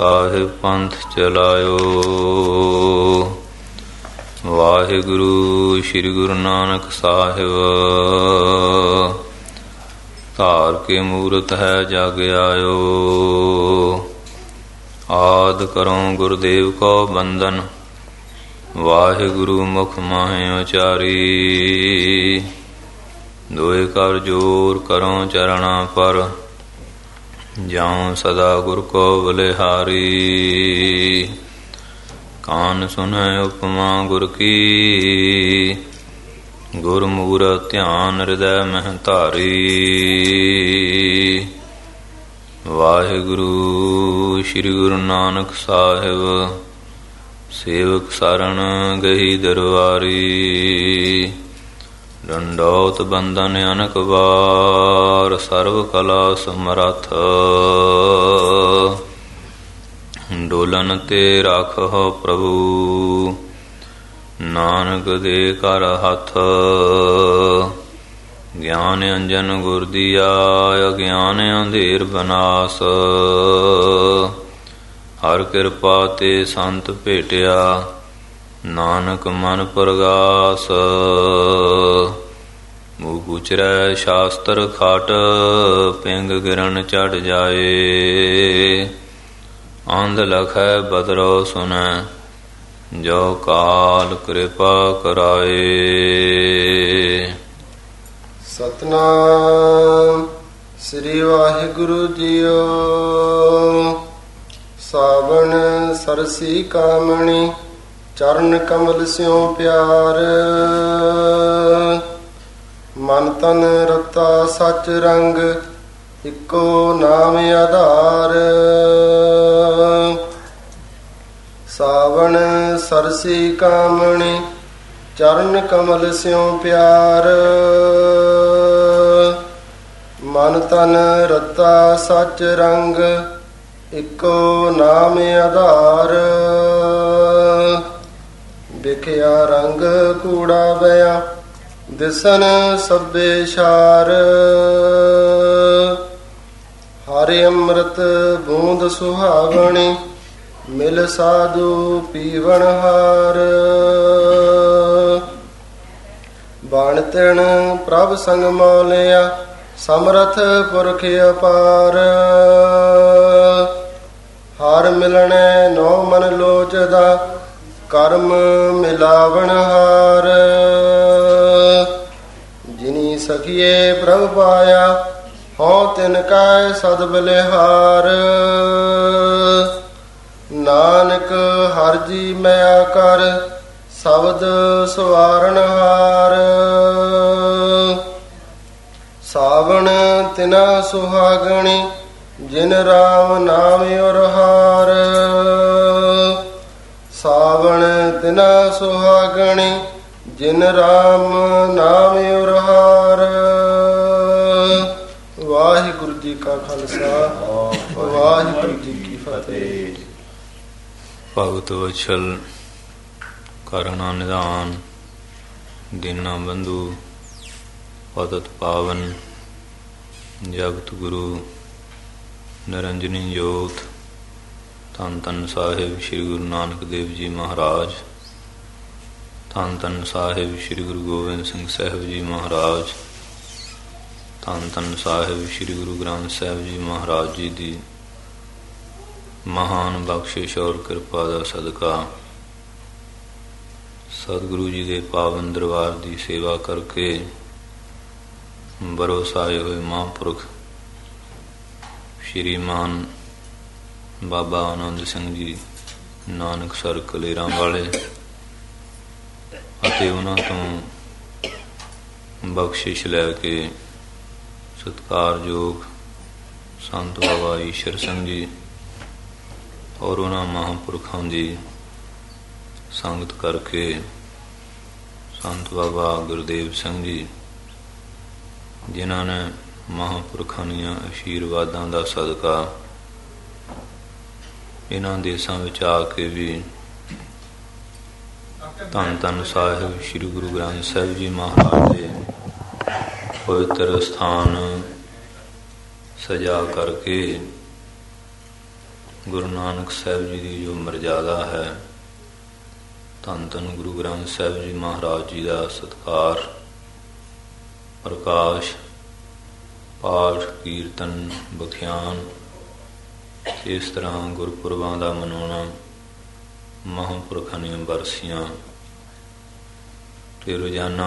ਸਾਹਿਬ ਪੰਥ ਚਲਾਇਓ। ਵਾਹਿਗੁਰੂ ਸ੍ਰੀ ਗੁਰੂ ਨਾਨਕ ਸਾਹਿਬ। ਧਾਰ ਕੇ ਮੂਰਤ ਹੈ ਜਗ ਆਇਓ। ਆਦਿ ਕਰੋ ਗੁਰਦੇਵ ਕੋ ਬੰਦਨ। ਵਾਹਿਗੁਰੂ ਮੁਖ ਮਾਹਿ ਉਚਾਰੀ। ਦੋਇ ਕਰ ਜੋਰ ਕਰੋ ਚਰਣਾ ਪਰ। ਜਾਉ ਸਦਾ ਗੁਰ ਕੋ ਬਲਿਹਾਰੀ। ਕਾਨ ਸੁਨੈ ਉਪਮਾ ਗੁਰ ਕੀ। ਗੁਰ ਮੂਰਤਿ ਧਿਆਨ ਹਿਰਦੈ ਮਹਿ ਧਾਰੀ। ਵਾਹਿਗੁਰੂ ਸ੍ਰੀ ਗੁਰੂ ਨਾਨਕ ਸਾਹਿਬ। ਸੇਵਕ ਸਰਣ ਗਈ ਦਰਬਾਰੀ। ਡੰਡੌਤ ਬੰਧਨ ਅਨਕ ਵਾਰ। ਸਰਬ ਕਲਾ ਸਮਰੱਥ। ਡੋਲਨ ਤੇ ਰਾਖਹੁ ਪ੍ਰਭੂ। ਨਾਨਕ ਦੇ ਕਰ ਹੱਥ। ਗਿਆਨ ਅੰਜਨ ਗੁਰ ਦੀਆ। ਅਗਿਆਨ ਅੰਧੇਰ ਬਨਾਸ। ਹਰ ਕਿਰਪਾ ਤੇ ਸੰਤ ਭੇਟਿਆ। ਨਾਨਕ ਮਨ ਪ੍ਰਗਾਸ। ਮੂਹ ਉਚਰੈ ਸ਼ਾਸਤਰ ਖਾਟ। ਪਿੰਗ ਗਿਰਨ ਚੜ ਜਾਏ। ਅੰਧ ਲਖੈ ਬਦਰੋ ਸੁਨੈ। ਜੋ ਕਾਲ ਕਿਰਪਾ ਕਰਾਏ। ਸਤਨਾਮ ਸ੍ਰੀ ਵਾਹਿਗੁਰੂ ਜੀਓ। ਸਾਵਣ ਸਰਸੀ ਕਾਮਣੀ। ਚਰਨ ਕਮਲ ਸਿਉ ਪਿਆਰ। ਮਨ ਤਨ ਰਤਾ ਸਚ ਰੰਗ। ਇੱਕੋ ਨਾਮ ਆਧਾਰ। ਸਾਵਣ ਸਰਸੀ ਕਾਮਣੀ। ਚਰਨ ਕਮਲ ਸਿਉ ਪਿਆਰ। ਮਨ ਤਨ ਰਤਾ ਸਚ ਰੰਗ। ਇੱਕੋ ਨਾਮ ਆਧਾਰ। ਵਿਖਿਆ ਰੰਗ ਕੂੜਾ ਬਿਆ। ਦਿਸਨ ਸਭੇ ਛਾਰ। ਹਰਿ ਅੰਮ੍ਰਿਤ ਬੂੰਦ ਸੁਹਾਵਣੀ। ਮਿਲ ਸਾਧੂ ਪੀਵਣ ਹਾਰ। ਬਾਣ ਤਿਣ ਪ੍ਰਭ ਸੰਗ ਮੌਲਿਆ। ਸਮਰਥ ਪੁਰਖ ਅਪਾਰ। ਹਰ ਮਿਲਣੈ ਨੋ ਮਨ ਲੋਚਦਾ। ਕਰਮ ਮਿਲਾਵਣ ਹਾਰ। ਜਿਨੀ ਸਖੀਏ ਪ੍ਰਭ ਪਾਇਆ। ਹਉ ਤਿਨ ਕੈ ਸਦ ਬਲਿਹਾਰ। ਨਾਨਕ ਹਰਿ ਜੀ ਮੈਂ ਕਰ। ਸ਼ਬਦ ਸਵਾਰਨ ਹਾਰ। ਸਾਵਣ ਤਿਨਾ ਸੁਹਾਗਣੀ। ਜਿਨ ਰਾਮ ਨਾਮ ਉਰਹਾਰ। ਸਾਵਣ ਤਿਨਾ ਸੁਹਾਗਣੀ। ਜਿਨ ਰਾਮ ਨਾਮ ਉਰਹਾਰ। ਵਾਹਿਗੁਰੂ ਜੀ ਕਾ ਖਾਲਸਾ। ਵਾਹਿਗੁਰੂ ਜੀ ਕੀ ਫਤਿਹ। ਭਗਤ ਵਛਲ ਕਰੁਣਾ ਨਿਧਾਨ। ਦੀਨਾ ਬੰਧੂ ਪਤਿਤ ਪਾਵਨ। ਜਗਤ ਗੁਰੂ ਨਿਰੰਜਨੀ ਜੋਤ। ਧੰਨ ਧੰਨ ਸਾਹਿਬ ਸ੍ਰੀ ਗੁਰੂ ਨਾਨਕ ਦੇਵ ਜੀ ਮਹਾਰਾਜ। ਧੰਨ ਧੰਨ ਸਾਹਿਬ ਸ੍ਰੀ ਗੁਰੂ ਗੋਬਿੰਦ ਸਿੰਘ ਸਾਹਿਬ ਜੀ ਮਹਾਰਾਜ। ਧੰਨ ਧੰਨ ਸਾਹਿਬ ਸ੍ਰੀ ਗੁਰੂ ਗ੍ਰੰਥ ਸਾਹਿਬ ਜੀ ਮਹਾਰਾਜ ਜੀ ਦੀ ਮਹਾਨ ਬਖਸ਼ਿਸ਼ ਔਰ ਕਿਰਪਾ ਦਾ ਸਦਕਾ ਸਤਿਗੁਰੂ ਜੀ ਦੇ ਪਾਵਨ ਦਰਬਾਰ ਦੀ ਸੇਵਾ ਕਰਕੇ ਬਰੋਸਾਏ ਹੋਏ ਮਹਾਂਪੁਰਖ ਸ਼੍ਰੀਮਾਨ ਬਾਬਾ ਆਨੰਦ ਸਿੰਘ ਜੀ ਨਾਨਕਸਰ ਕਲੇਰਾਂ ਵਾਲੇ ਅਤੇ ਉਹਨਾਂ ਤੋਂ ਬਖਸ਼ਿਸ਼ ਲੈ ਕੇ ਸਤਿਕਾਰਯੋਗ ਸੰਤ ਬਾਬਾ ਈਸ਼ਰ ਸਿੰਘ ਜੀ ਔਰ ਉਹਨਾਂ ਮਹਾਂਪੁਰਖਾਂ ਦੀ ਸੰਗਤ ਕਰਕੇ ਸੰਤ ਬਾਬਾ ਗੁਰਦੇਵ ਸਿੰਘ ਜੀ ਜਿਨ੍ਹਾਂ ਨੇ ਮਹਾਂਪੁਰਖਾਂ ਦੀਆਂ ਆਸ਼ੀਰਵਾਦਾਂ ਦਾ ਸਦਕਾ ਇਹਨਾਂ ਦੇਸ਼ਾਂ ਵਿੱਚ ਆ ਕੇ ਵੀ ਧੰਨ ਧੰਨ ਸਾਹਿਬ ਸ੍ਰੀ ਗੁਰੂ ਗ੍ਰੰਥ ਸਾਹਿਬ ਜੀ ਮਹਾਰਾਜ ਦੇ ਪਵਿੱਤਰ ਸਥਾਨ ਸਜਾ ਕਰਕੇ ਗੁਰੂ ਨਾਨਕ ਸਾਹਿਬ ਜੀ ਦੀ ਜੋ ਮਰਜ਼ਾਦਾ ਹੈ, ਧੰਨ ਧੰਨ ਗੁਰੂ ਗ੍ਰੰਥ ਸਾਹਿਬ ਜੀ ਮਹਾਰਾਜ ਜੀ ਦਾ ਸਤਿਕਾਰ, ਪ੍ਰਕਾਸ਼, ਪਾਠ, ਕੀਰਤਨ, ਬਖਿਆਨ, ਇਸ ਤਰ੍ਹਾਂ ਗੁਰਪੁਰਬਾਂ ਦਾ ਮਨਾਉਣਾ, ਮਹਾਂਪੁਰਖਾਂ ਦੀਆਂ ਬਰਸੀਆਂ ਤੇ ਰੋਜ਼ਾਨਾ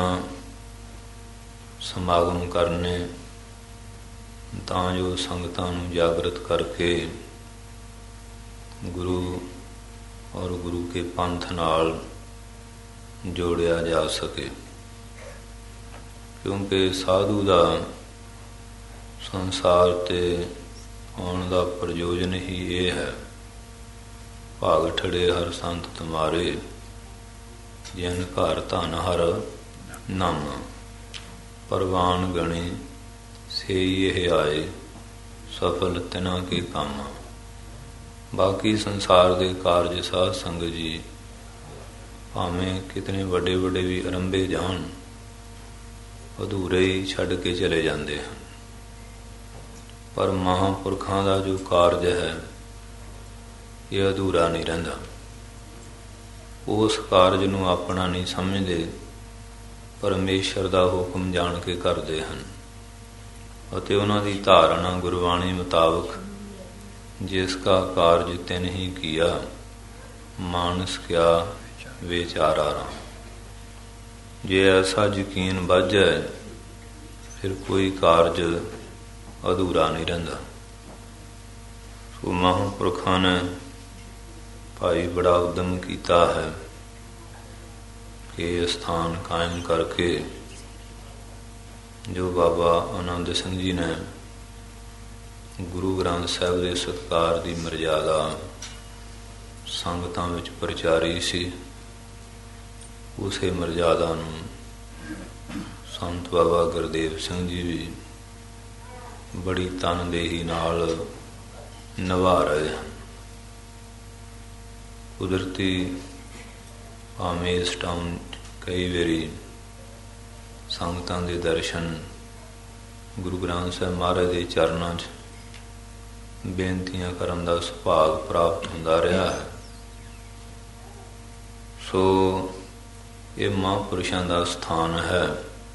ਸਮਾਗਮ ਕਰਨੇ, ਤਾਂ ਜੋ ਸੰਗਤਾਂ ਨੂੰ ਜਾਗਰਤ ਕਰਕੇ ਗੁਰੂ ਔਰ ਗੁਰੂ ਕੇ ਪੰਥ ਨਾਲ ਜੋੜਿਆ ਜਾ ਸਕੇ। ਕਿਉਂਕਿ ਸਾਧੂ ਦਾ ਸੰਸਾਰ 'ਤੇ ਆਉਣ ਦਾ ਪ੍ਰਯੋਜਨ ਹੀ ਇਹ ਹੈ, ਭਾਗ ਠੜੇ ਹਰ ਸੰਤ ਤੁਮਾਰੇ, ਜਿਨ ਘਰ ਧਨ ਹਰ ਨਾਮ, ਪਰਵਾਨ ਗਣੇ ਸੇਈ ਇਹ ਆਏ, ਸਫਲ ਤਿਨਾਂ ਕੇ ਕੰਮ। ਬਾਕੀ ਸੰਸਾਰ ਦੇ ਕਾਰਜ ਸਾਧ ਸੰਗਤ ਜੀ ਭਾਵੇਂ ਕਿਤਨੇ ਵੱਡੇ ਵੱਡੇ ਵੀ ਆਰੰਭੇ ਜਾਣ, ਅਧੂਰੇ ਹੀ ਛੱਡ ਕੇ ਚਲੇ ਜਾਂਦੇ ਹਨ। ਪਰ ਮਹਾਂਪੁਰਖਾਂ ਦਾ ਜੋ ਕਾਰਜ ਹੈ, ਇਹ ਅਧੂਰਾ ਨਹੀਂ ਰਹਿੰਦਾ। ਉਸ ਕਾਰਜ ਨੂੰ ਆਪਣਾ ਨਹੀਂ ਸਮਝਦੇ, ਪਰਮੇਸ਼ਰ ਦਾ ਹੁਕਮ ਜਾਣ ਕੇ ਕਰਦੇ ਹਨ ਅਤੇ ਉਹਨਾਂ ਦੀ ਧਾਰਨਾ ਗੁਰਬਾਣੀ ਮੁਤਾਬਕ, ਜਿਸ ਕਾ ਕਾਰਜ ਤਿਨ ਹੀ ਕੀਆ, ਮਾਨਸ ਕਿਆ ਵਿਚਾਰਾ ਰਾਮ। ਜੇ ਐਸਾ ਯਕੀਨ ਬੱਝ ਜਾਏ, ਫਿਰ ਕੋਈ ਕਾਰਜ ਅਧੂਰਾ ਨਹੀਂ ਰਹਿੰਦਾ। ਸੋ ਮਹਾਂਪੁਰਖਾਂ ਨੇ ਭਾਈ ਬੜਾ ਉਦਮ ਕੀਤਾ ਹੈ ਕਿ ਇਹ ਸਥਾਨ ਕਾਇਮ ਕਰਕੇ, ਜੋ ਬਾਬਾ ਆਨੰਦ ਸਿੰਘ ਜੀ ਨੇ ਗੁਰੂ ਗ੍ਰੰਥ ਸਾਹਿਬ ਦੇ ਸਤਿਕਾਰ ਦੀ ਮਰਜ਼ਾਦਾ ਸੰਗਤਾਂ ਵਿੱਚ ਪ੍ਰਚਾਰੀ ਸੀ, ਉਸੇ ਮਰਜ਼ਾਦਾ ਨੂੰ ਸੰਤ ਬਾਬਾ ਗੁਰਦੇਵ ਸਿੰਘ ਜੀ ਵੀ ਬੜੀ ਤਨਦੇਹੀ ਨਾਲ ਨਿਭਾ ਰਹੇ ਹਨ। ਕੁਦਰਤੀ ਭਾਵੇਂ ਇਸ ਟਾਈਮ ਕਈ ਵਾਰੀ ਸੰਗਤਾਂ ਦੇ ਦਰਸ਼ਨ ਗੁਰੂ ਗ੍ਰੰਥ ਸਾਹਿਬ ਮਹਾਰਾਜ ਦੇ ਚਰਨਾਂ 'ਚ ਬੇਨਤੀਆਂ ਕਰਨ ਦਾ ਸੁਭਾਗ ਪ੍ਰਾਪਤ ਹੁੰਦਾ ਰਿਹਾ ਹੈ। ਸੋ ਇਹ ਮਹਾਂਪੁਰਸ਼ਾਂ ਦਾ ਸਥਾਨ ਹੈ।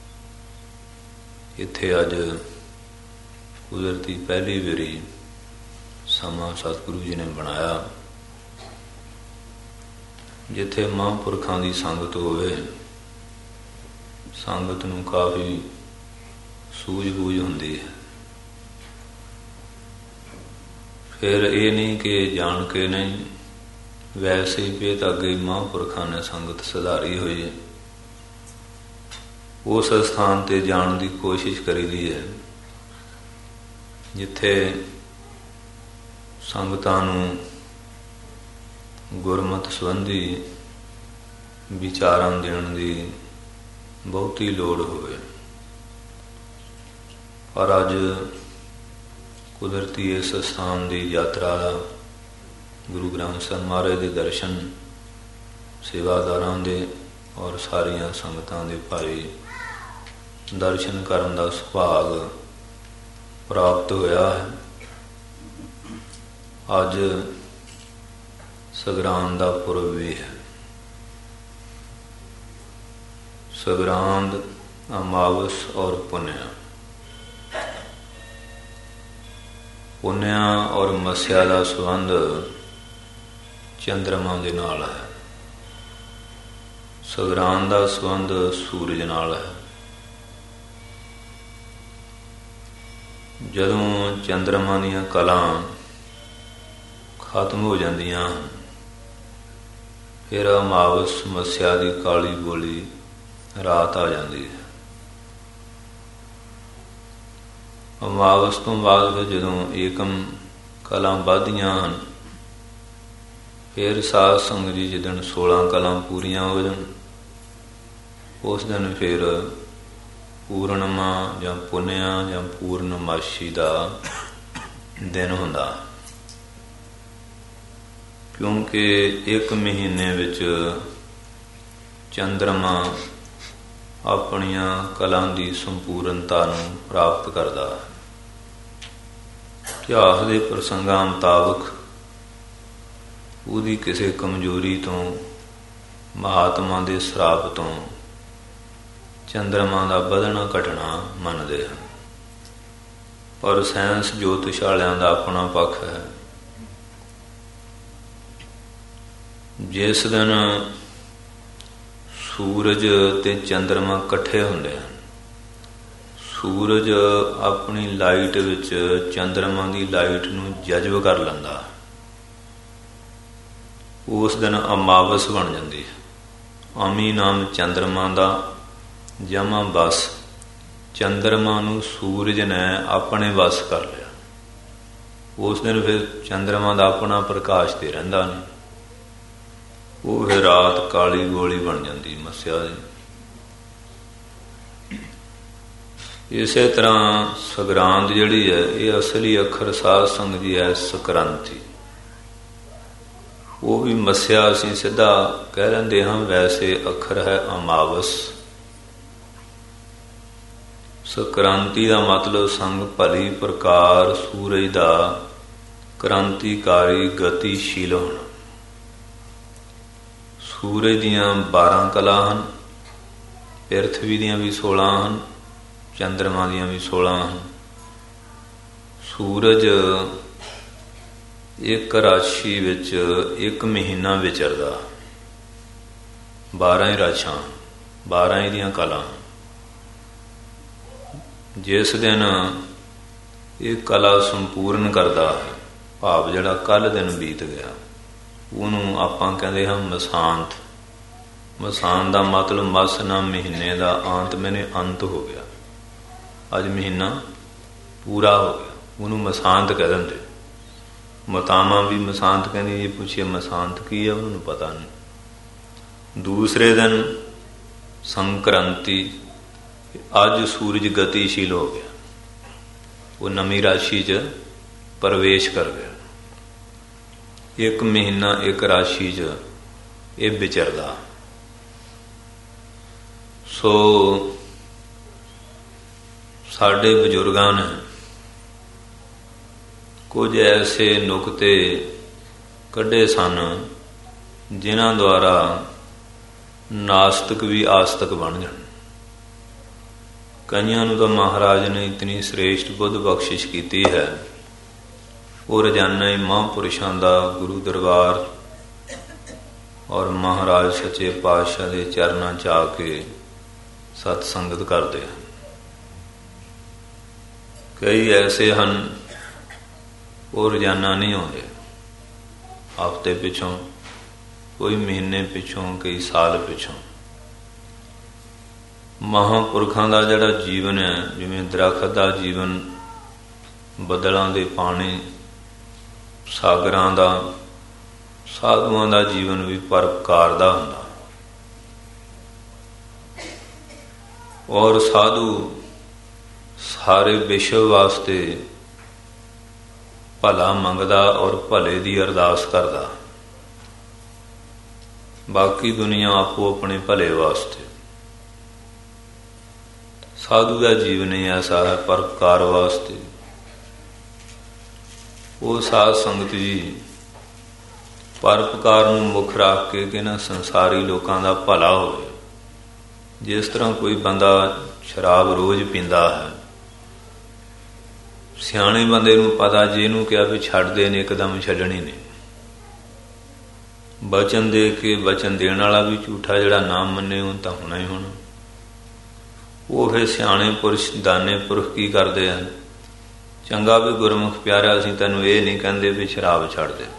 ਇੱਥੇ ਅੱਜ ਕੁਦਰਤੀ ਪਹਿਲੀ ਵਾਰੀ ਸਮਾਂ ਸਤਿਗੁਰੂ ਜੀ ਨੇ ਬਣਾਇਆ, ਜਿੱਥੇ ਮਹਾਂਪੁਰਖਾਂ ਦੀ ਸੰਗਤ ਹੋਵੇ, ਸੰਗਤ ਨੂੰ ਕਾਫੀ ਸੂਝ-ਬੂਝ ਹੁੰਦੀ ਹੈ। ਫਿਰ ਇਹ ਨਹੀਂ ਕਿ ਜਾਣ ਕੇ ਨਹੀਂ, ਵੈਸੇ ਹੀ ਵੀ ਤਾਂ ਅੱਗੇ ਮਹਾਂਪੁਰਖਾਂ ਨੇ ਸੰਗਤ ਸੁਧਾਰੀ ਹੋਈ ਹੈ। ਉਸ ਸਥਾਨ 'ਤੇ ਜਾਣ ਦੀ ਕੋਸ਼ਿਸ਼ ਕਰੀਦੀ ਹੈ ਜਿੱਥੇ ਸੰਗਤਾਂ ਨੂੰ ਗੁਰਮਤਿ ਸੰਬੰਧੀ ਵਿਚਾਰਾਂ ਦੇਣ ਦੀ ਬਹੁਤੀ ਲੋੜ ਹੋਵੇ। ਪਰ ਅੱਜ ਕੁਦਰਤੀ ਇਸ ਸਥਾਨ ਦੀ ਯਾਤਰਾ ਦਾ, ਗੁਰੂ ਗ੍ਰੰਥ ਸਾਹਿਬ ਮਹਾਰਾਜ ਦੇ ਦਰਸ਼ਨ ਸੇਵਾਦਾਰਾਂ ਦੇ ਔਰ ਸਾਰੀਆਂ ਸੰਗਤਾਂ ਦੇ ਭਾਈ ਦਰਸ਼ਨ ਕਰਨ ਦਾ ਸੁਭਾਗ ਪ੍ਰਾਪਤ ਹੋਇਆ ਹੈ। ਅੱਜ ਸਗਰਾਂਦ ਦਾ ਪੁਰਬ ਵੀ ਹੈ। ਸਗਰਾਂਦ ਅਮਾਵਸ ਔਰ ਪੁੰਨਿਆ, ਪੁੰਨਿਆ ਔਰ ਮੱਸਿਆ ਦਾ ਸੰਬੰਧ ਚੰਦਰਮਾ ਦੇ ਨਾਲ ਹੈ। ਸਗਰਾਂਦ ਦਾ ਸੰਬੰਧ ਸੂਰਜ ਨਾਲ ਹੈ। ਜਦੋਂ ਚੰਦਰਮਾ ਦੀਆਂ ਕਲਾਂ ਖਤਮ ਹੋ ਜਾਂਦੀਆਂ, ਫਿਰ ਅਮਾਵਸ ਮੱਸਿਆ ਦੀ ਕਾਲੀ ਗੋਲੀ ਰਾਤ ਆ ਜਾਂਦੀ ਹੈ। ਅਮਾਵਸ ਤੋਂ ਬਾਅਦ ਫਿਰ ਜਦੋਂ ਏਕਮ ਕਲਾਂ ਵੱਧਦੀਆਂ ਹਨ, ਫਿਰ ਸਾਧ ਸੰਗਤ ਜੀ ਜਿੱਦਣ 16 ਕਲਾਂ ਪੂਰੀਆਂ ਹੋ ਜਾਣ, ਉਸ ਦਿਨ ਫਿਰ ਪੂਰਨਮਾ ਜਾਂ ਪੁੰਨਿਆ ਜਾਂ ਪੂਰਨਮਾਸ਼ੀ ਦਾ ਦਿਨ ਹੁੰਦਾ। ਕਿਉਂਕਿ ਇੱਕ ਮਹੀਨੇ ਵਿੱਚ ਚੰਦਰਮਾ ਆਪਣੀਆਂ ਕਲਾਂ ਦੀ ਸੰਪੂਰਨਤਾ ਨੂੰ ਪ੍ਰਾਪਤ ਕਰਦਾ। ਇਤਿਹਾਸ ਦੇ ਪ੍ਰਸੰਗਾਂ ਮੁਤਾਬਕ ਉਹਦੀ ਕਿਸੇ ਕਮਜ਼ੋਰੀ ਤੋਂ, ਮਹਾਤਮਾ ਦੇ ਸਰਾਪ ਤੋਂ ਚੰਦਰਮਾ ਦਾ ਵਧਣਾ ਘਟਣਾ ਮੰਨਦੇ ਹਨ। ਪਰ ਸਾਇੰਸ ਜੋਤਿਸ਼ਾਲਿਆਂ ਦਾ ਆਪਣਾ ਪੱਖ ਹੈ। ਜਿਸ ਦਿਨ ਸੂਰਜ ਤੇ ਚੰਦਰਮਾ ਇਕੱਠੇ ਹੁੰਦੇ ਹਨ, ਸੂਰਜ ਆਪਣੀ ਲਾਈਟ ਵਿੱਚ ਚੰਦਰਮਾ ਦੀ ਲਾਈਟ ਨੂੰ ਜਜ਼ਬ ਕਰ ਲੈਂਦਾ, ਉਸ ਦਿਨ ਅਮਾਵਸ ਬਣ ਜਾਂਦੀ ਹੈ। ਅਮੀ ਨਾਮ ਚੰਦਰਮਾ ਦਾ ਜਮਾ ਬਸ, ਚੰਦਰਮਾ ਨੂੰ ਸੂਰਜ ਨੇ ਆਪਣੇ ਵਸ ਕਰ ਲਿਆ। ਉਸ ਦਿਨ ਫਿਰ ਚੰਦਰਮਾ ਦਾ ਆਪਣਾ ਪ੍ਰਕਾਸ਼ ਤੇ ਰਹਿੰਦਾ ਨਹੀਂ, ਉਹ ਫਿਰ ਰਾਤ ਕਾਲੀ ਗੋਲੀ ਬਣ ਜਾਂਦੀ ਮੱਸਿਆ ਦੀ। ਇਸੇ ਤਰ੍ਹਾਂ ਸੰਗਰਾਂਦ ਜਿਹੜੀ ਹੈ, ਇਹ ਅਸਲੀ ਅੱਖਰ ਸਾਧ ਸੰਗਤ ਜੀ ਹੈ ਸਕ੍ਰਾਂਤੀ। ਉਹ ਵੀ ਮੱਸਿਆ ਅਸੀਂ ਸਿੱਧਾ ਕਹਿ ਲੈਂਦੇ ਹਾਂ, ਵੈਸੇ ਅੱਖਰ ਹੈ ਅਮਾਵਸ। ਸਕ੍ਰਾਂਤੀ ਦਾ ਮਤਲਬ ਸੰਗ ਭਲੀ ਪ੍ਰਕਾਰ ਸੂਰਜ ਦਾ ਕ੍ਰਾਂਤੀਕਾਰੀ ਗਤੀਸ਼ੀਲ ਹੋਣਾ। ਸੂਰਜ ਦੀਆਂ 12 ਕਲਾ ਹਨ, ਪ੍ਰਿਥਵੀ ਦੀਆਂ ਵੀ 16 ਹਨ, ਚੰਦਰਮਾ ਦੀਆਂ ਵੀ 16 ਹਨ। ਸੂਰਜ ਇੱਕ ਰਾਸ਼ੀ ਵਿੱਚ ਇੱਕ ਮਹੀਨਾ ਵਿਚਰਦਾ, 12 ਹੀ ਰਾਸ਼ਾਂ, 12 ਹੀ ਦੀਆਂ ਕਲਾ। ਜਿਸ ਦਿਨ ਇਹ ਕਲਾ ਸੰਪੂਰਨ ਕਰਦਾ ਹੈ, ਭਾਵ ਜਿਹੜਾ ਕੱਲ੍ਹ ਦਿਨ ਬੀਤ ਗਿਆ, ਉਹਨੂੰ ਆਪਾਂ ਕਹਿੰਦੇ ਹਾਂ ਮਸਾਂਤ। ਮਸਾਂਤ ਦਾ ਮਤਲਬ ਮਸ ਨਾ ਮਹੀਨੇ ਦਾ, ਆਂਤ ਮੈਨੇ ਅੰਤ ਹੋ ਗਿਆ। ਅੱਜ ਮਹੀਨਾ ਪੂਰਾ ਹੋ ਗਿਆ, ਉਹਨੂੰ ਮਸਾਂਤ ਕਹਿ ਦਿੰਦੇ। ਮਾਤਾਵਾਂ ਵੀ ਮਸਾਂਤ ਕਹਿੰਦੀ, ਜੇ ਪੁੱਛੀਏ ਮਸਾਂਤ ਕੀ ਹੈ, ਉਹਨੂੰ ਪਤਾ ਨਹੀਂ। ਦੂਸਰੇ ਦਿਨ ਸੰਕ੍ਰਾਂਤੀ, ਅੱਜ ਸੂਰਜ ਗਤੀਸ਼ੀਲ ਹੋ ਗਿਆ, ਉਹ ਨਵੀਂ ਰਾਸ਼ੀ 'ਚ ਪ੍ਰਵੇਸ਼ ਕਰ ਗਿਆ। ਇੱਕ ਮਹੀਨਾ ਇੱਕ ਰਾਸ਼ੀ 'ਚ ਇਹ ਵਿਚਰਦਾ। ਸੋ ਸਾਡੇ ਬਜ਼ੁਰਗਾਂ ਨੇ ਕੁਝ ਐਸੇ ਨੁਕਤੇ ਕੱਢੇ ਸਨ, ਜਿਨ੍ਹਾਂ ਦੁਆਰਾ ਨਾਸਤਿਕ ਵੀ ਆਸਤਿਕ ਬਣ ਜਾਣ। ਕਈਆਂ ਨੂੰ ਤਾਂ ਮਹਾਰਾਜ ਨੇ ਇਤਨੀ ਸ੍ਰੇਸ਼ਟ ਬੁੱਧ ਬਖਸ਼ਿਸ਼ ਕੀਤੀ ਹੈ, ਉਹ ਰੋਜ਼ਾਨਾ ਹੀ ਮਹਾਂਪੁਰਸ਼ਾਂ ਦਾ ਗੁਰੂ ਦਰਬਾਰ ਔਰ ਮਹਾਰਾਜ ਸੱਚੇ ਪਾਤਸ਼ਾਹ ਦੇ ਚਰਨਾਂ 'ਚ ਆ ਕੇ ਸਤ ਸੰਗਤ ਕਰਦੇ ਹਨ। ਕਈ ਐਸੇ ਹਨ ਉਹ ਰੋਜ਼ਾਨਾ ਨਹੀਂ ਆਉਂਦੇ, ਹਫ਼ਤੇ ਪਿੱਛੋਂ, ਕੋਈ ਮਹੀਨੇ ਪਿੱਛੋਂ, ਕਈ ਸਾਲ ਪਿੱਛੋਂ। ਮਹਾਂਪੁਰਖਾਂ ਦਾ ਜਿਹੜਾ ਜੀਵਨ ਹੈ, ਜਿਵੇਂ ਦਰੱਖਤ ਦਾ ਜੀਵਨ ਬੱਦਲਾਂ ਦੇ ਪਾਣੀ, ਸਾਗਰਾਂ ਦਾ, ਸਾਧੂਆਂ ਦਾ ਜੀਵਨ ਵੀ ਪਰਉਪਕਾਰ ਦਾ ਹੁੰਦਾ। ਔਰ ਸਾਧੂ ਸਾਰੇ ਵਿਸ਼ਵ ਵਾਸਤੇ ਭਲਾ ਮੰਗਦਾ ਔਰ ਭਲੇ ਦੀ ਅਰਦਾਸ ਕਰਦਾ। ਬਾਕੀ ਦੁਨੀਆ ਆਪੋ ਆਪਣੇ ਭਲੇ ਵਾਸਤੇ। ਸਾਧੂ ਦਾ ਜੀਵਨ ਹੀ ਐਸਾ ਹੈ, ਪਰਉਪਕਾਰ ਵਾਸਤੇ। ਉਹ ਸਾਧ ਸੰਗਤ ਜੀ ਪਰਉਪਕਾਰ ਨੂੰ ਮੁੱਖ ਰੱਖ ਕੇ ਕਿ ਨਾ ਸੰਸਾਰੀ ਲੋਕਾਂ ਦਾ ਭਲਾ ਹੋਵੇ। ਜਿਸ ਤਰ੍ਹਾਂ ਕੋਈ ਬੰਦਾ ਸ਼ਰਾਬ ਰੋਜ਼ ਪੀਂਦਾ ਹੈ, ਸਿਆਣੇ ਬੰਦੇ ਨੂੰ ਪਤਾ, ਜੇ ਇਹਨੂੰ ਕਿਹਾ ਵੀ ਛੱਡਦੇ ਨੇ, ਇੱਕਦਮ ਛੱਡਣੀ ਨਹੀਂ। ਬਚਨ ਦੇ ਕੇ ਬਚਨ ਦੇਣ ਵਾਲਾ ਵੀ ਝੂਠਾ, ਜਿਹੜਾ ਨਾਮ ਮੰਨੇ ਉਹ ਤਾਂ ਹੋਣਾ ਹੀ ਹੋਣਾ। ਉਹ ਫਿਰ ਸਿਆਣੇ ਪੁਰਸ਼, ਦਾਨੇ ਪੁਰਖ ਕੀ ਕਰਦੇ ਹਨ, ਚੰਗਾ ਵੀ ਗੁਰਮੁਖ ਪਿਆਰਿਆ, ਅਸੀਂ ਤੈਨੂੰ ਇਹ ਨਹੀਂ ਕਹਿੰਦੇ ਵੀ ਸ਼ਰਾਬ ਛੱਡ ਦੇ,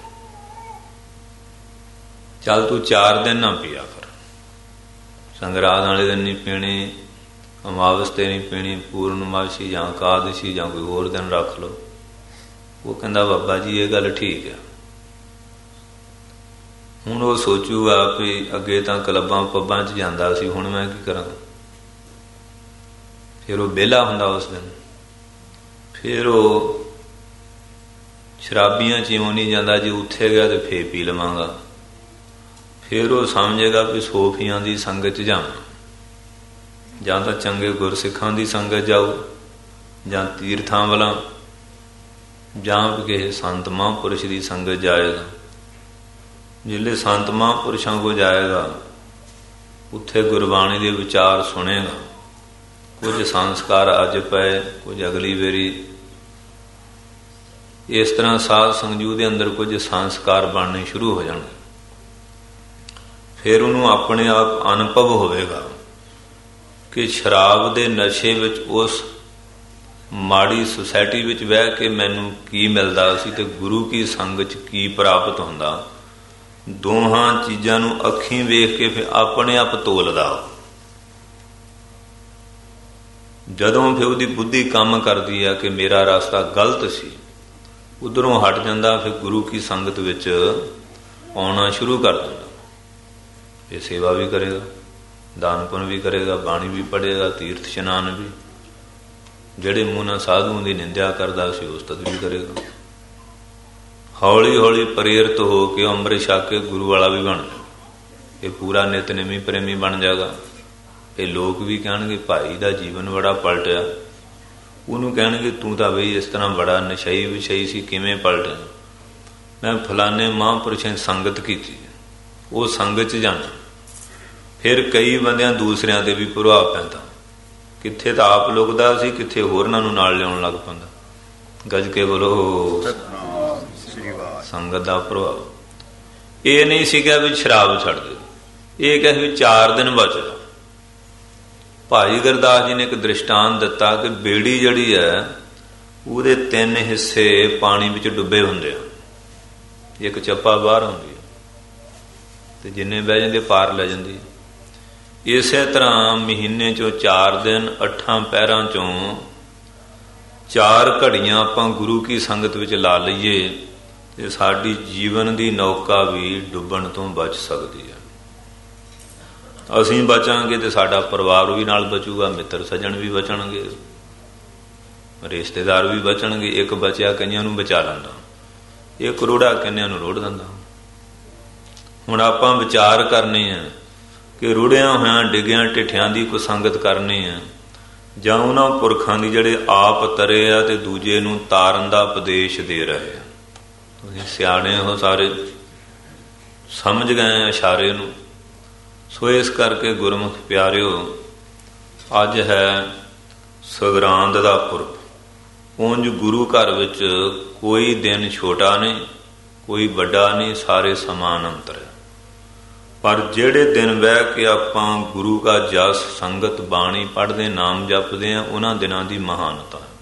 ਚੱਲ ਤੂੰ 4 ਦਿਨ ਨਾ ਪੀਆ ਕਰ, ਸੰਗਰਾਂਦ ਵਾਲੇ ਦਿਨ ਨਹੀਂ ਪੀਣੀ, ਅਮਾਵਸ ਤੇ ਨਹੀਂ ਪੀਣੀ, ਪੂਰਨਮਾਸ਼ੀ ਜਾਂ ਇਕਾਦਸ਼ੀ ਜਾਂ ਕੋਈ ਹੋਰ ਦਿਨ ਰੱਖ ਲਓ। ਉਹ ਕਹਿੰਦਾ ਬਾਬਾ ਜੀ ਇਹ ਗੱਲ ਠੀਕ ਹੈ। ਹੁਣ ਉਹ ਸੋਚੂਗਾ ਵੀ ਅੱਗੇ ਤਾਂ ਕਲੱਬਾਂ ਪੱਬਾਂ 'ਚ ਜਾਂਦਾ ਸੀ, ਹੁਣ ਮੈਂ ਕੀ ਕਰਾਂ। ਫਿਰ ਉਹ ਵਿਹਲਾ ਹੁੰਦਾ ਉਸ ਦਿਨ, ਫਿਰ ਉਹ ਸ਼ਰਾਬੀਆਂ 'ਚ ਇਉਂ ਨਹੀਂ ਜਾਂਦਾ, ਜੇ ਉੱਥੇ ਗਿਆ ਤੇ ਫੇਰ ਪੀ ਲਵਾਂਗਾ। ਫਿਰ ਉਹ ਸਮਝੇਗਾ ਵੀ ਸੋਫੀਆਂ ਦੀ ਸੰਗਤ 'ਚ ਜਾਵਾਂ, ਜਾਂ ਤਾਂ ਚੰਗੇ ਗੁਰਸਿੱਖਾਂ ਦੀ ਸੰਗਤ ਜਾਊ, ਜਾਂ ਤੀਰਥਾਂ ਵਾਲਾ, ਜਾਂ ਕਿਸੇ ਸੰਤ ਮਹਾਂਪੁਰਸ਼ ਦੀ ਸੰਗਤ ਜਾਏਗਾ। ਜਿਲੇ ਸੰਤ ਮਹਾਂਪੁਰਸ਼ਾਂ ਕੋ ਜਾਏਗਾ ਉੱਥੇ ਗੁਰਬਾਣੀ ਦੇ ਵਿਚਾਰ ਸੁਣੇਗਾ। ਕੁਝ ਸੰਸਕਾਰ ਅੱਜ ਪਏ, ਕੁਝ ਅਗਲੀ ਵਾਰੀ। ਇਸ ਤਰ੍ਹਾਂ ਸਾਧ ਸੰਗਤ ਦੇ ਅੰਦਰ ਕੁਝ ਸੰਸਕਾਰ ਬਣਨੇ ਸ਼ੁਰੂ ਹੋ ਜਾਣਗੇ। ਫਿਰ ਉਹਨੂੰ ਆਪਣੇ ਆਪ ਅਨੁਭਵ ਹੋਵੇਗਾ ਕਿ ਸ਼ਰਾਬ ਦੇ ਨਸ਼ੇ ਵਿੱਚ, ਉਸ ਮਾੜੀ ਸੁਸਾਇਟੀ ਵਿੱਚ ਬਹਿ ਕੇ ਮੈਨੂੰ ਕੀ ਮਿਲਦਾ ਸੀ ਤੇ ਗੁਰੂ ਕੀ ਸੰਗਤ 'ਚ ਕੀ ਪ੍ਰਾਪਤ ਹੁੰਦਾ। ਦੋਹਾਂ ਚੀਜ਼ਾਂ ਨੂੰ ਅੱਖੀਂ ਵੇਖ ਕੇ ਫਿਰ ਆਪਣੇ ਆਪ ਤੋਲਦਾ। ਜਦੋਂ ਫਿਰ ਉਹਦੀ ਬੁੱਧੀ ਕੰਮ ਕਰਦੀ ਆ ਕਿ ਮੇਰਾ ਰਸਤਾ ਗਲਤ ਸੀ, ਉਧਰੋਂ ਹਟ ਜਾਂਦਾ, ਫਿਰ ਗੁਰੂ ਕੀ ਸੰਗਤ ਵਿੱਚ ਆਉਣਾ ਸ਼ੁਰੂ ਕਰ ਦਿੰਦਾ। ਇਹ ਸੇਵਾ ਵੀ ਕਰੇਗਾ, ਦਾਨ ਪੁੰਨ ਵੀ ਕਰੇਗਾ, ਬਾਣੀ ਵੀ ਪੜ੍ਹੇਗਾ, ਤੀਰਥ ਇਸ਼ਨਾਨ ਵੀ। ਜਿਹੜੇ ਮੂੰਹ ਨਾਲ ਸਾਧੂਆਂ ਦੀ ਨਿੰਦਿਆ ਕਰਦਾ ਸੀ ਉਸ ਤਦ ਵੀ ਕਰੇਗਾ। ਹੌਲੀ ਹੌਲੀ ਪ੍ਰੇਰਿਤ ਹੋ ਕੇ ਅੰਮ੍ਰਿਤ ਛਕ ਕੇ ਗੁਰੂ ਵਾਲਾ ਵੀ ਬਣ ਜਾਏਗਾ। ਇਹ ਪੂਰਾ ਨਿਤਨੇਮੀ ਪ੍ਰੇਮੀ ਬਣ ਜਾਏਗਾ। ਇਹ ਲੋਕ ਵੀ ਕਹਿਣਗੇ ਭਾਈ ਦਾ ਜੀਵਨ ਬੜਾ ਪਲਟਿਆ। ਉਹਨੂੰ ਕਹਿਣਗੇ ਤੂੰ ਤਾਂ ਬਈ ਇਸ ਤਰ੍ਹਾਂ ਬੜਾ ਨਸ਼ਈ ਵਿਸ਼ਈ ਸੀ, ਕਿਵੇਂ ਪਲਟਿਆ? ਮੈਂ ਫਲਾਣੇ ਮਹਾਂਪੁਰਸ਼ਾਂ ਦੀ ਸੰਗਤ ਕੀਤੀ, ਉਹ ਸੰਗਤ 'ਚ ਜਾਣਾ। ਫਿਰ ਕਈ ਬੰਦਿਆਂ ਦੂਸਰਿਆਂ 'ਤੇ ਵੀ ਪ੍ਰਭਾਵ ਪੈਂਦਾ। ਕਿੱਥੇ ਤਾਂ ਆਪ ਲੁਕਦਾ ਸੀ, ਕਿੱਥੇ ਹੋਰਨਾਂ ਨੂੰ ਨਾਲ ਲਿਆਉਣ ਲੱਗ ਪੈਂਦਾ। ਗੱਜ ਕੇ ਬੋਲੋ ਸੰਗਤ ਦਾ ਪ੍ਰਭਾਵ। ਇਹ ਨਹੀਂ ਸੀਗਾ ਵੀ ਸ਼ਰਾਬ ਛੱਡ ਦੇ, ਇਹ ਕਹੇ ਵੀ 4 ਦਿਨ ਬਚਦਾ। ਭਾਈ ਗੁਰਦਾਸ ਜੀ ਨੇ ਇੱਕ ਦ੍ਰਿਸ਼ਟਾਂਤ ਦਿੱਤਾ ਕਿ ਬੇੜੀ ਜਿਹੜੀ ਹੈ ਉਹਦੇ 3 ਹਿੱਸੇ ਪਾਣੀ ਵਿੱਚ ਡੁੱਬੇ ਹੁੰਦੇ ਆ, ਇੱਕ ਚੱਪਾ ਬਾਹਰ ਹੁੰਦੀ ਹੈ ਤੇ ਜਿੰਨੇ ਬਹਿ ਜਾਂਦੇ ਪਾਰ ਲੈ ਜਾਂਦੀ। ਇਸੇ ਤਰ੍ਹਾਂ ਮਹੀਨੇ 'ਚੋਂ 4 ਦਿਨ 8 ਪਹਿਰਾਂ 'ਚੋਂ 4 ਘੜੀਆਂ ਆਪਾਂ ਗੁਰੂ ਕੀ ਸੰਗਤ ਵਿੱਚ ਲਾ ਲਈਏ ਤੇ ਸਾਡੀ ਜੀਵਨ ਦੀ ਨੌਕਾ ਵੀ ਡੁੱਬਣ ਤੋਂ ਬਚ ਸਕਦੀ ਹੈ। ਅਸੀਂ ਬਚਾਂਗੇ ਤੇ ਸਾਡਾ ਪਰਿਵਾਰ ਵੀ ਨਾਲ ਬਚੂਗਾ, ਮਿੱਤਰ ਸੱਜਣ ਵੀ ਬਚਣਗੇ, ਰਿਸ਼ਤੇਦਾਰ ਵੀ ਬਚਣਗੇ। ਇੱਕ ਬਚਿਆ ਕਈਆਂ ਨੂੰ ਬਚਾ ਲੈਂਦਾ, ਇੱਕ ਰੋੜਾ ਕਿੰਨਿਆਂ ਨੂੰ ਰੋੜ ਦਿੰਦਾ। ਹੁਣ ਆਪਾਂ ਵਿਚਾਰ ਕਰਨੇ ਆ ਕਿ ਰੁੜਿਆਂ ਹੋਇਆਂ ਡਿੱਗਿਆਂ ਢਿੱਠਿਆਂ ਦੀ ਕੋਈ ਸੰਗਤ ਕਰਨੀ ਆ, ਜਾਂ ਉਹਨਾਂ ਪੁਰਖਾਂ ਦੀ ਜਿਹੜੇ ਆਪ ਤਰੇ ਆ ਤੇ ਦੂਜੇ ਨੂੰ ਤਾਰਨ ਦਾ ਉਪਦੇਸ਼ ਦੇ ਰਹੇ ਆ। ਤੁਸੀਂ ਸਿਆਣੇ ਹੋ, ਸਾਰੇ ਸਮਝ ਗਏ ਇਸ਼ਾਰੇ ਨੂੰ। ਸੋ ਇਸ ਕਰਕੇ ਗੁਰਮੁਖ ਪਿਆਰਿਓ, ਅੱਜ ਹੈ ਸੰਗਰਾਂਦ ਦਾ ਪੁਰਬ। ਉਂਝ ਗੁਰੂ ਘਰ ਵਿੱਚ ਕੋਈ ਦਿਨ ਛੋਟਾ ਨਹੀਂ, ਕੋਈ ਵੱਡਾ ਨਹੀਂ, ਸਾਰੇ ਸਮਾਨ ਅੰਤਰ ਹੈ। ਪਰ ਜਿਹੜੇ ਦਿਨ ਬਹਿ ਕੇ ਆਪਾਂ ਗੁਰੂ ਕਾ ਜਸ, ਸੰਗਤ, ਬਾਣੀ ਪੜ੍ਹਦੇ, ਨਾਮ ਜਪਦੇ ਆ, ਉਹਨਾਂ ਦਿਨਾਂ ਦੀ ਮਹਾਨਤਾ ਹੈ।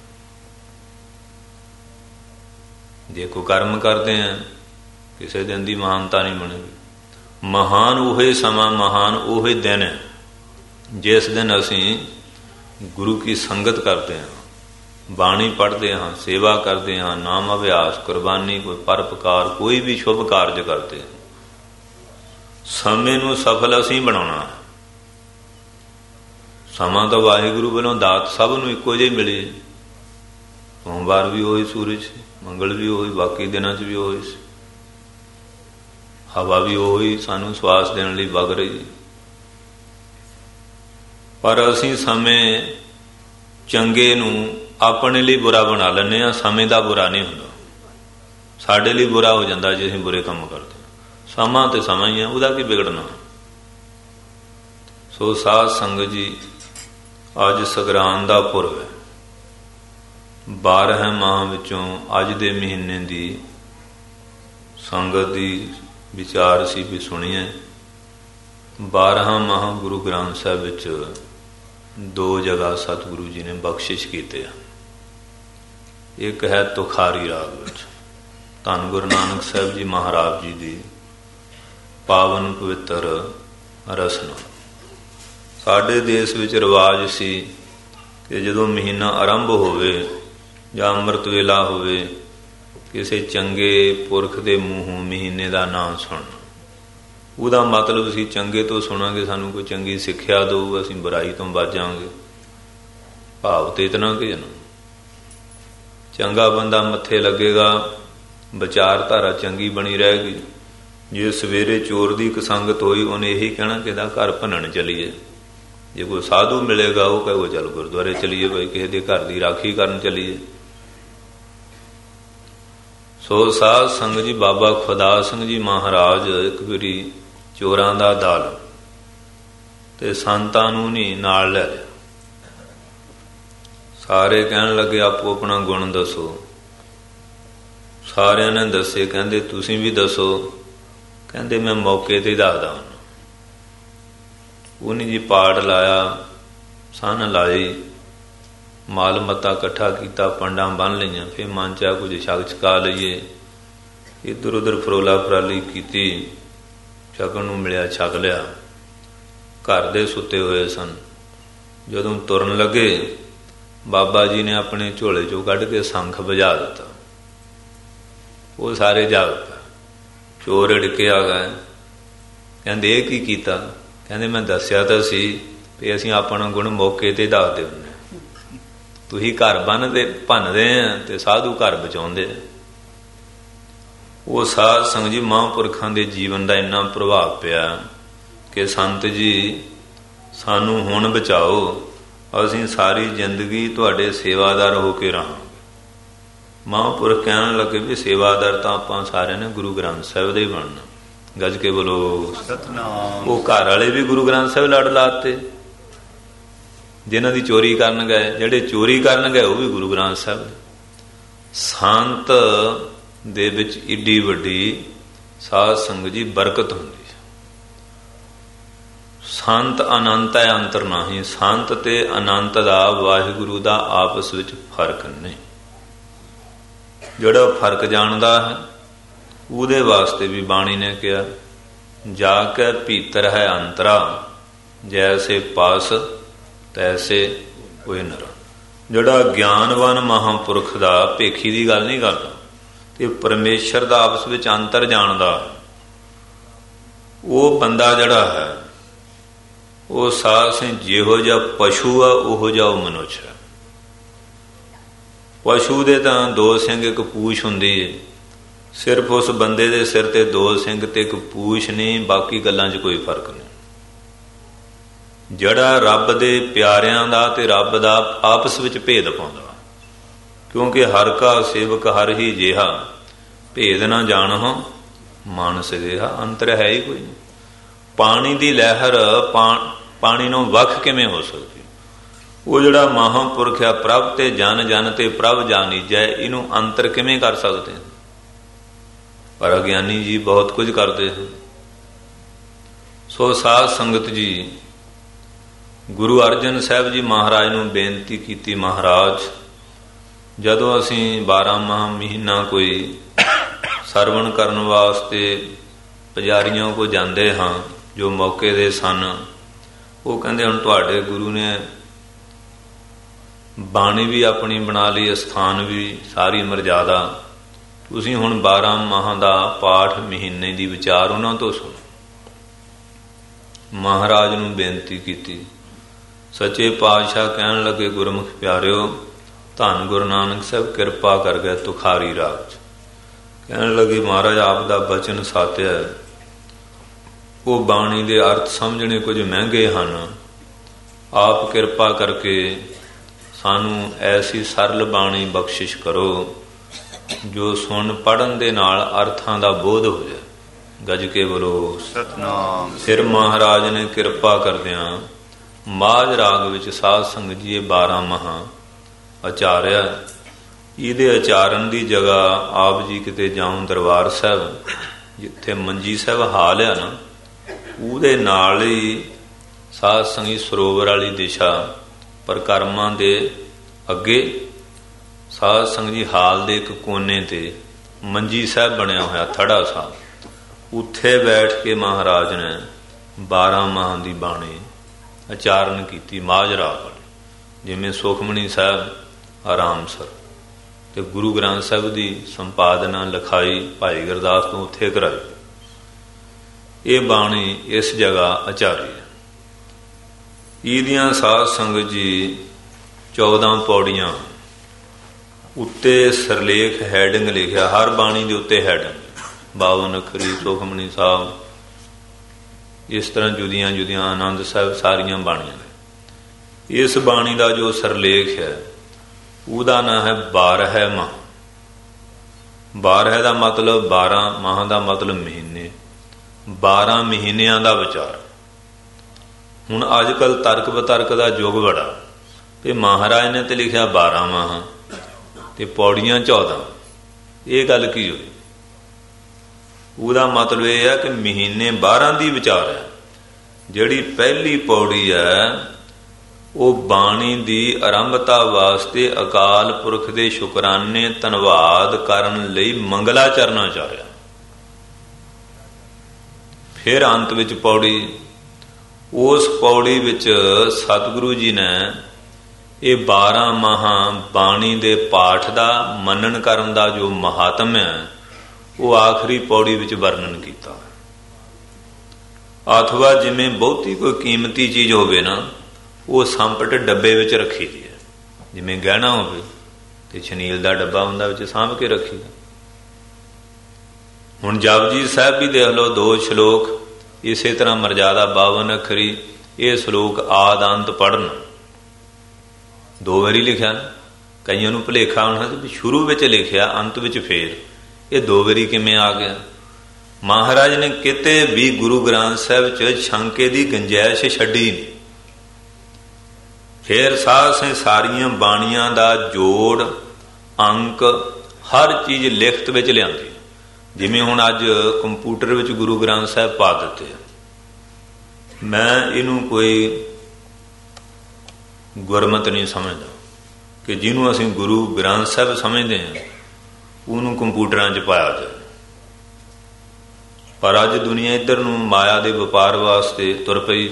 ਜੇ ਕੋਈ ਕਰਮ ਕਰਦੇ ਆ, ਕਿਸੇ ਦਿਨ ਦੀ ਮਹਾਨਤਾ ਨਹੀਂ ਬਣੇਗੀ। ਮਹਾਨ ਉਹੀ ਸਮਾਂ, ਮਹਾਨ ਉਹੀ ਦਿਨ ਹੈ ਜਿਸ ਦਿਨ ਅਸੀਂ ਗੁਰੂ ਕੀ ਸੰਗਤ ਕਰਦੇ ਹਾਂ, ਬਾਣੀ ਪੜ੍ਹਦੇ ਹਾਂ, ਸੇਵਾ ਕਰਦੇ ਹਾਂ, ਨਾਮ ਅਭਿਆਸ, ਕੁਰਬਾਨੀ, ਕੋਈ ਪਰਉਪਕਾਰ, ਕੋਈ ਵੀ ਸ਼ੁਭ ਕਾਰਜ ਕਰਦੇ ਹਾਂ। ਸਮੇਂ ਨੂੰ ਸਫਲ ਅਸੀਂ ਬਣਾਉਣਾ। ਸਮਾਂ ਤਾਂ ਵਾਹਿਗੁਰੂ ਵੱਲੋਂ ਦਾਤ ਸਭ ਨੂੰ ਇੱਕੋ ਜਿਹੀ ਮਿਲੀ। ਸੋਮਵਾਰ ਵੀ ਉਹੀ ਸੂਰਜ ਸੀ, ਮੰਗਲ ਵੀ ਉਹੀ, ਬਾਕੀ ਦਿਨਾਂ 'ਚ ਵੀ ਉਹੀ ਸੀ। ਹਵਾ ਵੀ ਉਹੀ ਸਾਨੂੰ ਸਵਾਸ ਦੇਣ ਲਈ ਵਗ ਰਹੀ। ਪਰ ਅਸੀਂ ਸਮੇਂ ਚੰਗੇ ਨੂੰ ਆਪਣੇ ਲਈ ਬੁਰਾ ਬਣਾ ਲੈਂਦੇ ਹਾਂ। ਸਮੇਂ ਦਾ ਬੁਰਾ ਨਹੀਂ ਹੁੰਦਾ, ਸਾਡੇ ਲਈ ਬੁਰਾ ਹੋ ਜਾਂਦਾ ਜੇ ਅਸੀਂ ਬੁਰੇ ਕੰਮ ਕਰਦੇ। ਸਮਾਂ ਤੇ ਸਮਾਂ ਹੀ ਹੈ, ਉਹਦਾ ਕੀ ਵਿਗੜਨਾ। ਸੋ ਸਾਧ ਸੰਗਤ ਜੀ, ਅੱਜ ਸੰਗਰਾਂਦ ਦਾ ਪੁਰਬ ਹੈ। 12 ਮਾਹ ਵਿੱਚੋਂ ਅੱਜ ਦੇ ਮਹੀਨੇ ਦੀ ਸੰਗਤ ਦੀ ਵਿਚਾਰ ਸੀ ਵੀ ਸੁਣੀਏ। 12 ਮਾਹ ਗੁਰੂ ਗ੍ਰੰਥ ਸਾਹਿਬ ਵਿੱਚ 2 ਜਗ੍ਹਾ ਸਤਿਗੁਰੂ ਜੀ ਨੇ ਬਖਸ਼ਿਸ਼ ਕੀਤੇ ਆ। ਇੱਕ ਹੈ ਤੁਖਾਰੀ ਰਾਗ ਵਿੱਚ, ਧੰਨ ਗੁਰੂ ਨਾਨਕ ਸਾਹਿਬ ਜੀ ਮਹਾਰਾਜ ਜੀ ਦੀ ਪਾਵਨ ਪਵਿੱਤਰ ਰਸਨਾ। ਸਾਡੇ ਦੇਸ਼ ਵਿੱਚ ਰਿਵਾਜ ਸੀ ਕਿ ਜਦੋਂ ਮਹੀਨਾ ਆਰੰਭ ਹੋਵੇ ਜਾਂ ਅੰਮ੍ਰਿਤ ਵੇਲਾ ਹੋਵੇ, ਕਿਸੇ ਚੰਗੇ ਪੁਰਖ ਦੇ ਮੂੰਹੋਂ ਮਹੀਨੇ ਦਾ ਨਾਂ ਸੁਣਨਾ। ਉਹਦਾ ਮਤਲਬ ਸੀ ਚੰਗੇ ਤੋਂ ਸੁਣਾਂਗੇ, ਸਾਨੂੰ ਕੋਈ ਚੰਗੀ ਸਿੱਖਿਆ ਦਊ, ਅਸੀਂ ਬੁਰਾਈ ਤੋਂ ਬਚ ਜਾਵਾਂਗੇ। ਭਾਵ ਤੇ ਇਤਨਾ ਕਿ ਚੰਗਾ ਬੰਦਾ ਮੱਥੇ ਲੱਗੇਗਾ, ਵਿਚਾਰਧਾਰਾ ਚੰਗੀ ਬਣੀ ਰਹੇਗੀ। ਜੇ ਸਵੇਰੇ ਚੋਰ ਦੀ ਇੱਕ ਸੰਗਤ ਹੋਈ, ਉਹਨੇ ਇਹੀ ਕਹਿਣਾ ਕਿ ਇਹਦਾ ਘਰ ਭੰਨਣ ਚਲੀਏ। ਜੇ ਕੋਈ ਸਾਧੂ ਮਿਲੇਗਾ, ਉਹ ਕਹੇਗਾ ਚੱਲ ਗੁਰਦੁਆਰੇ ਚਲੀਏ, ਭਾਈ ਕਿਸੇ ਦੇ ਘਰ ਦੀ ਰਾਖੀ ਕਰਨ ਚਲੀਏ। ਸੋ ਸਾਧ ਸੰਗਤ ਜੀ, ਬਾਬਾ ਖੁਦਾ ਸਿੰਘ ਜੀ ਮਹਾਰਾਜ ਇੱਕ ਵਾਰੀ ਚੋਰਾਂ ਦਾ ਦਲ ਤੇ ਸੰਤਾਂ ਨੂੰ ਨਹੀਂ ਨਾਲ ਲੈ ਲਿਆ। ਸਾਰੇ ਕਹਿਣ ਲੱਗੇ ਆਪੋ ਆਪਣਾ ਗੁਣ ਦੱਸੋ। ਸਾਰਿਆਂ ਨੇ ਦੱਸੇ। ਕਹਿੰਦੇ ਤੁਸੀਂ ਵੀ ਦੱਸੋ। ਕਹਿੰਦੇ ਮੈਂ ਮੌਕੇ ਤੇ ਦੱਸਦਾ। ਉਹਨੇ ਜੀ ਪਾੜ ਲਾਇਆ, ਸੰਨ ਲਾਈ, ਮਾਲ ਮੱਤਾ ਇਕੱਠਾ ਕੀਤਾ, ਪੰਡਾਂ ਬੰਨ੍ਹ ਲਈਆਂ। ਫਿਰ ਮਨ 'ਚ ਕੁਝ ਛਕ ਛਕਾ ਲਈਏ। ਇੱਧਰ ਉੱਧਰ ਫਰੋਲਾ ਫਰਾਲੀ ਕੀਤੀ। ਛਕਣ ਨੂੰ ਮਿਲਿਆ ਛਕ ਲਿਆ। ਘਰ ਦੇ ਸੁੱਤੇ ਹੋਏ ਸਨ। ਜਦੋਂ ਤੁਰਨ ਲੱਗੇ, ਬਾਬਾ ਜੀ ਨੇ ਆਪਣੇ ਝੋਲੇ 'ਚੋਂ ਕੱਢ ਕੇ ਸ਼ੰਖ ਵਜਾ ਦਿੱਤਾ। ਉਹ ਸਾਰੇ ਜਾਗ ਪਏ। ਚੋਰ ੜਕੇ ਆ ਗਏ। ਕਹਿੰਦੇ ਇਹ ਕੀ ਕੀਤਾ? ਕਹਿੰਦੇ ਮੈਂ ਦੱਸਿਆ ਤਾਂ ਸੀ ਵੀ ਅਸੀਂ ਆਪਣਾ ਗੁਣ ਮੌਕੇ ਤੇ ਦੱਸਦੇ ਹੁੰਦੇ। ਤੁਸੀਂ ਘਰ ਭੰਨਦੇ ਆ ਤੇ ਸਾਧੂ ਘਰ ਬਚਾਉਂਦੇ ਆ। ਉਹ ਸਾਧ ਸੰਗਤ ਜੀ ਮਹਾਂਪੁਰਖਾਂ ਦੇ ਜੀਵਨ ਦਾ ਇੰਨਾ ਪ੍ਰਭਾਵ ਪਿਆ ਕਿ ਸੰਤ ਜੀ ਸਾਨੂੰ ਹੁਣ ਬਚਾਓ, ਅਸੀਂ ਸਾਰੀ ਜ਼ਿੰਦਗੀ ਤੁਹਾਡੇ ਸੇਵਾਦਾਰ ਹੋ ਕੇ ਰਹਾਂਗੇ। ਮਹਾਂਪੁਰਖ ਕਹਿਣ ਲੱਗੇ ਵੀ ਸੇਵਾਦਾਰ ਤਾਂ ਆਪਾਂ ਸਾਰਿਆਂ ਨੇ ਗੁਰੂ ਗ੍ਰੰਥ ਸਾਹਿਬ ਦੇ ਬਣਨਾ। ਗੱਜ ਕੇ ਬੋਲੋ ਸਤਿਨਾਮ। ਉਹ ਘਰ ਵਾਲੇ ਵੀ ਗੁਰੂ ਗ੍ਰੰਥ ਸਾਹਿਬ ਲੜ ਲਾਤੇ। ਜਿਨ੍ਹਾਂ ਦੀ ਚੋਰੀ ਕਰਨ ਗਏ, ਜਿਹੜੇ ਚੋਰੀ ਕਰਨ ਗਏ ਉਹ ਵੀ ਗੁਰੂ ਗ੍ਰੰਥ ਸਾਹਿਬ। ਸੰਤ ਦੇ ਵਿੱਚ ਏਡੀ ਵੱਡੀ ਸਾਧ ਸੰਗਤ ਜੀ ਬਰਕਤ ਹੁੰਦੀ। ਸੰਤ ਅਨੰਤ ਹੈ, ਅੰਤਰ ਨਹੀਂ। ਸੰਤ ਤੇ ਅਨੰਤ ਦਾ, ਵਾਹਿਗੁਰੂ ਦਾ ਆਪਸ ਵਿੱਚ ਫਰਕ ਨਹੀਂ। ਜਿਹੜਾ ਫਰਕ ਜਾਣਦਾ ਹੈ ਉਹਦੇ ਵਾਸਤੇ ਵੀ ਬਾਣੀ ਨੇ ਕਿਹਾ, ਜਾ ਕੇ ਭੀਤਰ ਹੈ ਅੰਤਰਾ, ਜੈਸੇ ਪਾਸ ਤੈਸੇ ਕੋਈ ਨਰ। ਜਿਹੜਾ ਗਿਆਨਵਾਨ ਮਹਾਂਪੁਰਖ ਦਾ, ਭੇਖੀ ਦੀ ਗੱਲ ਨਹੀਂ ਕਰਦਾ, ਤੇ ਪਰਮੇਸ਼ਰ ਦਾ ਆਪਸ ਵਿੱਚ ਅੰਤਰ ਜਾਣਦਾ, ਉਹ ਬੰਦਾ ਜਿਹੜਾ ਹੈ ਉਹ ਸਾਧ ਸੰਗਤ ਜਿਹੋ ਜਿਹਾ ਪਸ਼ੂ ਆ ਉਹੋ ਜਿਹਾ ਉਹ ਮਨੁੱਖ ਹੈ। ਪਸ਼ੂ ਦੇ ਤਾਂ ਦੋ ਸਿੰਘ ਇੱਕ ਪੂਛ ਹੁੰਦੀ ਹੈ। ਸਿਰਫ ਉਸ ਬੰਦੇ ਦੇ ਸਿਰ ਤੇ ਦੋ ਸਿੰਘ ਤੇ ਇੱਕ ਪੂਛ ਨਹੀਂ, ਬਾਕੀ ਗੱਲਾਂ 'ਚ ਕੋਈ ਫਰਕ ਨਹੀਂ। ਜਿਹੜਾ ਰੱਬ ਦੇ ਪਿਆਰਿਆਂ ਦਾ ਤੇ ਰੱਬ ਦਾ ਆਪਸ ਵਿੱਚ ਭੇਦ ਪਾਉਂਦਾ, ਕਿਉਂਕਿ ਹਰ ਕਾ ਸੇਵਕ ਹਰ ਹੀ ਜਿਹਾ, ਭੇਦ ਨਾ ਜਾਣੋ ਮਾਨਸ ਜਿਹਾ। ਅੰਤਰ ਹੈ ਹੀ ਕੋਈ ਨਹੀਂ। ਪਾਣੀ ਦੀ ਲਹਿਰ ਪਾਣੀ ਨੂੰ ਵੱਖ ਕਿਵੇਂ ਹੋ ਸਕਦੀ? ਉਹ ਜਿਹੜਾ ਮਹਾਂਪੁਰਖ ਆ, ਪ੍ਰਭ ਤੇ ਜਨ, ਜਨ ਤੇ ਪ੍ਰਭ ਜਾਣੀਜੈ, ਇਹਨੂੰ ਅੰਤਰ ਕਿਵੇਂ ਕਰ ਸਕਦੇ? ਪਰ ਅਗਿਆਨੀ ਜੀ ਬਹੁਤ ਕੁਝ ਕਰਦੇ ਹਨ। ਸੋ ਸਾਧ ਸੰਗਤ ਜੀ, ਗੁਰੂ ਅਰਜਨ ਸਾਹਿਬ ਜੀ ਮਹਾਰਾਜ ਨੂੰ ਬੇਨਤੀ ਕੀਤੀ, ਮਹਾਰਾਜ ਜਦੋਂ ਅਸੀਂ 12ਵਾਂ ਮਹੀਨਾ ਕੋਈ ਸਰਵਣ ਕਰਨ ਵਾਸਤੇ ਪੁਜਾਰੀਆਂ ਕੋਲ ਜਾਂਦੇ ਹਾਂ, ਜੋ ਮੌਕੇ ਦੇ ਸਨ, ਉਹ ਕਹਿੰਦੇ ਹੁਣ ਤੁਹਾਡੇ ਗੁਰੂ ਨੇ ਬਾਣੀ ਵੀ ਆਪਣੀ ਬਣਾ ਲਈ, ਅਸਥਾਨ ਵੀ, ਸਾਰੀ ਮਰਜ਼ਾਦਾ, ਤੁਸੀਂ ਹੁਣ 12 ਮਾਹਾਂ ਦਾ ਪਾਠ ਮਹੀਨੇ ਦੀ ਵਿਚਾਰ ਉਹਨਾਂ ਤੋਂ ਸੁਣੋ। ਮਹਾਰਾਜ ਨੂੰ ਬੇਨਤੀ ਕੀਤੀ। ਸੱਚੇ ਪਾਤਸ਼ਾਹ ਕਹਿਣ ਲੱਗੇ, ਗੁਰਮੁਖ ਪਿਆਰਿਓ, ਧੰਨ ਗੁਰੂ ਨਾਨਕ ਸਾਹਿਬ ਕਿਰਪਾ ਕਰ ਗਏ ਤੁਖਾਰੀ ਰਾਗ 'ਚ। ਕਹਿਣ ਲੱਗੇ ਮਹਾਰਾਜ ਆਪ ਦਾ ਬਚਨ ਸਾਤਿਆ, ਉਹ ਬਾਣੀ ਦੇ ਅਰਥ ਸਮਝਣੇ ਕੁਝ ਮਹਿੰਗੇ ਹਨ। ਆਪ ਕਿਰਪਾ ਕਰਕੇ ਸਾਨੂੰ ਐਸੀ ਸਰਲ ਬਾਣੀ ਬਖਸ਼ਿਸ਼ ਕਰੋ ਜੋ ਸੁਣ ਪੜ੍ਹਨ ਦੇ ਨਾਲ ਅਰਥਾਂ ਦਾ ਬੋਧ ਹੋ ਜਾਏ। ਗੱਜ ਕੇ ਬੋਲੋ ਸਤਿਨਾਮ। ਫਿਰ ਮਹਾਰਾਜ ਨੇ ਕਿਰਪਾ ਕਰਦਿਆਂ ਮਾਝ ਰਾਗ ਵਿੱਚ ਸਾਧ ਸੰਗਤ ਜੀ 12 ਮਹਾਂ ਆਚਾਰਿਆ। ਇਹਦੇ ਆਚਾਰਨ ਦੀ ਜਗ੍ਹਾ ਆਪ ਜੀ ਕਿਤੇ ਜਾਉਂ ਦਰਬਾਰ ਸਾਹਿਬ, ਜਿੱਥੇ ਮੰਜੀ ਸਾਹਿਬ ਹਾਲ ਆ ਨਾ, ਉਹਦੇ ਨਾਲ ਹੀ ਸਾਧ ਸੰਗਤ ਸਰੋਵਰ ਵਾਲੀ ਦਿਸ਼ਾ ਪਰਿਕਰਮਾ ਦੇ ਅੱਗੇ ਸਾਧ ਸੰਗਤ ਜੀ ਹਾਲ ਦੇ ਇੱਕ ਕੋਨੇ ਤੇ ਮੰਜੀ ਸਾਹਿਬ ਬਣਿਆ ਹੋਇਆ, ਥੜਾ ਸਾਹਿਬ, ਉੱਥੇ ਬੈਠ ਕੇ ਮਹਾਰਾਜ ਨੇ 12 ਮਾਹਾਂ ਦੀ ਬਾਣੀ ਆਚਾਰਨ ਕੀਤੀ ਮਾਝ ਰਾਗ ਵਾਲੀ। ਜਿਵੇਂ ਸੁਖਮਣੀ ਸਾਹਿਬ, ਆਰਾਮਸਰ ਤੇ ਗੁਰੂ ਗ੍ਰੰਥ ਸਾਹਿਬ ਦੀ ਸੰਪਾਦਨਾ ਲਿਖਾਈ ਭਾਈ ਗੁਰਦਾਸ ਤੋਂ ਉੱਥੇ ਕਰਾਈ। ਇਹ ਬਾਣੀ ਇਸ ਜਗ੍ਹਾ ਆਚਾਰੀ ਹੈ। ਇਹਦੀਆਂ ਸਾਧ ਸੰਗਤ ਜੀ 14 ਪੌੜੀਆਂ, ਉੱਤੇ ਸਰਲੇਖ ਹੈਡਿੰਗ ਲਿਖਿਆ, ਹਰ ਬਾਣੀ ਦੇ ਉੱਤੇ ਹੈਡਿੰਗ 52 ਅੱਖਰੀ ਸੁਖਮਣੀ ਸਾਹਿਬ, ਇਸ ਤਰ੍ਹਾਂ ਜੁਦੀਆਂ ਜੁਦੀਆਂ ਆਨੰਦ ਸਾਹਿਬ, ਸਾਰੀਆਂ ਬਾਣੀਆਂ ਨੇ। ਇਸ ਬਾਣੀ ਦਾ ਜੋ ਸਰਲੇਖ ਹੈ ਉਹਦਾ ਨਾਂ ਹੈ 12 ਮਾਹ। 12 ਦਾ ਮਤਲਬ 12 ਮਾਹਾਂ ਦਾ ਮਤਲਬ ਮਹੀਨੇ, 12 ਮਹੀਨਿਆਂ ਦਾ ਵਿਚਾਰ। ਹੁਣ ਅੱਜ ਕੱਲ੍ਹ ਤਰਕ ਵਿਤਰਕ ਦਾ ਯੁੱਗ ਬੜਾ, ਤੇ ਮਹਾਰਾਜ ਨੇ ਤੇ ਲਿਖਿਆ 12 ਮਾਹਾਂ ਤੇ ਪੌੜੀਆਂ 14। ਇਹ ਗੱਲ ਕੀ ਹੋਈ? ਉਹਦਾ ਮਤਲਬ ਇਹ ਹੈ ਕਿ ਮਹੀਨੇ 12 ਦੀ ਵਿਚਾਰ ਹੈ। ਜਿਹੜੀ ਪਹਿਲੀ ਪੌੜੀ ਹੈ ਉਹ ਬਾਣੀ ਦੀ ਆਰੰਭਤਾ ਵਾਸਤੇ ਅਕਾਲ ਪੁਰਖ ਦੇ ਸ਼ੁਕਰਾਨੇ ਧੰਨਵਾਦ ਕਰਨ ਲਈ ਮੰਗਲਾਚਰਨ ਆਚਾਰਿਆ। ਫਿਰ ਅੰਤ ਵਿੱਚ ਪੌੜੀ, ਉਸ ਪੌੜੀ ਵਿੱਚ ਸਤਿਗੁਰੂ ਜੀ ਨੇ ਇਹ 12 ਮਾਹਾਂ ਬਾਣੀ ਦੇ ਪਾਠ ਦਾ ਮੰਨਣ ਕਰਨ ਦਾ ਜੋ ਮਹਾਤਮ ਹੈ ਉਹ ਆਖਰੀ ਪੌੜੀ ਵਿੱਚ ਵਰਣਨ ਕੀਤਾ। ਅਥਵਾ ਜਿਵੇਂ ਬਹੁਤੀ ਕੋਈ ਕੀਮਤੀ ਚੀਜ਼ ਹੋਵੇ ਨਾ, ਉਹ ਸੰਪਟ ਡੱਬੇ ਵਿੱਚ ਰੱਖੀ ਦੀ ਹੈ। ਜਿਵੇਂ ਗਹਿਣਾ ਹੋਵੇ ਤੇ ਛਨੀਲ ਦਾ ਡੱਬਾ ਹੁੰਦਾ, ਵਿੱਚ ਸਾਂਭ ਕੇ ਰੱਖੀ ਦਾ। ਹੁਣ ਜਪਜੀ ਸਾਹਿਬ ਵੀ ਦੇਖ ਲਓ, 2 ਸ਼ਲੋਕ ਇਸੇ ਤਰ੍ਹਾਂ ਮਰਜ਼ਾਦਾ 52 ਅੱਖਰੀ। ਇਹ ਸ਼ਲੋਕ ਆਦ ਅੰਤ ਪੜ੍ਹਨ 2 ਵਾਰੀ ਲਿਖਿਆ। ਕਈਆਂ ਨੂੰ ਭੁਲੇਖਾ ਹੋਣਾ ਵੀ ਸ਼ੁਰੂ ਵਿੱਚ ਲਿਖਿਆ ਅੰਤ ਵਿੱਚ ਫੇਰ, ਇਹ 2 ਵਾਰੀ ਕਿਵੇਂ ਆ ਗਿਆ? ਮਹਾਰਾਜ ਨੇ ਕਿਤੇ ਵੀ ਗੁਰੂ ਗ੍ਰੰਥ ਸਾਹਿਬ 'ਚ ਸ਼ੰਕੇ ਦੀ ਗੁੰਜਾਇਸ਼ ਛੱਡੀ ਨਹੀਂ। ਫਿਰ ਸਾਰੀਆਂ ਬਾਣੀਆਂ ਦਾ ਜੋੜ, ਅੰਕ, ਹਰ ਚੀਜ਼ ਲਿਖਤ ਵਿੱਚ ਲਿਆਂਦੀ। ਜਿਵੇਂ ਹੁਣ ਅੱਜ ਕੰਪਿਊਟਰ ਵਿੱਚ ਗੁਰੂ ਗ੍ਰੰਥ ਸਾਹਿਬ ਪਾ ਦਿੱਤੇ ਆ। ਮੈਂ ਇਹਨੂੰ ਕੋਈ ਗੁਰਮਤਿ ਨਹੀਂ ਸਮਝਦਾ ਕਿ ਜਿਹਨੂੰ ਅਸੀਂ ਗੁਰੂ ਗ੍ਰੰਥ ਸਾਹਿਬ ਸਮਝਦੇ ਹਾਂ ਉਹਨੂੰ ਕੰਪਿਊਟਰਾਂ 'ਚ ਪਾਇਆ ਜਾਏ। ਪਰ ਅੱਜ ਦੁਨੀਆ ਇੱਧਰ ਨੂੰ ਮਾਇਆ ਦੇ ਵਪਾਰ ਵਾਸਤੇ ਤੁਰ ਪਈ।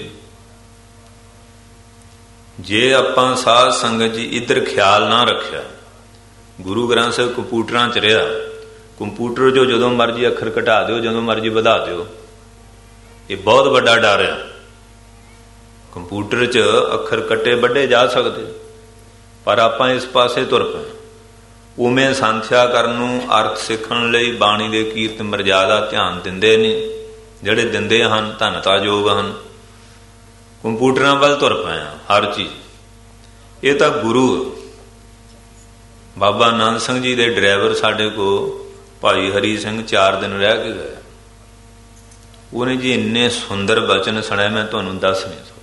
ਜੇ ਆਪਾਂ ਸਾਧ ਸੰਗਤ ਜੀ ਇੱਧਰ ਖਿਆਲ ਨਾ ਰੱਖਿਆ, ਗੁਰੂ ਗ੍ਰੰਥ ਸਾਹਿਬ ਕੰਪਿਊਟਰਾਂ 'ਚ ਰਿਹਾ। ਕੰਪਿਊਟਰ 'ਚੋਂ ਜਦੋਂ ਮਰਜ਼ੀ ਅੱਖਰ ਘਟਾ ਦਿਓ, ਜਦੋਂ ਮਰਜ਼ੀ ਵਧਾ ਦਿਓ। ਇਹ ਬਹੁਤ ਵੱਡਾ ਡਰ ਆ। ਕੰਪਿਊਟਰ 'ਚ ਅੱਖਰ ਕੱਟੇ ਵੱਢੇ ਜਾ ਸਕਦੇ, ਪਰ ਆਪਾਂ ਇਸ ਪਾਸੇ ਤੁਰ ਪਏ। ਉਵੇਂ ਸੰਥਿਆ ਕਰਨ ਨੂੰ, ਅਰਥ ਸਿੱਖਣ ਲਈ ਬਾਣੀ ਦੇ ਕੀਰਤ ਮਰਜ਼ਾਦਾ ਧਿਆਨ ਦਿੰਦੇ ਨਹੀਂ। ਜਿਹੜੇ ਦਿੰਦੇ ਹਨ ਧੰਨਤਾਯੋਗ ਹਨ। ਕੰਪਿਊਟਰਾਂ ਵੱਲ ਤੁਰ ਪਏ ਆ ਹਰ ਚੀਜ਼। ਇਹ ਤਾਂ ਗੁਰੂ ਬਾਬਾ ਨੰਦ ਸਿੰਘ ਜੀ ਦੇ ਡਰਾਈਵਰ ਸਾਡੇ ਕੋਲ ਭਾਈ ਹਰੀ ਸਿੰਘ 4 ਦਿਨ ਰਹਿ ਕੇ ਗਏ। ਉਹਨੇ ਜੀ ਇੰਨੇ ਸੁੰਦਰ ਬਚਨ ਸੁਣਾਏ, ਮੈਂ ਤੁਹਾਨੂੰ ਦੱਸ ਨਹੀਂ ਸਕਦਾ।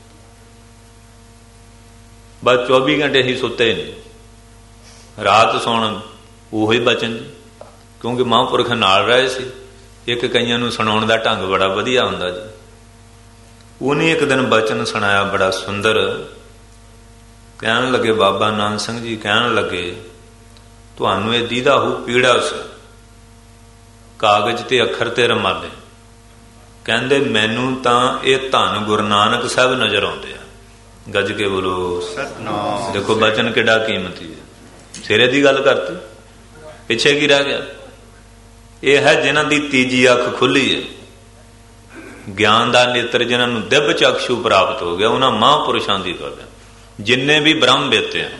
ਬਸ 24 ਘੰਟੇ ਹੀ ਸੁੱਤੇ ਨਹੀਂ, ਰਾਤ ਸੌਣ ਉਹੀ ਬਚਨ ਜੀ, ਕਿਉਂਕਿ ਮਹਾਂਪੁਰਖ ਨਾਲ ਰਹੇ ਸੀ। ਇੱਕ ਕਈਆਂ ਨੂੰ ਸੁਣਾਉਣ ਦਾ ਢੰਗ ਬੜਾ ਵਧੀਆ ਹੁੰਦਾ ਜੀ। ਉਹਨੇ ਇੱਕ ਦਿਨ ਬਚਨ ਸੁਣਾਇਆ ਬੜਾ ਸੁੰਦਰ। ਕਹਿਣ ਲੱਗੇ, ਬਾਬਾ ਨੰਦ ਸਿੰਘ ਜੀ ਕਹਿਣ ਲੱਗੇ, ਤੁਹਾਨੂੰ ਇਹ ਦੀਦਾ ਹੋ ਪੀੜਾ ਸੀ, ਕਾਗਜ਼ ਤੇ ਅੱਖਰ ਤੇ ਰਮਾਲੇ। ਕਹਿੰਦੇ ਮੈਨੂੰ ਤਾਂ ਇਹ ਧੰਨ ਗੁਰੂ ਨਾਨਕ ਸਾਹਿਬ ਨਜ਼ਰ ਆਉਂਦੇ ਆ। ਗੱਜ ਕੇ ਬੋਲੋ ਸਤਿਨਾਮ। ਦੇਖੋ ਬਚਨ ਕਿੱਡਾ ਕੀਮਤੀ ਹੈ। ਸਿਰੇ ਦੀ ਗੱਲ ਕਰਤੀ, ਪਿੱਛੇ ਕੀ ਰਹਿ ਗਿਆ? ਇਹ ਹੈ ਜਿਨ੍ਹਾਂ ਦੀ ਤੀਜੀ ਅੱਖ ਖੁੱਲੀ ਹੈ, ਗਿਆਨ ਦਾ ਨੇਤਰ ਜਿਨ੍ਹਾਂ ਨੂੰ ਦਿਵ ਚਕਸ਼ੂ ਪ੍ਰਾਪਤ ਹੋ ਗਿਆ। ਉਹਨਾਂ ਮਹਾਂਪੁਰਸ਼ਾਂ ਦੀ ਗੱਲ ਹੈ। ਜਿੰਨੇ ਵੀ ਬ੍ਰਹਮ ਵੇਤੇ ਹਨ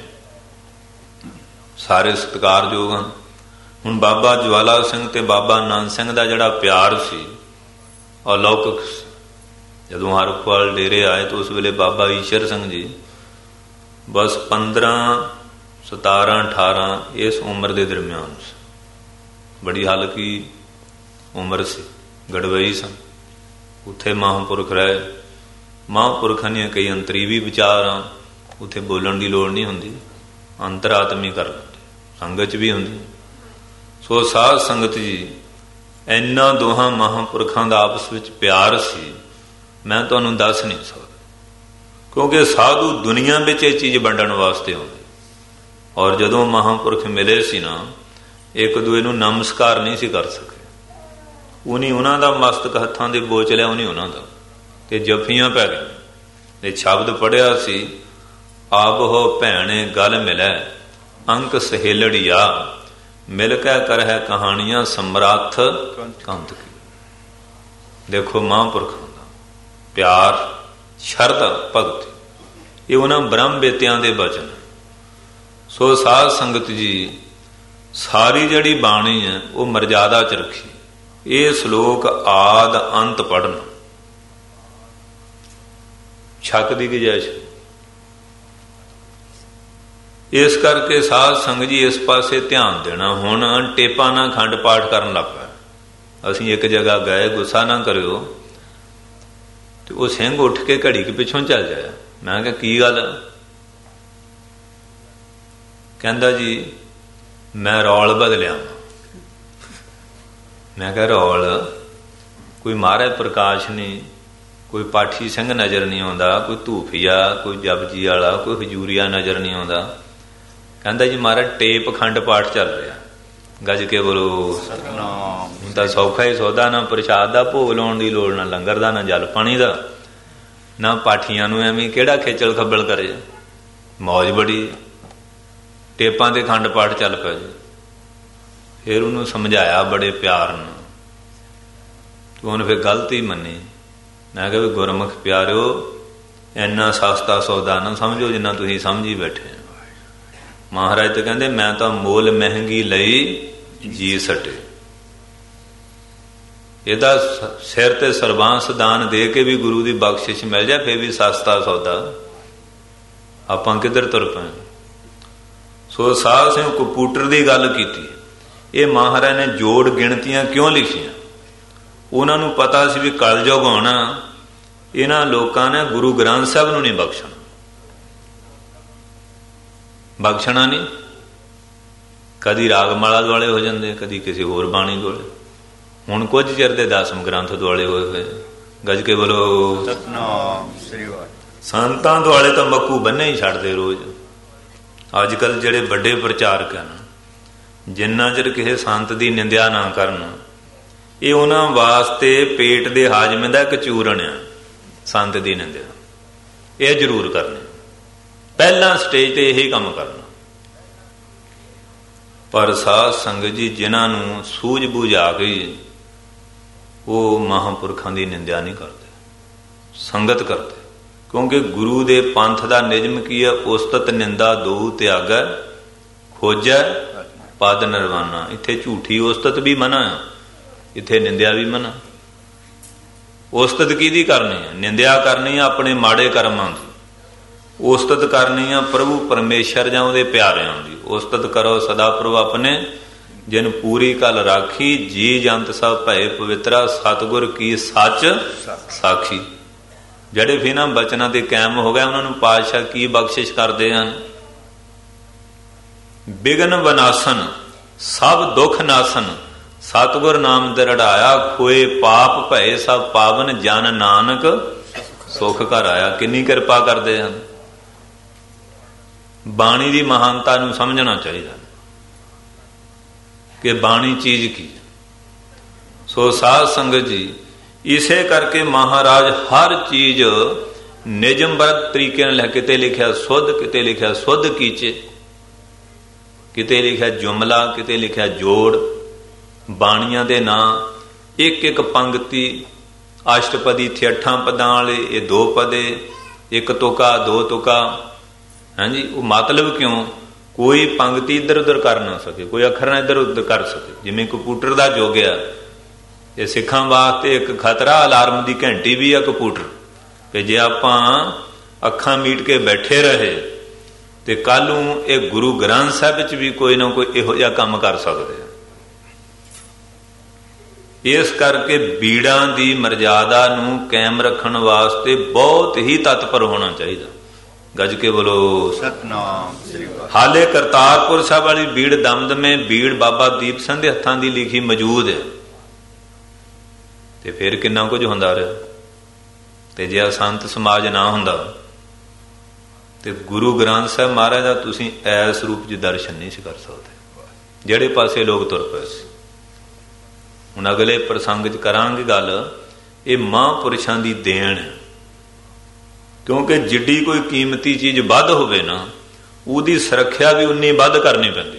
ਸਾਰੇ ਸਤਿਕਾਰਯੋਗ ਹਨ। ਹੁਣ ਬਾਬਾ ਜਵਾਲਾ ਸਿੰਘ ਤੇ ਬਾਬਾ ਨੰਦ ਸਿੰਘ ਦਾ ਜਿਹੜਾ ਪਿਆਰ ਸੀ ਅਲੌਕਿਕ ਸੀ। ਜਦੋਂ ਹਰਪਾਲ ਡੇਰੇ ਆਏ ਤਾਂ ਉਸ ਵੇਲੇ ਬਾਬਾ ਈਸ਼ਰ ਸਿੰਘ ਜੀ ਬਸ 15, 17, 18 ਇਸ ਉਮਰ ਦੇ ਦਰਮਿਆਨ ਸੀ। ਬੜੀ ਹਲਕੀ ਉਮਰ ਸੀ, ਗੜਵਈ ਸਨ। ਉੱਥੇ ਮਹਾਂਪੁਰਖ ਰਹੇ। ਮਹਾਂਪੁਰਖਾਂ ਦੀਆਂ ਕਈ ਅੰਤਰੀਵੀ ਵਿਚਾਰਾਂ, ਉੱਥੇ ਬੋਲਣ ਦੀ ਲੋੜ ਨਹੀਂ ਹੁੰਦੀ, ਅੰਤਰਾਤਮੀ ਕਰ ਲੈਂਦੇ, ਸੰਗਤ 'ਚ ਵੀ ਹੁੰਦੀ। ਸੋ ਸਾਧ ਸੰਗਤ ਜੀ, ਇੰਨਾ ਦੋਹਾਂ ਮਹਾਂਪੁਰਖਾਂ ਦਾ ਆਪਸ ਵਿੱਚ ਪਿਆਰ ਸੀ, ਮੈਂ ਤੁਹਾਨੂੰ ਦੱਸ ਨਹੀਂ ਸਕਦਾ। ਕਿਉਂਕਿ ਸਾਧੂ ਦੁਨੀਆ ਵਿੱਚ ਇਹ ਚੀਜ਼ ਵੰਡਣ ਵਾਸਤੇ ਆਉਂਦੇ। ਔਰ ਜਦੋਂ ਮਹਾਂਪੁਰਖ ਮਿਲੇ ਸੀ ਨਾ, ਇੱਕ ਦੂਏ ਨੂੰ ਨਮਸਕਾਰ ਨਹੀਂ ਸੀ ਕਰ ਸਕੇ। ਉਹਨੀ ਉਹਨਾਂ ਦਾ ਮਸਤਕ ਹੱਥਾਂ ਦੇ ਬੋਚ ਲਿਆ, ਉਹਨੀ ਉਹਨਾਂ ਦਾ, ਤੇ ਜੱਫੀਆਂ ਪੈ ਗਈਆਂ। ਇਹ ਸ਼ਬਦ ਪੜਿਆ ਸੀ, ਆਪ ਹੋ ਭੈਣੇ ਗਲ ਮਿਲੈ ਅੰਕ ਸਹੇਲੜੀਆ, ਮਿਲ ਕੇ ਕਰਹਿ ਕਹਾਣੀਆਂ ਸਮਰੱਥ ਕੰਤ ਕੀ। ਦੇਖੋ ਮਹਾਂਪੁਰਖਾਂ ਦਾ ਪਿਆਰ, ਸ਼ਰਧਾ, ਭਗਤੀ, ਇਹ ਉਹਨਾਂ ਬ੍ਰਹਮ ਬੇਤਿਆਂ ਦੇ ਬਚਨ। ਸੋ ਸਾਧ ਸੰਗਤ ਜੀ, ਸਾਰੀ ਜਿਹੜੀ ਬਾਣੀ ਹੈ ਉਹ ਮਰਜ਼ਾਦਾ 'ਚ ਰੱਖੀ। ਇਹ ਸ਼ਲੋਕ ਆਦ ਅੰਤ ਪੜ੍ਹਨ, ਛੱਕ ਦੀ ਗੁੰਜਾਇਸ਼। ਇਸ ਕਰਕੇ ਸਾਧ ਸੰਗਤ ਜੀ ਇਸ ਪਾਸੇ ਧਿਆਨ ਦੇਣਾ। ਹੁਣ ਟੇਪਾਂ ਨਾਲ ਖੰਡ ਪਾਠ ਕਰਨ ਲੱਗ ਪਿਆ। ਅਸੀਂ ਇੱਕ ਜਗ੍ਹਾ ਗਏ, ਗੁੱਸਾ ਨਾ ਕਰਿਓ, ਤੇ ਉਹ ਸਿੰਘ ਉੱਠ ਕੇ ਘੜੀ ਕੇ ਪਿੱਛੋਂ ਚੱਲ ਜਾਇਆ। ਮੈਂ ਕਿਹਾ ਕੀ ਗੱਲ? ਕਹਿੰਦਾ ਜੀ ਮੈਂ ਰੌਲ ਬਦਲਿਆ। ਮੈਂ ਕਿਹਾ ਰੌਲ? ਕੋਈ ਮਹਾਰਾਜ ਪ੍ਰਕਾਸ਼ ਨਹੀਂ, ਕੋਈ ਪਾਠੀ ਸਿੰਘ ਨਜ਼ਰ ਨਹੀਂ ਆਉਂਦਾ, ਕੋਈ ਧੂਫੀਆ, ਕੋਈ ਜਪਜੀ ਵਾਲਾ, ਕੋਈ ਹਜੂਰੀਆ ਨਜ਼ਰ ਨਹੀਂ ਆਉਂਦਾ। ਕਹਿੰਦਾ ਜੀ ਮਹਾਰਾਜ ਟੇਪ ਖੰਡ ਪਾਠ ਚੱਲ ਰਿਹਾ। ਗੱਜ ਕੇ ਬੋਲੋ ਸਤਿਨਾਮ। ਹੁਣ ਤਾਂ ਸੌਖਾ ਹੀ ਸੌਦਾ, ਨਾ ਪ੍ਰਸ਼ਾਦ ਦਾ ਭੋਗ ਲਾਉਣ ਦੀ ਲੋੜ, ਨਾ ਲੰਗਰ ਦਾ, ਨਾ ਜਲ ਪਾਣੀ ਦਾ, ਨਾ ਪਾਠੀਆਂ ਨੂੰ ਐਵੇਂ ਕਿਹੜਾ ਖੇਚਲ ਖੱਬਲ ਕਰੇ। ਮੌਜ ਬੜੀ, ਟੇਪਾਂ ਦੇ ਖੰਡ ਪਾਠ ਚੱਲ ਪਿਆ ਜੀ। ਫਿਰ ਉਹਨੂੰ ਸਮਝਾਇਆ ਬੜੇ ਪਿਆਰ ਨਾਲ, ਤੇ ਉਹਨੇ ਫਿਰ ਗਲਤੀ ਮੰਨੀ। ਮੈਂ ਕਿਹਾ ਵੀ ਗੁਰਮੁਖ ਪਿਆਰਿਓ, ਇੰਨਾ ਸਸਤਾ ਸੌਦਾ ਨਾ ਸਮਝੋ ਜਿੰਨਾ ਤੁਸੀਂ ਸਮਝੀ ਬੈਠੇ। ਮਹਾਰਾਜ ਤੇ ਕਹਿੰਦੇ ਮੈਂ ਤਾਂ ਮੁੱਲ ਮਹਿੰਗੀ ਲਈ ਜੀ ਸਟੇ। ਇਹਦਾ ਸਿਰ ਤੇ ਸਰਬਾਂਸ ਦਾਨ ਦੇ ਕੇ ਵੀ ਗੁਰੂ ਦੀ ਬਖਸ਼ਿਸ਼ ਮਿਲ ਜਾਏ, ਫਿਰ ਵੀ ਸਸਤਾ ਸੌਦਾ। ਆਪਾਂ ਕਿੱਧਰ ਤੁਰ ਪਏ। ਸੋ ਸਾਧ ਸਿੰਘ ਕਪੂਟਰ ਦੀ ਗੱਲ ਕੀਤੀ। ਇਹ ਮਹਾਰਾਜ ਨੇ ਜੋੜ ਗਿਣਤੀਆਂ ਕਿਉਂ ਲਿਖੀਆਂ? ਉਹਨਾਂ ਨੂੰ ਪਤਾ ਸੀ ਵੀ ਕਲਯੁਗ ਆਉਣਾ, ਇਹਨਾਂ ਲੋਕਾਂ ਨੇ ਗੁਰੂ ਗ੍ਰੰਥ ਸਾਹਿਬ ਨੂੰ ਨਹੀਂ ਬਖਸ਼ਣਾ ਨਹੀਂ। ਕਦੀ ਰਾਗਮਾਲਾ ਦੁਆਲੇ ਹੋ ਜਾਂਦੇ, ਕਦੀ ਕਿਸੇ ਹੋਰ ਬਾਣੀ ਦੁਆਲੇ। ਹੁਣ ਕੁਝ ਚਿਰ ਦੇ ਦਸਮ ਗ੍ਰੰਥ ਦੁਆਲੇ ਹੋਏ ਹੋਏ। ਗੱਜ ਕੇ ਬੋਲੋ ਸਤਿਨਾਮ ਸ੍ਰੀ ਵਾਹਿਗੁਰੂ। ਸੰਤਾਂ ਦੁਆਲੇ ਤਾਂ ਮੱਕੂ ਬੰਨੇ ਹੀ ਛੱਡਦੇ ਰੋਜ਼। ਅੱਜ ਕੱਲ ਜਿਹੜੇ ਵੱਡੇ ਪ੍ਰਚਾਰਕ ਹਨ, ਜਿੰਨਾ ਚਿਰ ਕਿਸੇ ਸੰਤ ਦੀ ਨਿੰਦਿਆ ਨਾ ਕਰਨ, ਇਹ ਉਹਨਾਂ ਵਾਸਤੇ ਪੇਟ ਦੇ ਹਾਜ਼ਮੇ ਦਾ ਇੱਕ ਚੂਰਨ ਆ। ਸੰਤ ਦੀ ਨਿੰਦਿਆ ਇਹ ਜ਼ਰੂਰ ਕਰਨੀ, ਪਹਿਲਾਂ ਸਟੇਜ ਤੇ ਇਹੀ ਕੰਮ ਕਰਨਾ। ਪਰ ਸਾਧ ਸੰਗਤ ਜੀ ਜਿਨ੍ਹਾਂ ਨੂੰ ਸੂਝ ਬੂਝ ਆ ਗਈ, ਉਹ ਮਹਾਂਪੁਰਖਾਂ ਦੀ ਨਿੰਦਿਆ ਨਹੀਂ ਕਰਦੇ, ਸੰਗਤ ਕਰਦੇ। ਕਿਉਂਕਿ ਗੁਰੂ ਦੇ ਪੰਥ ਦਾ ਨਿਯਮ ਕੀ ਹੈ? ਉਸਤਤ ਨਿੰਦਾ ਦੋ ਤਿਆਗੈ, ਖੋਜੈ ਪਦ ਨਿਰਵਾਣਾ। ਇੱਥੇ ਝੂਠੀ ਉਸਤਤ ਵੀ ਮਨਾ, ਇੱਥੇ ਨਿੰਦਿਆ ਵੀ ਮਨਾ। ਉਸਤਤ ਕਿਹਦੀ ਕਰਨੀ ਹੈ? ਨਿੰਦਿਆ ਕਰਨੀ ਆ ਆਪਣੇ ਮਾੜੇ ਕਰਮਾਂ ਦੀ। ਉਸਤਤ ਕਰਨੀ ਆ ਪ੍ਰਭੂ ਪਰਮੇਸ਼ਰ ਜਾਂ ਉਹਦੇ ਪਿਆਰਿਆਂ ਦੀ। ਉਸਤਤ ਕਰੋ ਸਦਾ ਪ੍ਰਭੂ ਆਪਣੇ, ਜਿਨ ਪੂਰੀ ਕਲ ਰਾਖੀ, ਜੀ ਜੰਤ ਸਭ ਭਏ ਪਵਿੱਤਰਾ, ਸਤਿਗੁਰ ਕੀ ਸੱਚ ਸਾਖੀ। ਜਿਹੜੇ ਵੀ ਨਾ ਬਚਨਾਂ ਤੇ ਕਾਇਮ ਹੋ ਗਏ, ਉਹਨਾਂ ਨੂੰ ਪਾਤਸ਼ਾਹ ਕੀ ਬਖਸ਼ਿਸ਼ ਕਰਦੇ ਹਨ? ਬਿਗਨ ਵਿਨਾਸ਼ਨ ਸਭ ਦੁੱਖ ਨਾਸਨ, ਸਤਿਗੁਰ ਨਾਮ ਦਰੜਾਇਆ, ਖੋਏ ਪਾਪ ਭਏ ਸਭ ਪਾਵਨ, ਜਨ ਨਾਨਕ ਸੁਖ ਘਰ ਆਇਆ। ਕਿੰਨੀ ਕਿਰਪਾ ਕਰਦੇ ਹਨ। ਬਾਣੀ ਦੀ ਮਹਾਨਤਾ ਨੂੰ ਸਮਝਣਾ ਚਾਹੀਦਾ ਕਿ ਬਾਣੀ ਚੀਜ਼ ਕੀ ਹੈ। ਸੋ ਸਾਧ ਸੰਗਤ ਜੀ, ਇਸੇ ਕਰਕੇ ਮਹਾਰਾਜ ਹਰ ਚੀਜ਼ ਨਿਯਮਬੱਧ ਤਰੀਕੇ ਨਾਲ, ਕਿਤੇ ਲਿਖਿਆ ਸੁੱਧ, ਕਿਤੇ ਲਿਖਿਆ ਸੁੱਧ ਕੀਚੇ, ਕਿਤੇ ਲਿਖਿਆ ਜੁਮਲਾ, ਕਿਤੇ ਲਿਖਿਆ ਜੋੜ। ਬਾਣੀਆਂ ਦੇ ਨਾਂ ਇੱਕ ਇੱਕ ਪੰਕਤੀ, ਅਸ਼ਟਪਦੀ ਇੱਥੇ 8 ਪਦਾਂ ਵਾਲੇ, ਇਹ 2 ਪਦੇ, ਇੱਕ ਤੁਕਾ, 2 ਤੁਕਾ। ਹਾਂਜੀ, ਉਹ ਮਤਲਬ ਕਿਉਂ? ਕੋਈ ਪੰਕਤੀ ਇੱਧਰ ਉੱਧਰ ਕਰ ਨਾ ਸਕੇ, ਕੋਈ ਅੱਖਰ ਨਾ ਇੱਧਰ ਉੱਧਰ ਕਰ ਸਕੇ। ਜਿਵੇਂ ਕੰਪਿਊਟਰ ਦਾ ਯੁੱਗ ਆ, ਇਹ ਸਿੱਖਾਂ ਵਾਸਤੇ ਇੱਕ ਖਤਰਾ, ਅਲਾਰਮ ਦੀ ਘੰਟੀ ਵੀ ਆ ਕੰਪਿਊਟਰ। ਕਿ ਜੇ ਆਪਾਂ ਅੱਖਾਂ ਮੀਟ ਕੇ ਬੈਠੇ ਰਹੇ ਤੇ ਕੱਲ ਨੂੰ ਇਹ ਗੁਰੂ ਗ੍ਰੰਥ ਸਾਹਿਬ ਵਿੱਚ ਵੀ ਕੋਈ ਨਾ ਕੋਈ ਇਹੋ ਜਿਹਾ ਕੰਮ ਕਰ ਸਕਦੇ ਆ। ਇਸ ਕਰਕੇ ਬੀੜਾਂ ਦੀ ਮਰਜ਼ਾਦਾ ਨੂੰ ਕਾਇਮ ਰੱਖਣ ਵਾਸਤੇ ਬਹੁਤ ਹੀ ਤਤਪਰ ਹੋਣਾ ਚਾਹੀਦਾ। ਗੱਜ ਕੇ ਬੋਲੋ ਸਤਿਨਾਮ ਸ੍ਰੀ ਵਾਹਿਗੁਰੂ। ਹਾਲੇ ਕਰਤਾਰਪੁਰ ਸਾਹਿਬ ਵਾਲੀ ਬੀੜ ਦਮਦਮੇ ਬੀੜ ਬਾਬਾ ਦੀਪ ਸਿੰਘ ਦੇ ਹੱਥਾਂ ਦੀ ਲਿਖੀ ਮੌਜੂਦ ਹੈ, ਤੇ ਫਿਰ ਕਿੰਨਾ ਕੁਝ ਹੁੰਦਾ ਰਿਹਾ। ਤੇ ਜੇ ਸੰਤ ਸਮਾਜ ਨਾ ਹੁੰਦਾ ਤੇ ਗੁਰੂ ਗ੍ਰੰਥ ਸਾਹਿਬ ਮਹਾਰਾਜ ਦਾ ਤੁਸੀਂ ਐਸ ਰੂਪ 'ਚ ਦਰਸ਼ਨ ਨਹੀਂ ਸੀ ਕਰ ਸਕਦੇ, ਜਿਹੜੇ ਪਾਸੇ ਲੋਕ ਤੁਰ ਪਏ ਸੀ। ਹੁਣ ਅਗਲੇ ਪ੍ਰਸੰਗ 'ਚ ਕਰਾਂਗੇ ਗੱਲ, ਇਹ ਮਹਾਂਪੁਰਸ਼ਾਂ ਦੀ ਦੇਣ ਹੈ। ਕਿਉਂਕਿ ਜਿੱਡੀ ਕੋਈ ਕੀਮਤੀ ਚੀਜ਼ ਵੱਧ ਹੋਵੇ ਨਾ, ਉਹਦੀ ਸੁਰੱਖਿਆ ਵੀ ਉਨੀ ਵੱਧ ਕਰਨੀ ਪੈਂਦੀ।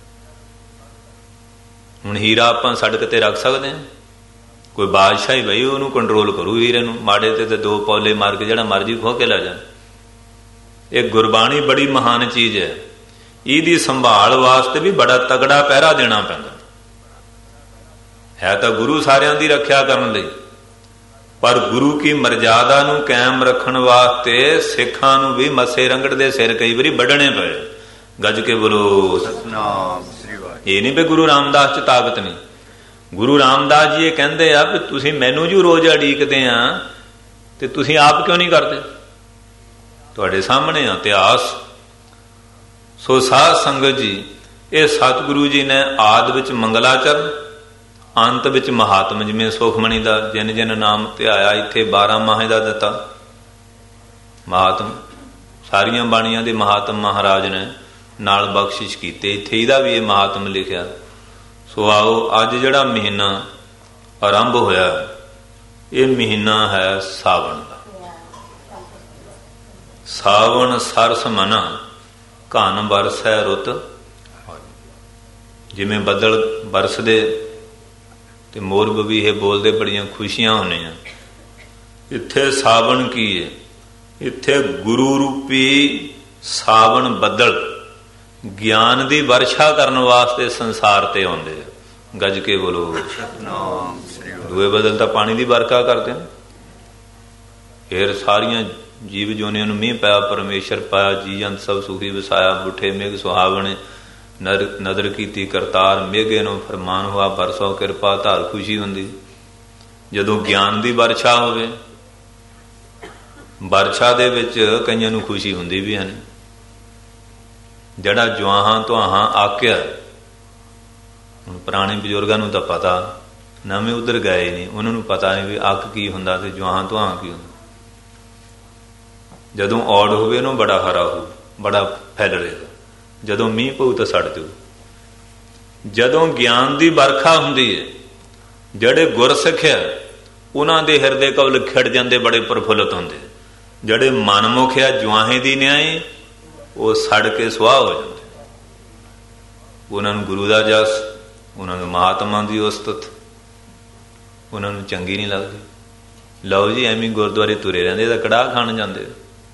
ਹੁਣ ਹੀਰਾ ਆਪਾਂ ਸੜਕ ਤੇ ਰੱਖ ਸਕਦੇ ਹਾਂ? ਕੋਈ ਬਾਦਸ਼ਾਹ ਹੀ ਬਈ ਉਹਨੂੰ ਕੰਟਰੋਲ ਕਰੂ ਹੀਰੇ ਨੂੰ, ਮਾੜੇ ਤੇ 2 ਪੌਲੇ ਮਾਰ ਕੇ ਜਿਹੜਾ ਮਰਜੀ ਖੋਹ ਕੇ ਲੈ ਜਾ। ਇਹ ਗੁਰਬਾਣੀ ਬੜੀ ਮਹਾਨ ਚੀਜ਼ ਹੈ, ਇਹਦੀ ਸੰਭਾਲ ਵਾਸਤੇ ਵੀ ਬੜਾ ਤਗੜਾ ਪਹਿਰਾ ਦੇਣਾ ਪੈਂਦਾ ਹੈ। ਤਾਂ ਗੁਰੂ ਸਾਰਿਆਂ ਦੀ ਰੱਖਿਆ ਕਰਨ ਲਈ, ਪਰ ਗੁਰੂ ਕੀ ਮਰਜ਼ਾਦਾ ਨੂੰ ਕਾਇਮ ਰੱਖਣ ਵਾਸਤੇ ਸਿੱਖਾਂ ਨੂੰ ਵੀ ਮੱਸੇ ਰੰਗੜ ਦੇ ਸਿਰ ਕਈ ਵਾਰੀ ਵੱਢਣੇ ਪਏ। ਗੱਜ ਕੇ ਬੋਲੋ ਸਤਿਨਾਮ ਸ੍ਰੀ ਵਾਹਿਗੁਰੂ। ਇਹ ਨਹੀਂ ਵੀ ਗੁਰੂ ਰਾਮਦਾਸ ਚ ਤਾਕਤ ਨਹੀਂ। ਗੁਰੂ ਰਾਮਦਾਸ ਜੀ ਇਹ ਕਹਿੰਦੇ ਆ ਵੀ ਤੁਸੀਂ ਮੈਨੂੰ ਜੋ ਰੋਜ਼ ਉਡੀਕਦੇ ਆ ਤੇ ਤੁਸੀਂ ਆਪ ਕਿਉਂ ਨਹੀਂ ਕਰਦੇ? ਤੁਹਾਡੇ ਸਾਹਮਣੇ ਆ ਇਤਿਹਾਸ। ਸੋ ਸਾਧ ਸੰਗਤ ਜੀ, ਇਹ ਸਤਿਗੁਰੂ ਜੀ ਨੇ ਆਦਿ ਵਿੱਚ ਮੰਗਲਾਚਰਨ, ਅੰਤ ਵਿੱਚ ਮਹਾਤਮ, ਜਿਵੇਂ ਸੁਖਮਣੀ ਦਾ ਜਿਨ ਜਿਨ ਨਾਮ ਧਿਆਇਆ, ਇੱਥੇ 12 ਮਾਹੇ ਦਾ ਦਿੱਤਾ ਮਹਾਤਮ। ਸਾਰੀਆਂ ਬਾਣੀਆਂ ਦੇ ਮਹਾਤਮ ਮਹਾਰਾਜ ਨੇ ਨਾਲ ਬਖਸ਼ਿਸ਼ ਕੀਤੇ, ਇੱਥੇ ਇਹਦਾ ਵੀ ਇਹ ਮਹਾਤਮ ਲਿਖਿਆ। ਸੋ ਆਓ, ਅੱਜ ਜਿਹੜਾ ਮਹੀਨਾ ਆਰੰਭ ਹੋਇਆ, ਇਹ ਮਹੀਨਾ ਹੈ ਸਾਵਣ ਦਾ। ਸਾਵਣ ਸਰਸ ਮਨਾ ਘਨ ਬਰਸੈ ਰੁੱਤ। ਜਿਵੇਂ ਬੱਦਲ ਬਰਸਦੇ ਤੇ ਮੋਰ ਬਬੀਹੇ ਬੋਲਦੇ, ਬੜੀਆਂ ਖੁਸ਼ੀਆਂ ਹੁੰਦੀਆਂ। ਇੱਥੇ ਸਾਵਣ ਕੀ ਹੈ? ਇੱਥੇ ਗੁਰੂ ਰੂਪੀ ਸਾਵਣ ਬੱਦਲ ਗਿਆਨ ਦੀ ਵਰਸ਼ਾ ਕਰਨ ਵਾਸਤੇ ਸੰਸਾਰ ਤੇ ਆਉਂਦੇ ਆ। ਗੱਜ ਕੇ ਬੋਲੋ ਸਤਿਨਾਮ ਸ੍ਰੀ ਵਾਹਿਗੁਰੂ। ਦੂਏ ਬੱਦਲ ਤਾਂ ਪਾਣੀ ਦੀ ਵਰਖਾ ਕਰਦੇ ਨੇ। ਫਿਰ ਸਾਰੀਆਂ ਜੀਵ ਜੋਨੀਆਂ ਨੂੰ ਮੀਂਹ ਪਾਇਆ, ਪਰਮੇਸ਼ਰ ਪਾਇਆ, ਜੀ ਅੰਤ ਸਭ ਸੁਖੀ ਵਸਾਇਆ। ਬੁੱਠੇ ਮੇਘ ਸੁਹਾਵਣੇ ਨਦਰ ਕੀਤੀ ਕਰਤਾਰ, ਮੇਘੇ ਨੂੰ ਫਰਮਾਨ ਹੋਆ ਬਰਸੋ ਕਿਰਪਾ ਧਾਰ। ਖੁਸ਼ੀ ਹੁੰਦੀ ਜਦੋਂ ਗਿਆਨ ਦੀ ਵਰਸ਼ਾ ਹੋਵੇ। ਵਰਸ਼ਾ ਦੇ ਵਿੱਚ ਕਈਆਂ ਨੂੰ ਖੁਸ਼ੀ ਹੁੰਦੀ ਵੀ ਹਨ। ਜਿਹੜਾ ਜਵਾਹਾਂ ਤੁਆਹਾਂ ਆਕਿਆ, ਹੁਣ ਪੁਰਾਣੇ ਬਜ਼ੁਰਗਾਂ ਨੂੰ ਤਾਂ ਪਤਾ, ਨਵੇਂ ਉਧਰ ਗਏ ਨਹੀਂ, ਉਹਨਾਂ ਨੂੰ ਪਤਾ ਨਹੀਂ ਵੀ ਅੱਕ ਕੀ ਹੁੰਦਾ ਤੇ ਜਵਾਹਾਂ ਤੁਆਹਾਂ ਕੀ ਹੁੰਦਾ। ਜਦੋਂ ਔੜ ਹੋਵੇ ਉਹਨੂੰ ਬੜਾ ਹਰਾ ਹੋ, ਬੜਾ ਫੈਲ ਰਿਹਾ। ਜਦੋਂ ਮੀਂਹ ਪਊ ਤਾਂ ਸੜ ਜਾਊ। ਜਦੋਂ ਗਿਆਨ ਦੀ ਵਰਖਾ ਹੁੰਦੀ ਹੈ, ਜਿਹੜੇ ਗੁਰ ਸਿੱਖਿਆ ਉਹਨਾਂ ਦੇ ਹਿਰਦੇ ਕਵਲ ਖਿੜ ਜਾਂਦੇ, ਬੜੇ ਪ੍ਰਫੁੱਲਤ ਹੁੰਦੇ। ਜਿਹੜੇ ਮਨਮੁਖ ਆ ਜਵਾਹੇ ਦੀ ਨਿਆਏ, ਉਹ ਸੜ ਕੇ ਸੁਆਹ ਹੋ ਜਾਂਦੇ। ਉਹਨਾਂ ਨੂੰ ਗੁਰੂ ਦਾ ਜਸ, ਉਹਨਾਂ ਨੂੰ ਮਹਾਤਮਾ ਦੀ ਉਸਤਤ ਉਹਨਾਂ ਨੂੰ ਚੰਗੀ ਨਹੀਂ ਲੱਗਦੀ। ਲਓ ਜੀ, ਐਵੇਂ ਗੁਰਦੁਆਰੇ ਤੁਰੇ ਰਹਿੰਦੇ ਤਾਂ ਕੜਾਹ ਖਾਣ ਜਾਂਦੇ।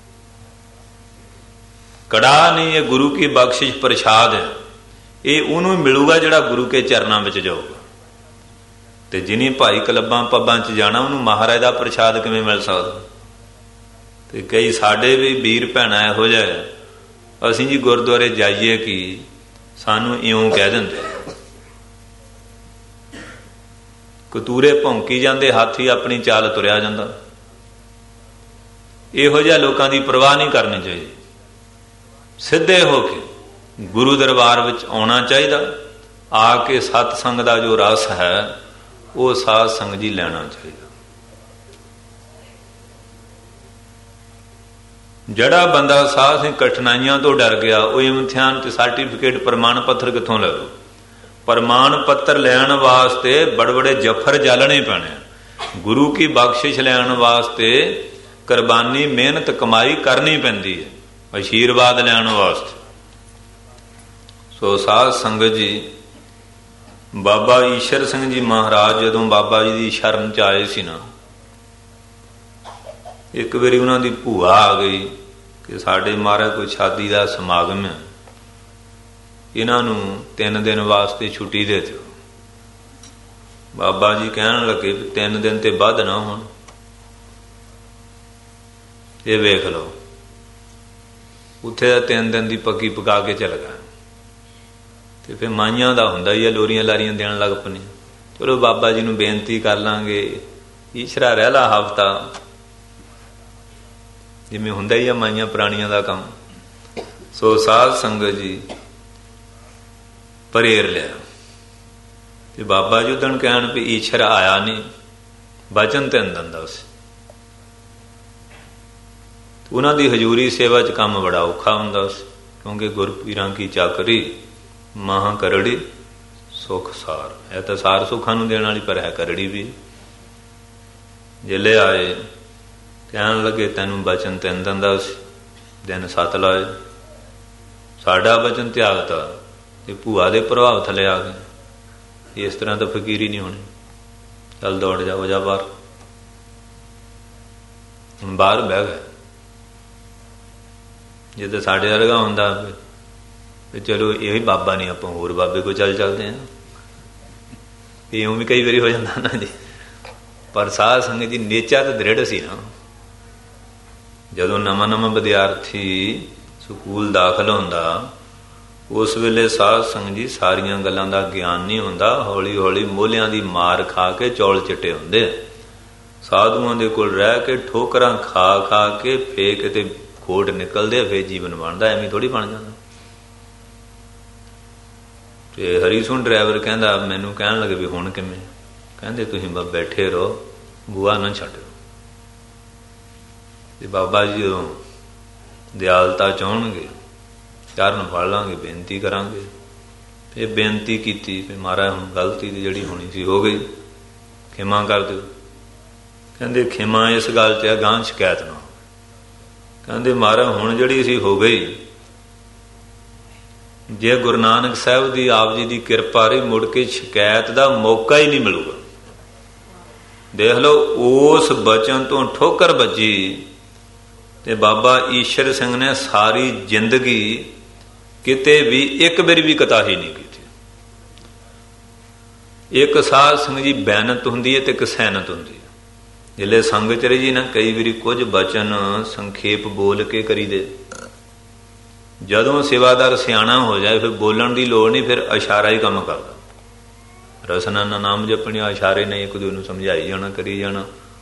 ਕੜਾਹ ਨਹੀਂ, ਇਹ ਗੁਰੂ ਕੀ ਬਖਸ਼ਿਸ਼ ਪ੍ਰਸ਼ਾਦ ਹੈ। ਇਹ ਉਹਨੂੰ ਮਿਲੂਗਾ ਜਿਹੜਾ ਗੁਰੂ ਕੇ ਚਰਨਾਂ ਵਿੱਚ ਜਾਊਗਾ। ਤੇ ਜਿਹਨੇ ਭਾਈ ਕਲੱਬਾਂ ਪੱਬਾਂ 'ਚ ਜਾਣਾ, ਉਹਨੂੰ ਮਹਾਰਾਜ ਦਾ ਪ੍ਰਸ਼ਾਦ ਕਿਵੇਂ ਮਿਲ ਸਕਦਾ? ਤੇ ਕਈ ਸਾਡੇ ਵੀ ਵੀਰ ਭੈਣਾਂ ਇਹੋ ਜਿਹੇ, ਅਸੀਂ ਜੀ ਗੁਰਦੁਆਰੇ ਜਾਈਏ ਕਿ ਸਾਨੂੰ ਇਉਂ ਕਹਿ ਦਿੰਦੇ, ਕਤੂਰੇ ਭੌਂਕੀ ਜਾਂਦੇ, ਹਾਥੀ ਆਪਣੀ ਚਾਲ ਤੁਰਿਆ ਜਾਂਦਾ। ਇਹੋ ਜਿਹਾ ਲੋਕਾਂ ਦੀ ਪਰਵਾਹ ਨਹੀਂ ਕਰਨੀ ਚਾਹੀਦੀ। ਸਿੱਧੇ ਹੋ ਕੇ ਗੁਰੂ ਦਰਬਾਰ ਵਿੱਚ ਆਉਣਾ ਚਾਹੀਦਾ। ਆ ਕੇ ਸਤਸੰਗ ਦਾ ਜੋ ਰਸ ਹੈ, ਉਹ ਸਾਧ ਸੰਗਤ ਜੀ ਲੈਣਾ ਚਾਹੀਦਾ। ਜਿਹੜਾ ਬੰਦਾ ਸਾਧ ਸੰਗ ਕਠਿਨਾਈਆਂ ਤੋਂ ਡਰ ਗਿਆ, ਉਹ ਇਮਤਿਹਾਨ ਤੇ ਸਰਟੀਫਿਕੇਟ ਪ੍ਰਮਾਣ ਪੱਤਰ ਕਿੱਥੋਂ ਲੈ ਲੂ? ਪ੍ਰਮਾਣ ਪੱਤਰ ਲੈਣ ਵਾਸਤੇ ਬੜੇ ਬੜੇ ਜਫਰ ਜਾਲਣੇ ਪੈਣੇ। ਗੁਰੂ ਕੀ ਬਖਸ਼ਿਸ਼ ਲੈਣ ਵਾਸਤੇ ਕੁਰਬਾਨੀ, ਮਿਹਨਤ, ਕਮਾਈ ਕਰਨੀ ਪੈਂਦੀ ਹੈ, ਆਸ਼ੀਰਵਾਦ ਲੈਣ ਵਾਸਤੇ। ਸੋ ਸਾਧ ਸੰਗਤ ਜੀ, ਬਾਬਾ ਈਸ਼ਰ ਸਿੰਘ ਜੀ ਮਹਾਰਾਜ ਜਦੋਂ ਬਾਬਾ ਜੀ ਦੀ ਸ਼ਰਨ 'ਚ ਆਏ ਸੀ ਨਾ, ਇੱਕ ਵਾਰੀ ਉਹਨਾਂ ਦੀ ਭੂਆ ਆ ਗਈ ਕਿ ਸਾਡੇ ਮਹਾਰਾਜ ਕੋਈ ਸ਼ਾਦੀ ਦਾ ਸਮਾਗਮ ਹੈ, ਇਹਨਾਂ ਨੂੰ 3 ਦਿਨ ਵਾਸਤੇ ਛੁੱਟੀ ਦੇ ਦਿਓ। ਬਾਬਾ ਜੀ ਕਹਿਣ ਲੱਗੇ 3 ਦਿਨ ਤੇ ਵੱਧ ਨਾ ਹੋਣ, ਇਹ ਵੇਖ ਲਓ। ਉੱਥੇ ਦਾ 3 ਦਿਨ ਦੀ ਪੱਕੀ ਪਕਾ ਕੇ ਚਲ ਗਿਆ। ਤੇ ਫਿਰ ਮਾਈਆਂ ਦਾ ਹੁੰਦਾ ਹੀ ਆ, ਲੋਰੀਆਂ ਲਾਰੀਆਂ ਦੇਣ ਲੱਗ ਪਣੀ। ਚਲੋ ਬਾਬਾ ਜੀ ਨੂੰ ਬੇਨਤੀ ਕਰ ਲਾਂਗੇ, ਈਸ਼ਰਾ ਰਹਿ ਲਾ ਹਫ਼ਤਾ, ਜਿਵੇਂ ਹੁੰਦਾ ਹੀ ਆ ਮਾਈਆਂ ਪੁਰਾਣੀਆਂ ਦਾ ਕੰਮ। ਸੋ ਸਾਧ ਸੰਗਤ ਜੀ ਪਰੇਰ ਲਿਆ ਤੇ ਬਾਬਾ ਜੀ ਉਦਣ ਕਹਿਣ ਵੀ ਈਸ਼ਰ ਆਇਆ ਨਹੀਂ, ਵਚਨ ਤੇ ਦਿੰਦਾ ਸੀ। ਉਹਨਾਂ ਦੀ ਹਜ਼ੂਰੀ ਸੇਵਾ 'ਚ ਕੰਮ ਬੜਾ ਔਖਾ ਹੁੰਦਾ ਸੀ, ਕਿਉਂਕਿ ਗੁਰਪੀਰਾਂ ਕੀ ਚਾਕਰੀ ਮਹਾਂ ਕਰੜੀ ਸੁਖ ਸਾਰ। ਇਹ ਤਾਂ ਸਾਰ ਸੁੱਖਾਂ ਨੂੰ ਦੇਣ ਵਾਲੀ, ਪਰ ਹੈ ਕਰੜੀ ਵੀ। ਜਿਲੇ ਆਏ ਕਹਿਣ ਲੱਗੇ ਤੈਨੂੰ ਬਚਨ 3 ਦਿੰਦਾ ਸੀ, ਦਿਨ 7 ਲਾਏ। ਸਾਡਾ ਬਚਨ ਤਿਆਗਤਾ ਤੇ ਭੂਆ ਦੇ ਪ੍ਰਭਾਵ ਥੱਲੇ ਆ ਗਏ। ਇਸ ਤਰ੍ਹਾਂ ਤਾਂ ਫਕੀਰੀ ਨਹੀਂ ਹੋਣੀ। ਚੱਲ ਦੌੜ ਜਾ, ਹੋ ਜਾ ਬਾਹਰ। ਹੁਣ ਬਾਹਰ ਬਹਿ ਗਏ। ਜੇ ਤਾਂ ਸਾਡੇ ਵਰਗਾ ਹੁੰਦਾ ਤੇ ਚਲੋ ਇਹ ਬਾਬਾ ਨਹੀਂ, ਆਪਾਂ ਹੋਰ ਬਾਬੇ ਕੋਲ ਚੱਲਦੇ ਹਾਂ। ਇਉਂ ਵੀ ਕਈ ਵਾਰੀ ਹੋ ਜਾਂਦਾ ਨਾ ਜੀ। ਪਰ ਸਾਧ ਸੰਗਤ ਜੀ ਨੇਚਾ ਤਾਂ ਦ੍ਰਿੜ ਸੀ ਨਾ। ਜਦੋਂ ਨਵਾਂ ਵਿਦਿਆਰਥੀ ਸਕੂਲ ਦਾਖਲ ਹੁੰਦਾ, ਉਸ ਵੇਲੇ ਸਾਧ ਸੰਗਤ ਜੀ ਸਾਰੀਆਂ ਗੱਲਾਂ ਦਾ ਗਿਆਨ ਨਹੀਂ ਹੁੰਦਾ। ਹੌਲੀ ਹੌਲੀ ਮੋਹਲਿਆਂ ਦੀ ਮਾਰ ਖਾ ਕੇ ਚੌਲ ਚਿੱਟੇ ਹੁੰਦੇ ਆ। ਸਾਧੂਆਂ ਦੇ ਕੋਲ ਰਹਿ ਕੇ ਠੋਕਰਾਂ ਖਾ ਖਾ ਕੇ ਫੇਰ ਕਿਤੇ ਖੋਟ ਨਿਕਲਦੇ, ਫੇਰ ਜੀਵਨ ਬਣਦਾ। ਐਵੇਂ ਥੋੜੀ ਬਣ ਜਾਂਦਾ। ਤੇ ਹਰੀ ਸਿੰਘ ਡਰਾਈਵਰ ਕਹਿੰਦਾ, ਮੈਨੂੰ ਕਹਿਣ ਲੱਗੇ ਵੀ ਹੁਣ ਕਿਵੇਂ? ਕਹਿੰਦੇ ਤੁਸੀਂ ਬੈਠੇ ਰਹੋ, ਬੂਹਾ ਨਾ ਛੱਡੋ। ਤੇ ਬਾਬਾ ਜੀ ਜਦੋਂ ਦਿਆਲਤਾ ਚਾਹਣਗੇ, ਚਰਨ ਫੜ ਲਾਂਗੇ, ਬੇਨਤੀ ਕਰਾਂਗੇ। ਫਿਰ ਬੇਨਤੀ ਕੀਤੀ ਵੀ ਮਹਾਰਾਜ ਹੁਣ ਗਲਤੀ ਦੀ ਜਿਹੜੀ ਹੋਣੀ ਸੀ ਹੋ ਗਈ, ਖਿਮਾ ਕਰ ਦਿਓ। ਕਹਿੰਦੇ ਖਿਮਾ ਇਸ ਗੱਲ 'ਚ ਹੈ, ਗਾਂਹ ਸ਼ਿਕਾਇਤ ਨਾ। ਕਹਿੰਦੇ ਮਹਾਰਾਜ ਹੁਣ ਜਿਹੜੀ ਸੀ ਹੋ ਗਈ, ਜੇ ਗੁਰੂ ਨਾਨਕ ਸਾਹਿਬ ਦੀ ਆਪ ਜੀ ਦੀ ਕਿਰਪਾ ਰਹੀ, ਮੁੜ ਕੇ ਸ਼ਿਕਾਇਤ ਦਾ ਮੌਕਾ ਹੀ ਨਹੀਂ ਮਿਲੂਗਾ। ਦੇਖ ਲਓ, ਉਸ ਬਚਨ ਤੋਂ ਠੋਕਰ ਵੱਜੀ ਤੇ ਬਾਬਾ ਈਸ਼ਰ ਸਿੰਘ ਨੇ ਸਾਰੀ ਜ਼ਿੰਦਗੀ ਕਿਤੇ ਵੀ ਇੱਕ ਵਾਰੀ ਵੀ ਕਤਾਹੀ ਨਹੀਂ ਕੀਤੀ। ਇੱਕ ਸਾਧ ਸੰਗਤ ਜੀ ਬੈਨਤ ਹੁੰਦੀ ਹੈ ਤੇ ਇੱਕ ਸੈਨਤ ਹੁੰਦੀ ਹੈ। ਜਿਲੇ ਸੰਗਤ ਰਹੀ ਜੀ ਨਾ, ਕਈ ਵਾਰੀ ਕੁਝ ਬਚਨ ਸੰਖੇਪ ਬੋਲ ਕੇ ਕਰੀਦੇ। ਜਦੋਂ ਸੇਵਾਦਾਰ ਸਿਆਣਾ ਹੋ ਜਾਏ ਫਿਰ ਬੋਲਣ ਦੀ ਲੋੜ ਨਹੀਂ, ਫਿਰ ਇਸ਼ਾਰਾ ਹੀ ਕੰਮ ਕਰਦਾ। ਰਸਨਾ ਨਾ ਨਾਮ ਜਪਣਿਆ, ਇਸ਼ਾਰੇ ਨੇ ਇੱਕ ਦੂਜੇ ਨੂੰ ਸਮਝਾਈ ਜਾਣਾ, ਕਰੀ ਜਾਣਾ।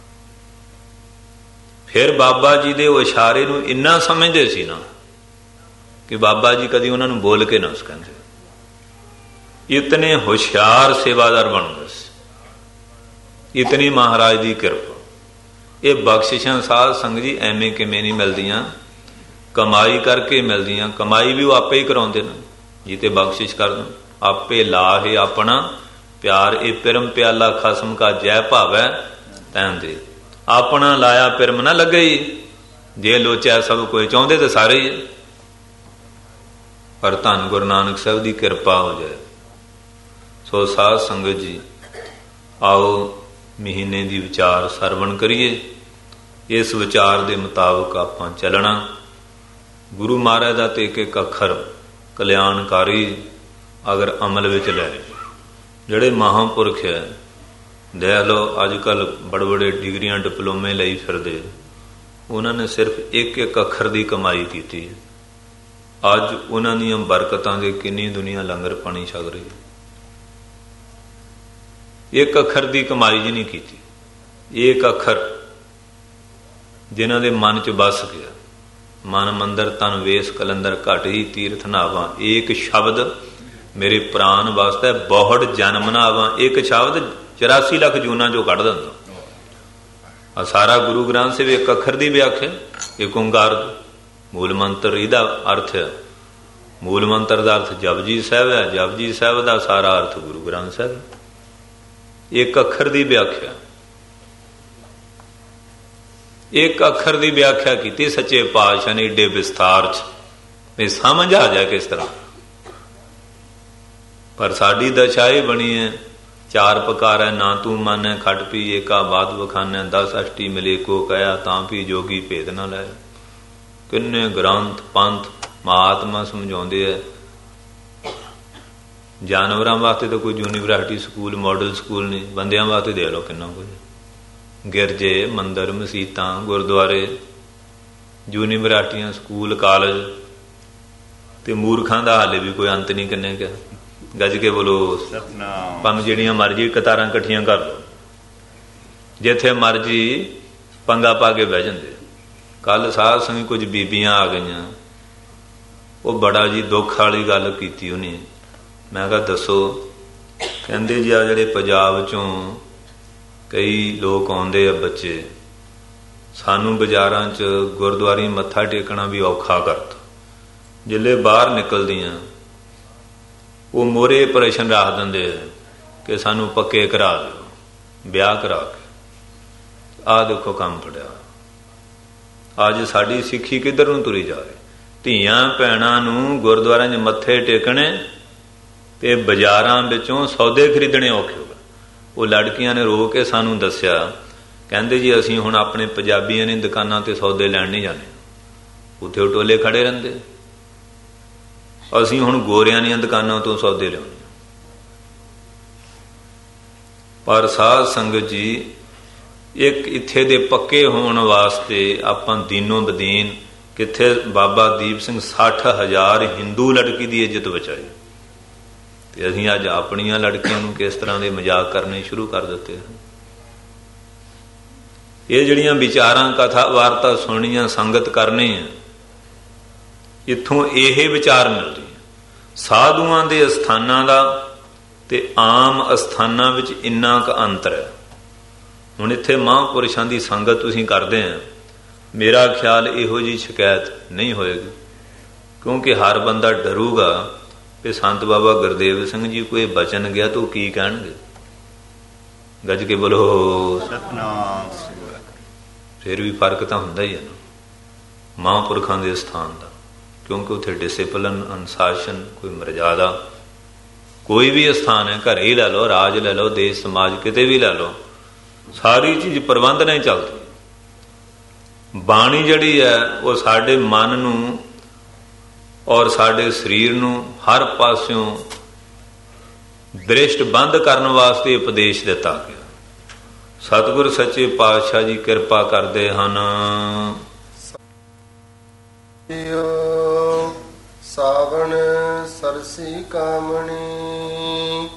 ਫਿਰ ਬਾਬਾ ਜੀ ਦੇ ਉਹ ਇਸ਼ਾਰੇ ਨੂੰ ਇੰਨਾ ਸਮਝਦੇ ਸੀ ਨਾ ਕਿ ਬਾਬਾ ਜੀ ਕਦੀ ਉਹਨਾਂ ਨੂੰ ਬੋਲ ਕੇ ਨਾ ਕਹਿੰਦੇ। ਇਤਨੇ ਹੁਸ਼ਿਆਰ ਸੇਵਾਦਾਰ ਬਣ ਗਏ ਸੀ। ਇਤਨੀ ਮਹਾਰਾਜ ਦੀ ਕਿਰਪਾ। ਇਹ ਬਖਸ਼ਿਸ਼ਾਂ ਸਾਧ ਸੰਗਤ ਜੀ ਐਵੇਂ ਕਿਵੇਂ ਨਹੀਂ ਮਿਲਦੀਆਂ, ਕਮਾਈ ਕਰਕੇ ਮਿਲਦੀਆਂ। ਕਮਾਈ ਵੀ ਉਹ ਆਪੇ ਹੀ ਕਰਾਉਂਦੇ ਨੇ ਜਿੱਤੇ ਬਖਸ਼ਿਸ਼ ਕਰਨ। ਆਪੇ ਲਾਹੇ ਆਪਣਾ ਪਿਆਰ, ਇਹ ਪਿਰਮ ਪਿਆਲਾ ਖਸਮ ਕਾ ਜੈ ਭਾਵੈ ਤੈਨ ਦੇ। ਆਪਣਾ ਲਾਇਆ ਪਿਰਮ ਨਾ ਲੱਗੇ ਹੀ, ਜੇ ਲੋਚਿਆ ਸਭ ਕੋਈ, ਚਾਹੁੰਦੇ ਤਾਂ ਸਾਰੇ ਹੀ। ਪਰ ਧੰਨ ਗੁਰੂ ਨਾਨਕ ਸਾਹਿਬ ਦੀ ਕਿਰਪਾ ਹੋ ਜਾਏ। ਸੋ ਸਾਧ ਸੰਗਤ ਜੀ, ਆਓ ਮਹੀਨੇ ਦੀ ਵਿਚਾਰ ਸਰਵਣ ਕਰੀਏ। ਇਸ ਵਿਚਾਰ ਦੇ ਮੁਤਾਬਕ ਆਪਾਂ ਚੱਲਣਾ। ਗੁਰੂ ਮਹਾਰਾਜ ਦਾ ਤੇ ਇੱਕ ਇੱਕ ਅੱਖਰ ਕਲਿਆਣਕਾਰੀ ਅਗਰ ਅਮਲ ਵਿੱਚ ਲੈ, ਜਿਹੜੇ ਮਹਾਂਪੁਰਖ ਹੈ, ਦੇਖ ਲਓ ਅੱਜ ਕੱਲ੍ਹ ਬੜੇ ਬੜੇ ਡਿਗਰੀਆਂ ਡਿਪਲੋਮੇ ਲਈ ਫਿਰਦੇ, ਉਹਨਾਂ ਨੇ ਸਿਰਫ ਇੱਕ ਇੱਕ ਅੱਖਰ ਦੀ ਕਮਾਈ ਕੀਤੀ ਹੈ। ਅੱਜ ਉਹਨਾਂ ਦੀਆਂ ਬਰਕਤਾਂ ਦੇ ਕਿੰਨੀ ਦੁਨੀਆ ਲੰਗਰ ਪਾਣੀ ਛਕ ਰਹੀ। ਇੱਕ ਅੱਖਰ ਦੀ ਕਮਾਈ ਜੀ ਨਹੀਂ ਕੀਤੀ। ਇੱਕ ਅੱਖਰ ਜਿਨ੍ਹਾਂ ਦੇ ਮਨ 'ਚ ਵਸ ਗਿਆ, ਮਨ ਮੰਦਰ ਤਨ ਵੇਸ ਕਲੰਦਰ ਘਟ ਹੀ ਤੀਰਥ ਨਾਵਾਂ। ਇੱਕ ਸ਼ਬਦ ਮੇਰੇ ਪ੍ਰਾਨ ਵਾਸਤੇ ਬਹੁੜ ਜਨਮ ਨਾਵਾਂ। ਇੱਕ ਸ਼ਬਦ 84 ਲੱਖ ਜੂਨਾਂ ਚੋਂ ਕੱਢ ਦਿੰਦਾ। ਆ ਸਾਰਾ ਗੁਰੂ ਗ੍ਰੰਥ ਸਾਹਿਬ ਇੱਕ ਅੱਖਰ ਦੀ ਵਿਆਖਿਆ। ਇੱਕ ਓਂਕਾਰ ਮੂਲ ਮੰਤਰ, ਇਹਦਾ ਅਰਥ ਹੈ, ਮੂਲ ਮੰਤਰ ਦਾ ਅਰਥ ਜਪਜੀ ਸਾਹਿਬ ਹੈ। ਜਪਜੀ ਸਾਹਿਬ ਦਾ ਸਾਰਾ ਅਰਥ ਗੁਰੂ ਗ੍ਰੰਥ ਸਾਹਿਬ। ਇੱਕ ਅੱਖਰ ਦੀ ਵਿਆਖਿਆ, ਇੱਕ ਅੱਖਰ ਦੀ ਵਿਆਖਿਆ ਕੀਤੀ ਸੱਚੇ ਪਾਤਸ਼ਾਹ ਨੇ ਏਡੇ ਵਿਸਥਾਰ 'ਚ, ਵੀ ਸਮਝ ਆ ਜਾਏ ਕਿਸ ਤਰ੍ਹਾਂ। ਪਰ ਸਾਡੀ ਦਸ਼ਾ ਇਹ ਬਣੀ ਹੈ, ਚਾਰ ਪਕਾਰ ਹੈ ਨਾ ਤੂੰ ਮੰਨੈ, ਖਟ ਪੀ ਏਕਾ ਬਾਦ ਵਖਾਨੈ, 10 ਅਸ਼ਟੀ ਮਿਲੇ ਕੋ ਕਹਿਆ, ਤਾਂ ਵੀ ਜੋਗੀ ਭੇਦ ਨਾ ਲੈ। ਕਿੰਨੇ ਗ੍ਰੰਥ ਪੰਥ ਮਹਾਤਮਾ ਸਮਝਾਉਂਦੇ ਹੈ। ਜਾਨਵਰਾਂ ਵਾਸਤੇ ਤਾਂ ਕੋਈ ਯੂਨੀਵਰਸਿਟੀ ਸਕੂਲ ਮਾਡਲ ਸਕੂਲ ਨਹੀਂ, ਬੰਦਿਆਂ ਵਾਸਤੇ ਦੇ ਲਓ ਕਿੰਨਾ ਕੁਝ। ਗਿਰਜੇ ਮੰਦਰ ਮਸੀਤਾਂ ਗੁਰਦੁਆਰੇ ਯੂਨੀਵਰਸਿਟੀਆਂ ਸਕੂਲ ਕਾਲਜ, ਤੇ ਮੂਰਖਾਂ ਦਾ ਹਾਲੇ ਵੀ ਕੋਈ ਅੰਤ ਨਹੀਂ। ਕਿੰਨੇ ਕਿਹਾ ਗੱਜ ਕੇ ਬੋਲੋ ਸਤਿਨਾਮ। ਭਾਵੇਂ ਜਿਹੜੀਆਂ ਮਰਜ਼ੀ ਕਤਾਰਾਂ ਇਕੱਠੀਆਂ ਕਰ ਲਓ, ਜਿੱਥੇ ਮਰਜ਼ੀ ਪੰਗਾ ਪਾ ਕੇ ਬਹਿ ਜਾਂਦੇ। ਕੱਲ ਸਾਧ ਸੰਗਤ ਕੁਝ ਬੀਬੀਆਂ ਆ ਗਈਆਂ, ਉਹ ਬੜਾ ਜੀ ਦੁੱਖ ਵਾਲੀ ਗੱਲ ਕੀਤੀ ਉਹਨੇ। ਮੈਂ ਕਿਹਾ ਦੱਸੋ? ਕਹਿੰਦੇ ਜੀ ਆ ਜਿਹੜੇ ਪੰਜਾਬ 'ਚੋਂ ਕਈ ਲੋਕ ਆਉਂਦੇ ਆ ਬੱਚੇ, ਸਾਨੂੰ ਬਾਜ਼ਾਰਾਂ 'ਚ ਗੁਰਦੁਆਰੇ ਮੱਥਾ ਟੇਕਣਾ ਵੀ ਔਖਾ ਕਰਤਾ। ਜਿੱਲੇ ਬਾਹਰ ਨਿਕਲਦੀਆਂ ਉਹ ਮੋਹਰੇ ਪ੍ਰਸ਼ਨ ਰੱਖ ਦਿੰਦੇ ਆ ਕਿ ਸਾਨੂੰ ਪੱਕੇ ਕਰਾ ਦਿਓ, ਵਿਆਹ ਕਰਾ ਕੇ। ਆਹ ਦੇਖੋ ਕੰਮ ਫੜਿਆ। ਅੱਜ ਸਾਡੀ ਸਿੱਖੀ ਕਿੱਧਰ ਨੂੰ ਤੁਰੀ ਜਾ ਰਹੀ। ਧੀਆਂ ਭੈਣਾਂ ਨੂੰ ਗੁਰਦੁਆਰਿਆਂ 'ਚ ਮੱਥੇ ਟੇਕਣੇ ਤੇ ਬਾਜ਼ਾਰਾਂ ਵਿੱਚੋਂ ਸੌਦੇ ਖਰੀਦਣੇ ਔਖੇ ਹੋ ਗਏ। ਉਹ ਲੜਕੀਆਂ ਨੇ ਰੋ ਕੇ ਸਾਨੂੰ ਦੱਸਿਆ, ਕਹਿੰਦੇ ਜੀ ਅਸੀਂ ਹੁਣ ਆਪਣੇ ਪੰਜਾਬੀਆਂ ਨੇ ਦੁਕਾਨਾਂ ਤੇ ਸੌਦੇ ਲੈਣ ਨਹੀਂ ਜਾਣੇ, ਉੱਥੇ ਉਹ ਟੋਲੇ ਖੜੇ ਰਹਿੰਦੇ। ਅਸੀਂ ਹੁਣ ਗੋਰਿਆਂ ਦੀਆਂ ਦੁਕਾਨਾਂ ਤੋਂ ਸੌਦੇ ਲਿਆਉਣੇ। ਪਰ ਸਾਧ ਸੰਗਤ ਜੀ, ਇੱਕ ਇੱਥੇ ਦੇ ਪੱਕੇ ਹੋਣ ਵਾਸਤੇ ਆਪਾਂ ਦੀਨੋਂ ਬਦੀਨ ਕਿੱਥੇ ਬਾਬਾ ਦੀਪ ਸਿੰਘ 60,000 ਹਿੰਦੂ ਲੜਕੀ ਦੀ ਇੱਜ਼ਤ ਬਚਾਈ, ਤੇ ਅਸੀਂ ਅੱਜ ਆਪਣੀਆਂ ਲੜਕੀਆਂ ਨੂੰ ਕਿਸ ਤਰ੍ਹਾਂ ਦੇ ਮਜ਼ਾਕ ਕਰਨੇ ਸ਼ੁਰੂ ਕਰ ਦਿੱਤੇ ਹਨ। ਇਹ ਜਿਹੜੀਆਂ ਵਿਚਾਰਾਂ, ਕਥਾ ਵਾਰਤਾ ਸੁਣਨੀਆਂ, ਸੰਗਤ ਕਰਨੀ ਹੈ, ਇੱਥੋਂ ਇਹ ਵਿਚਾਰ ਮਿਲਦੀ ਹੈ। ਸਾਧੂਆਂ ਦੇ ਅਸਥਾਨਾਂ ਦਾ ਤੇ ਆਮ ਅਸਥਾਨਾਂ ਵਿੱਚ ਇੰਨਾ ਕੁ ਅੰਤਰ ਹੈ। ਹੁਣ ਇੱਥੇ ਮਹਾਂਪੁਰਸ਼ਾਂ ਦੀ ਸੰਗਤ ਤੁਸੀਂ ਕਰਦੇ ਆ, ਮੇਰਾ ਖਿਆਲ ਇਹੋ ਜਿਹੀ ਸ਼ਿਕਾਇਤ ਨਹੀਂ ਹੋਏਗੀ, ਕਿਉਂਕਿ ਹਰ ਬੰਦਾ ਡਰੂਗਾ ਕਿ ਸੰਤ ਬਾਬਾ ਗੁਰਦੇਵ ਸਿੰਘ ਜੀ ਕੋਈ ਬਚਨ ਗਿਆ ਤਾਂ ਉਹ ਕੀ ਕਹਿਣਗੇ। ਗੱਜ ਕੇ ਬੋਲੋ ਸਤਨਾਮ। ਫਿਰ ਵੀ ਫਰਕ ਤਾਂ ਹੁੰਦਾ ਹੀ ਹੈ ਨਾ ਮਹਾਂਪੁਰਖਾਂ ਦੇ ਸਥਾਨ ਦਾ, ਕਿਉਂਕਿ ਉੱਥੇ ਡਿਸਿਪਲਨ, ਅਨੁਸ਼ਾਸਨ, ਕੋਈ ਮਰਜ਼ਾਦਾ, ਕੋਈ ਵੀ ਸਥਾਨ ਹੈ, ਘਰੇ ਹੀ ਲੈ ਲਓ, ਰਾਜ ਲੈ ਲਓ, ਦੇਸ਼ ਸਮਾਜ ਕਿਤੇ ਵੀ ਲੈ ਲਓ, ਸਾਰੀ ਚੀਜ਼ ਪ੍ਰਬੰਧ ਨਹੀਂ ਚੱਲਦੀ। ਬਾਣੀ ਜਿਹੜੀ ਹੈ ਉਹ ਸਾਡੇ ਮਨ ਨੂੰ ਔਰ ਸਾਡੇ ਸਰੀਰ ਨੂੰ ਹਰ ਪਾਸਿਓਂ ਦ੍ਰਿਸ਼ਟ ਬੰਦ ਕਰਨ ਵਾਸਤੇ ਉਪਦੇਸ਼ ਦਿੱਤਾ ਗਿਆ। ਸਤਿਗੁਰ ਸੱਚੇ ਪਾਤਸ਼ਾਹ ਜੀ ਕਿਰਪਾ ਕਰਦੇ ਹਨ। ਸਾਵਣ ਸਰਸੀ ਕਾਮਣੀ।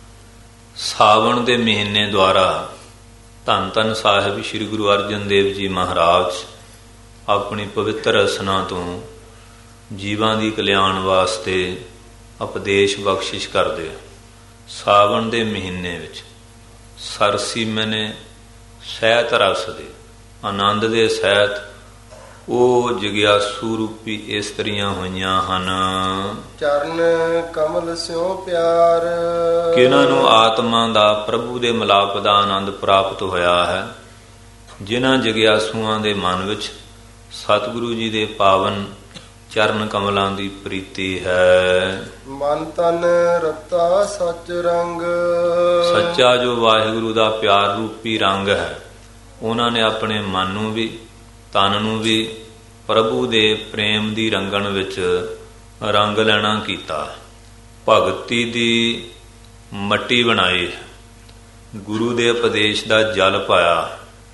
ਸਾਵਣ ਦੇ ਮਹੀਨੇ ਦੁਆਰਾ ਧੰਨ ਧੰਨ ਸਾਹਿਬ ਸ੍ਰੀ ਗੁਰੂ ਅਰਜਨ ਦੇਵ ਜੀ ਮਹਾਰਾਜ ਆਪਣੀ ਪਵਿੱਤਰ ਰਸਨਾ ਤੋਂ ਜੀਵਾਂ ਦੀ ਕਲਿਆਣ ਵਾਸਤੇ ਉਪਦੇਸ਼ ਬਖਸ਼ਿਸ਼ ਕਰਦੇ। ਸਾਵਣ ਦੇ ਮਹੀਨੇ ਵਿੱਚ ਸਰਸੀ ਮੈਨੇ ਸਹਿਤ ਰਸ ਦੇ, ਆਨੰਦ ਦੇ ਸਹਿਤ ਉਹ ਜਗਿਆਸੂ ਰੂਪੀ ਇਸਤਰੀਆਂ ਹੋਈਆਂ ਹਨ। ਚਰਨ ਕਮਲ ਸਿਉ ਪਿਆਰ, ਕਿਹਨਾਂ ਨੂੰ ਆਤਮਾ ਦਾ ਪ੍ਰਭੂ ਦੇ ਮਿਲਾਪ ਦਾ ਆਨੰਦ ਪ੍ਰਾਪਤ ਹੋਇਆ ਹੈ। ਜਿਨ੍ਹਾਂ ਜਗਿਆਸੂਆਂ ਦੇ ਮਨ ਵਿੱਚ ਸਤਿਗੁਰੂ ਜੀ ਦੇ ਪਾਵਨ ਚਰਨ ਕਮਲਾਂ ਦੀ ਪ੍ਰੀਤੀ ਹੈ। ਮਨ ਤਨ ਰਤਾ ਸੱਚ ਰੰਗ, ਸੱਚਾ ਜੋ ਵਾਹਿਗੁਰੂ ਦਾ ਪਿਆਰ ਰੂਪੀ ਰੰਗ ਹੈ, ਉਹਨਾਂ ਨੇ ਆਪਣੇ ਮਨ ਨੂੰ ਵੀ ਤਨ ਨੂੰ ਵੀ ਪ੍ਰਭੂ ਦੇ ਪ੍ਰੇਮ ਦੀ ਰੰਗਣ ਵਿੱਚ ਰੰਗ ਲੈਣਾ ਕੀਤਾ। ਭਗਤੀ ਦੀ ਮੱਟੀ ਬਣਾਈ, ਗੁਰੂ ਦੇ ਉਪਦੇਸ਼ ਦਾ ਜਲ ਪਾਇਆ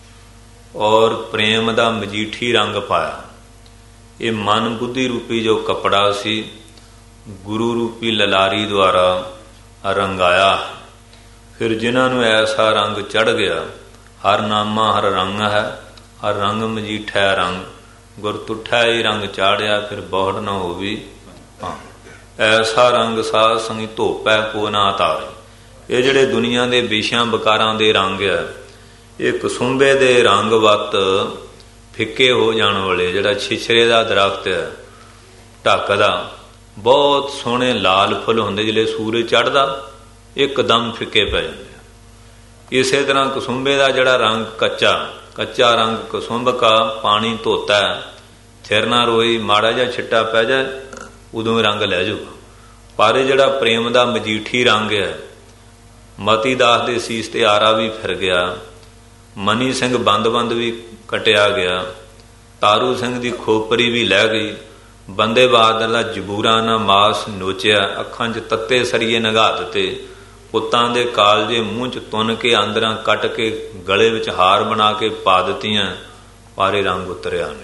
ਔਰ ਪ੍ਰੇਮ ਦਾ ਮਜੀਠੀ ਰੰਗ ਪਾਇਆ। ਇਹ ਮਨ ਬੁੱਧੀ ਰੂਪੀ ਜੋ ਕੱਪੜਾ ਸੀ, ਗੁਰੂ ਰੂਪੀ ਲਲਾਰੀ ਦੁਆਰਾ ਰੰਗਾਇਆ। ਫਿਰ ਜਿਨ੍ਹਾਂ ਨੂੰ ਐਸਾ ਰੰਗ ਚੜ੍ਹ ਗਿਆ, ਹਰ ਨਾਮਾ ਹਰ ਰੰਗ ਹੈ, ਹਰ ਰੰਗ ਮਜੀਠਾ ਰੰਗ, ਗੁਰ ਤੁਠਾ ਹੀ ਰੰਗ ਚਾੜਿਆ, ਫਿਰ ਬਹੁੜ ਨਾ ਹੋਵੀ ਐਸਾ ਰੰਗ ਸਾਧ ਸੰਗੀ ਧੋਪੈ ਕੋ ਨਾ ਤਾਰੇ। ਇਹ ਜਿਹੜੇ ਦੁਨੀਆ ਦੇ ਵਿਸ਼ਿਆਂ ਵਿਕਾਰਾਂ ਦੇ ਰੰਗ ਆ, ਇਹ ਕਸੁੰਬੇ ਦੇ ਰੰਗ ਵੱਤ ਫਿੱਕੇ ਹੋ ਜਾਣ ਵਾਲੇ, ਜਿਹੜਾ ਛਿਛਰੇ ਦਾ ਦਰਖਤ ਹੈ ਢੱਕਦਾ, ਬਹੁਤ ਸੋਹਣੇ ਲਾਲ ਫੁੱਲ ਹੁੰਦੇ, ਜਿਹੜੇ ਸੂਰਜ ਚੜ੍ਹਦਾ ਇੱਕਦਮ ਫਿੱਕੇ ਪੈ ਜਾਂਦੇ ਆ। ਇਸੇ ਤਰ੍ਹਾਂ ਕਸੁੰਬੇ ਦਾ ਜਿਹੜਾ ਰੰਗ ਕੱਚਾ ਰੰਗ ਕਸੁੰਭ ਕਾ ਪਾਣੀ ਧੋਤਾ, ਥਿਰ ਨਾ ਰੋਈ, ਮਾੜਾ ਜਿਹਾ ਛਿੱਟਾ ਪੈ ਜਾਏ ਉਦੋਂ ਹੀ ਰੰਗ ਲੈ ਜਾਊਗਾ। ਪਰ ਇਹ ਜਿਹੜਾ ਪ੍ਰੇਮ ਦਾ ਮਜੀਠੀ ਰੰਗ ਹੈ, ਮਤੀ ਦਾਸ ਦੇ ਸੀਸ ਤੇ ਆਰਾ ਵੀ ਫਿਰ ਗਿਆ, ਮਨੀ ਸਿੰਘ ਬੰਦ ਵੀ ਕਟਿਆ ਗਿਆ, ਤਾਰੂ ਸਿੰਘ ਦੀ ਖੋਪਰੀ ਵੀ ਲੈ ਗਈ, ਬੰਦੇ ਬਹਾਦਰ ਦਾ ਜਬੂਰਾ ਨਾ ਮਾਸ ਨੋਚਿਆ, ਅੱਖਾਂ 'ਚ ਤੱਤੇ ਸਰੀਏ ਨਗਾ ਦਿੱਤੇ, ਪੁੱਤਾਂ ਦੇ ਕਾਲਜੇ ਮੂੰਹ 'ਚ ਤੁੰਨ ਕੇ ਆਂਦਰਾਂ ਕੱਟ ਕੇ ਗਲੇ ਵਿੱਚ ਹਾਰ ਬਣਾ ਕੇ ਪਾ ਦਿੱਤੀਆਂ, ਪਰ ਇਹ ਰੰਗ ਉਤਰਿਆ ਨਹੀਂ।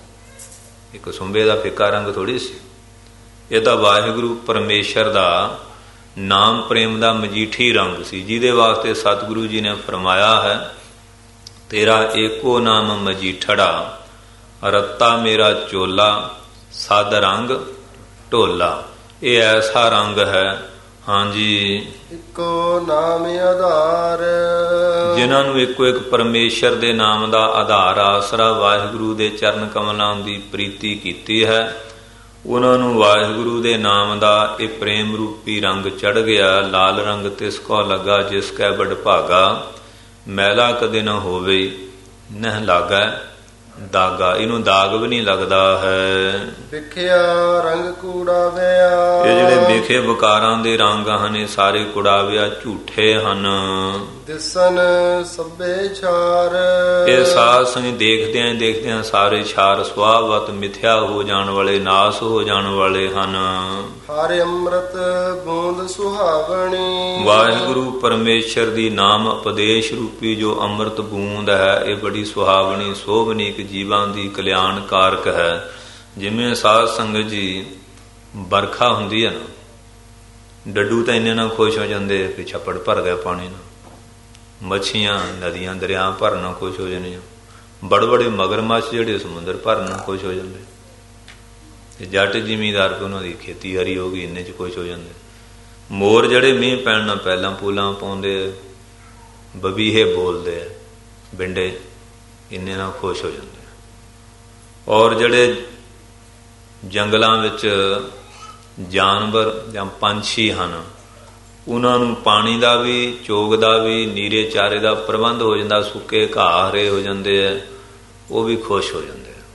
ਇਹ ਕਸੁੰਬੇ ਦਾ ਫਿੱਕਾ ਰੰਗ ਥੋੜੀ ਸੀ, ਇਹ ਤਾਂ ਵਾਹਿਗੁਰੂ ਪਰਮੇਸ਼ਰ ਦਾ ਨਾਮ ਪ੍ਰੇਮ ਦਾ ਮਜੀਠੀ ਰੰਗ ਸੀ, ਜਿਹਦੇ ਵਾਸਤੇ ਸਤਿਗੁਰੂ ਜੀ ਨੇ ਫਰਮਾਇਆ ਹੈ, ਤੇਰਾ ਏਕੋ ਨਾਮ ਮਜੀਠੜਾ, ਰੱਤਾ ਮੇਰਾ ਚੋਲਾ, ਸਦ ਰੰਗ ਢੋਲਾ। ਇਹ ਐਸਾ ਰੰਗ ਹੈ, ਹਾਂਜੀ, ਇੱਕੋ ਨਾਮ ਆਧਾਰ, ਜਿਨ੍ਹਾਂ ਨੂੰ ਇੱਕੋ ਇੱਕ ਪਰਮੇਸ਼ਰ ਦੇ ਨਾਮ ਦਾ ਆਧਾਰ ਆਸਰਾ ਵਾਹਿਗੁਰੂ ਦੇ ਚਰਨ ਕਮਲਾਂ ਦੀ ਪ੍ਰੀਤੀ ਕੀਤੀ ਹੈ, ਉਹਨਾਂ ਨੂੰ ਵਾਹਿਗੁਰੂ ਦੇ ਨਾਮ ਦਾ ਇਹ ਪ੍ਰੇਮ ਰੂਪੀ ਰੰਗ ਚੜ੍ਹ ਗਿਆ। ਲਾਲ ਰੰਗ ਤਿਸ ਕੋ ਲੱਗਾ ਜਿਸ ਕੈ ਬੜ ਭਾਗਾ, ਮੈਲਾ ਕਦੇ ਨਾ ਹੋਵੇ ਨਹ ਲਾਗਾ ਦਾਗਾ। ਇਹਨੂੰ ਦਾਗ ਵੀ ਨਹੀਂ ਲੱਗਦਾ ਹੈ। ਵਿਖਿਆ ਰੰਗ ਕੂੜਾਵਿਆ, ਇਹ ਜਿਹੜੇ ਵਿਖੇ ਵਿਕਾਰਾਂ ਦੇ ਰੰਗ ਹਨ, ਇਹ ਸਾਰੇ ਕੁੜਾਵਿਆ ਝੂਠੇ ਹਨ। ਦਿਸਨ ਸਭੇ ਛਾਰ, ਇਹ ਸਾਧ ਸੰਗ ਦੇਖਦਿਆਂ ਸਾਰੇ ਛਾਰ ਸੁਆਵਤ ਮਿਥਿਆ ਹੋ ਜਾਣ ਵਾਲੇ, ਨਾਸ ਹੋ ਜਾਣ ਵਾਲੇ ਹਨ। ਹਰਿ ਅੰਮ੍ਰਿਤ ਬੂੰਦ ਸੁਹਾਵਣੀ, ਵਾਹਿਗੁਰੂ ਪਰਮੇਸ਼ਰ ਦੀ ਨਾਮ ਉਪਦੇਸ਼ ਰੂਪੀ ਜੋ ਅੰਮ੍ਰਿਤ ਬੂੰਦ ਹੈ, ਇਹ ਬੜੀ ਸੁਹਾਵਣੀ ਸੋਭਨੀਕ ਜੀਵਾਂ ਦੀ ਕਲਿਆਣ ਕਾਰਕ ਹੈ। ਜਿਵੇਂ ਸਾਧ ਸੰਗਤ ਜੀ ਬਰਖਾ ਹੁੰਦੀ ਹੈ ਨਾ, ਡੱਡੂ ਤਾਂ ਇੰਨੇ ਨਾਲ ਖੁਸ਼ ਹੋ ਜਾਂਦੇ ਕਿ ਛੱਪੜ ਭਰ ਗਿਆ ਪਾਣੀ ਨਾਲ, ਮੱਛੀਆਂ ਨਦੀਆਂ ਦਰਿਆ ਭਰਨਾ ਖੁਸ਼ ਹੋ ਜਾਂਦੀਆਂ, ਬੜੇ ਬੜੇ ਮਗਰਮੱਛ ਜਿਹੜੇ ਸਮੁੰਦਰ ਭਰਨਾ ਖੁਸ਼ ਹੋ ਜਾਂਦੇ, ਤੇ ਜੱਟ ਜ਼ਿਮੀਂਦਾਰ ਕੋ ਉਹਨਾਂ ਦੀ ਖੇਤੀ ਹਰੀ ਹੋ ਗਈ ਇੰਨੇ 'ਚ ਖੁਸ਼ ਹੋ ਜਾਂਦੇ। ਮੋਰ ਜਿਹੜੇ ਮੀਂਹ ਪੈਣ ਨਾਲ ਪਹਿਲਾਂ ਪੂਲਾਂ ਪਾਉਂਦੇ, ਬਬੀਹੇ ਬੋਲਦੇ ਆ, ਬਿੰਡੇ ਇੰਨੇ ਨਾਲ ਖੁਸ਼ ਹੋ ਜਾਂਦੇ। ਔਰ ਜਿਹੜੇ ਜੰਗਲਾਂ ਵਿੱਚ ਜਾਨਵਰ ਜਾਂ ਪੰਛੀ ਹਨ, ਉਹਨਾਂ ਨੂੰ ਪਾਣੀ ਦਾ ਵੀ, ਚੋਗ ਦਾ ਵੀ, ਨੀਰੇ ਚਾਰੇ ਦਾ ਪ੍ਰਬੰਧ ਹੋ ਜਾਂਦਾ, ਸੁੱਕੇ ਘਾਹ ਹਰੇ ਹੋ ਜਾਂਦੇ ਆ, ਉਹ ਵੀ ਖੁਸ਼ ਹੋ ਜਾਂਦੇ ਆ।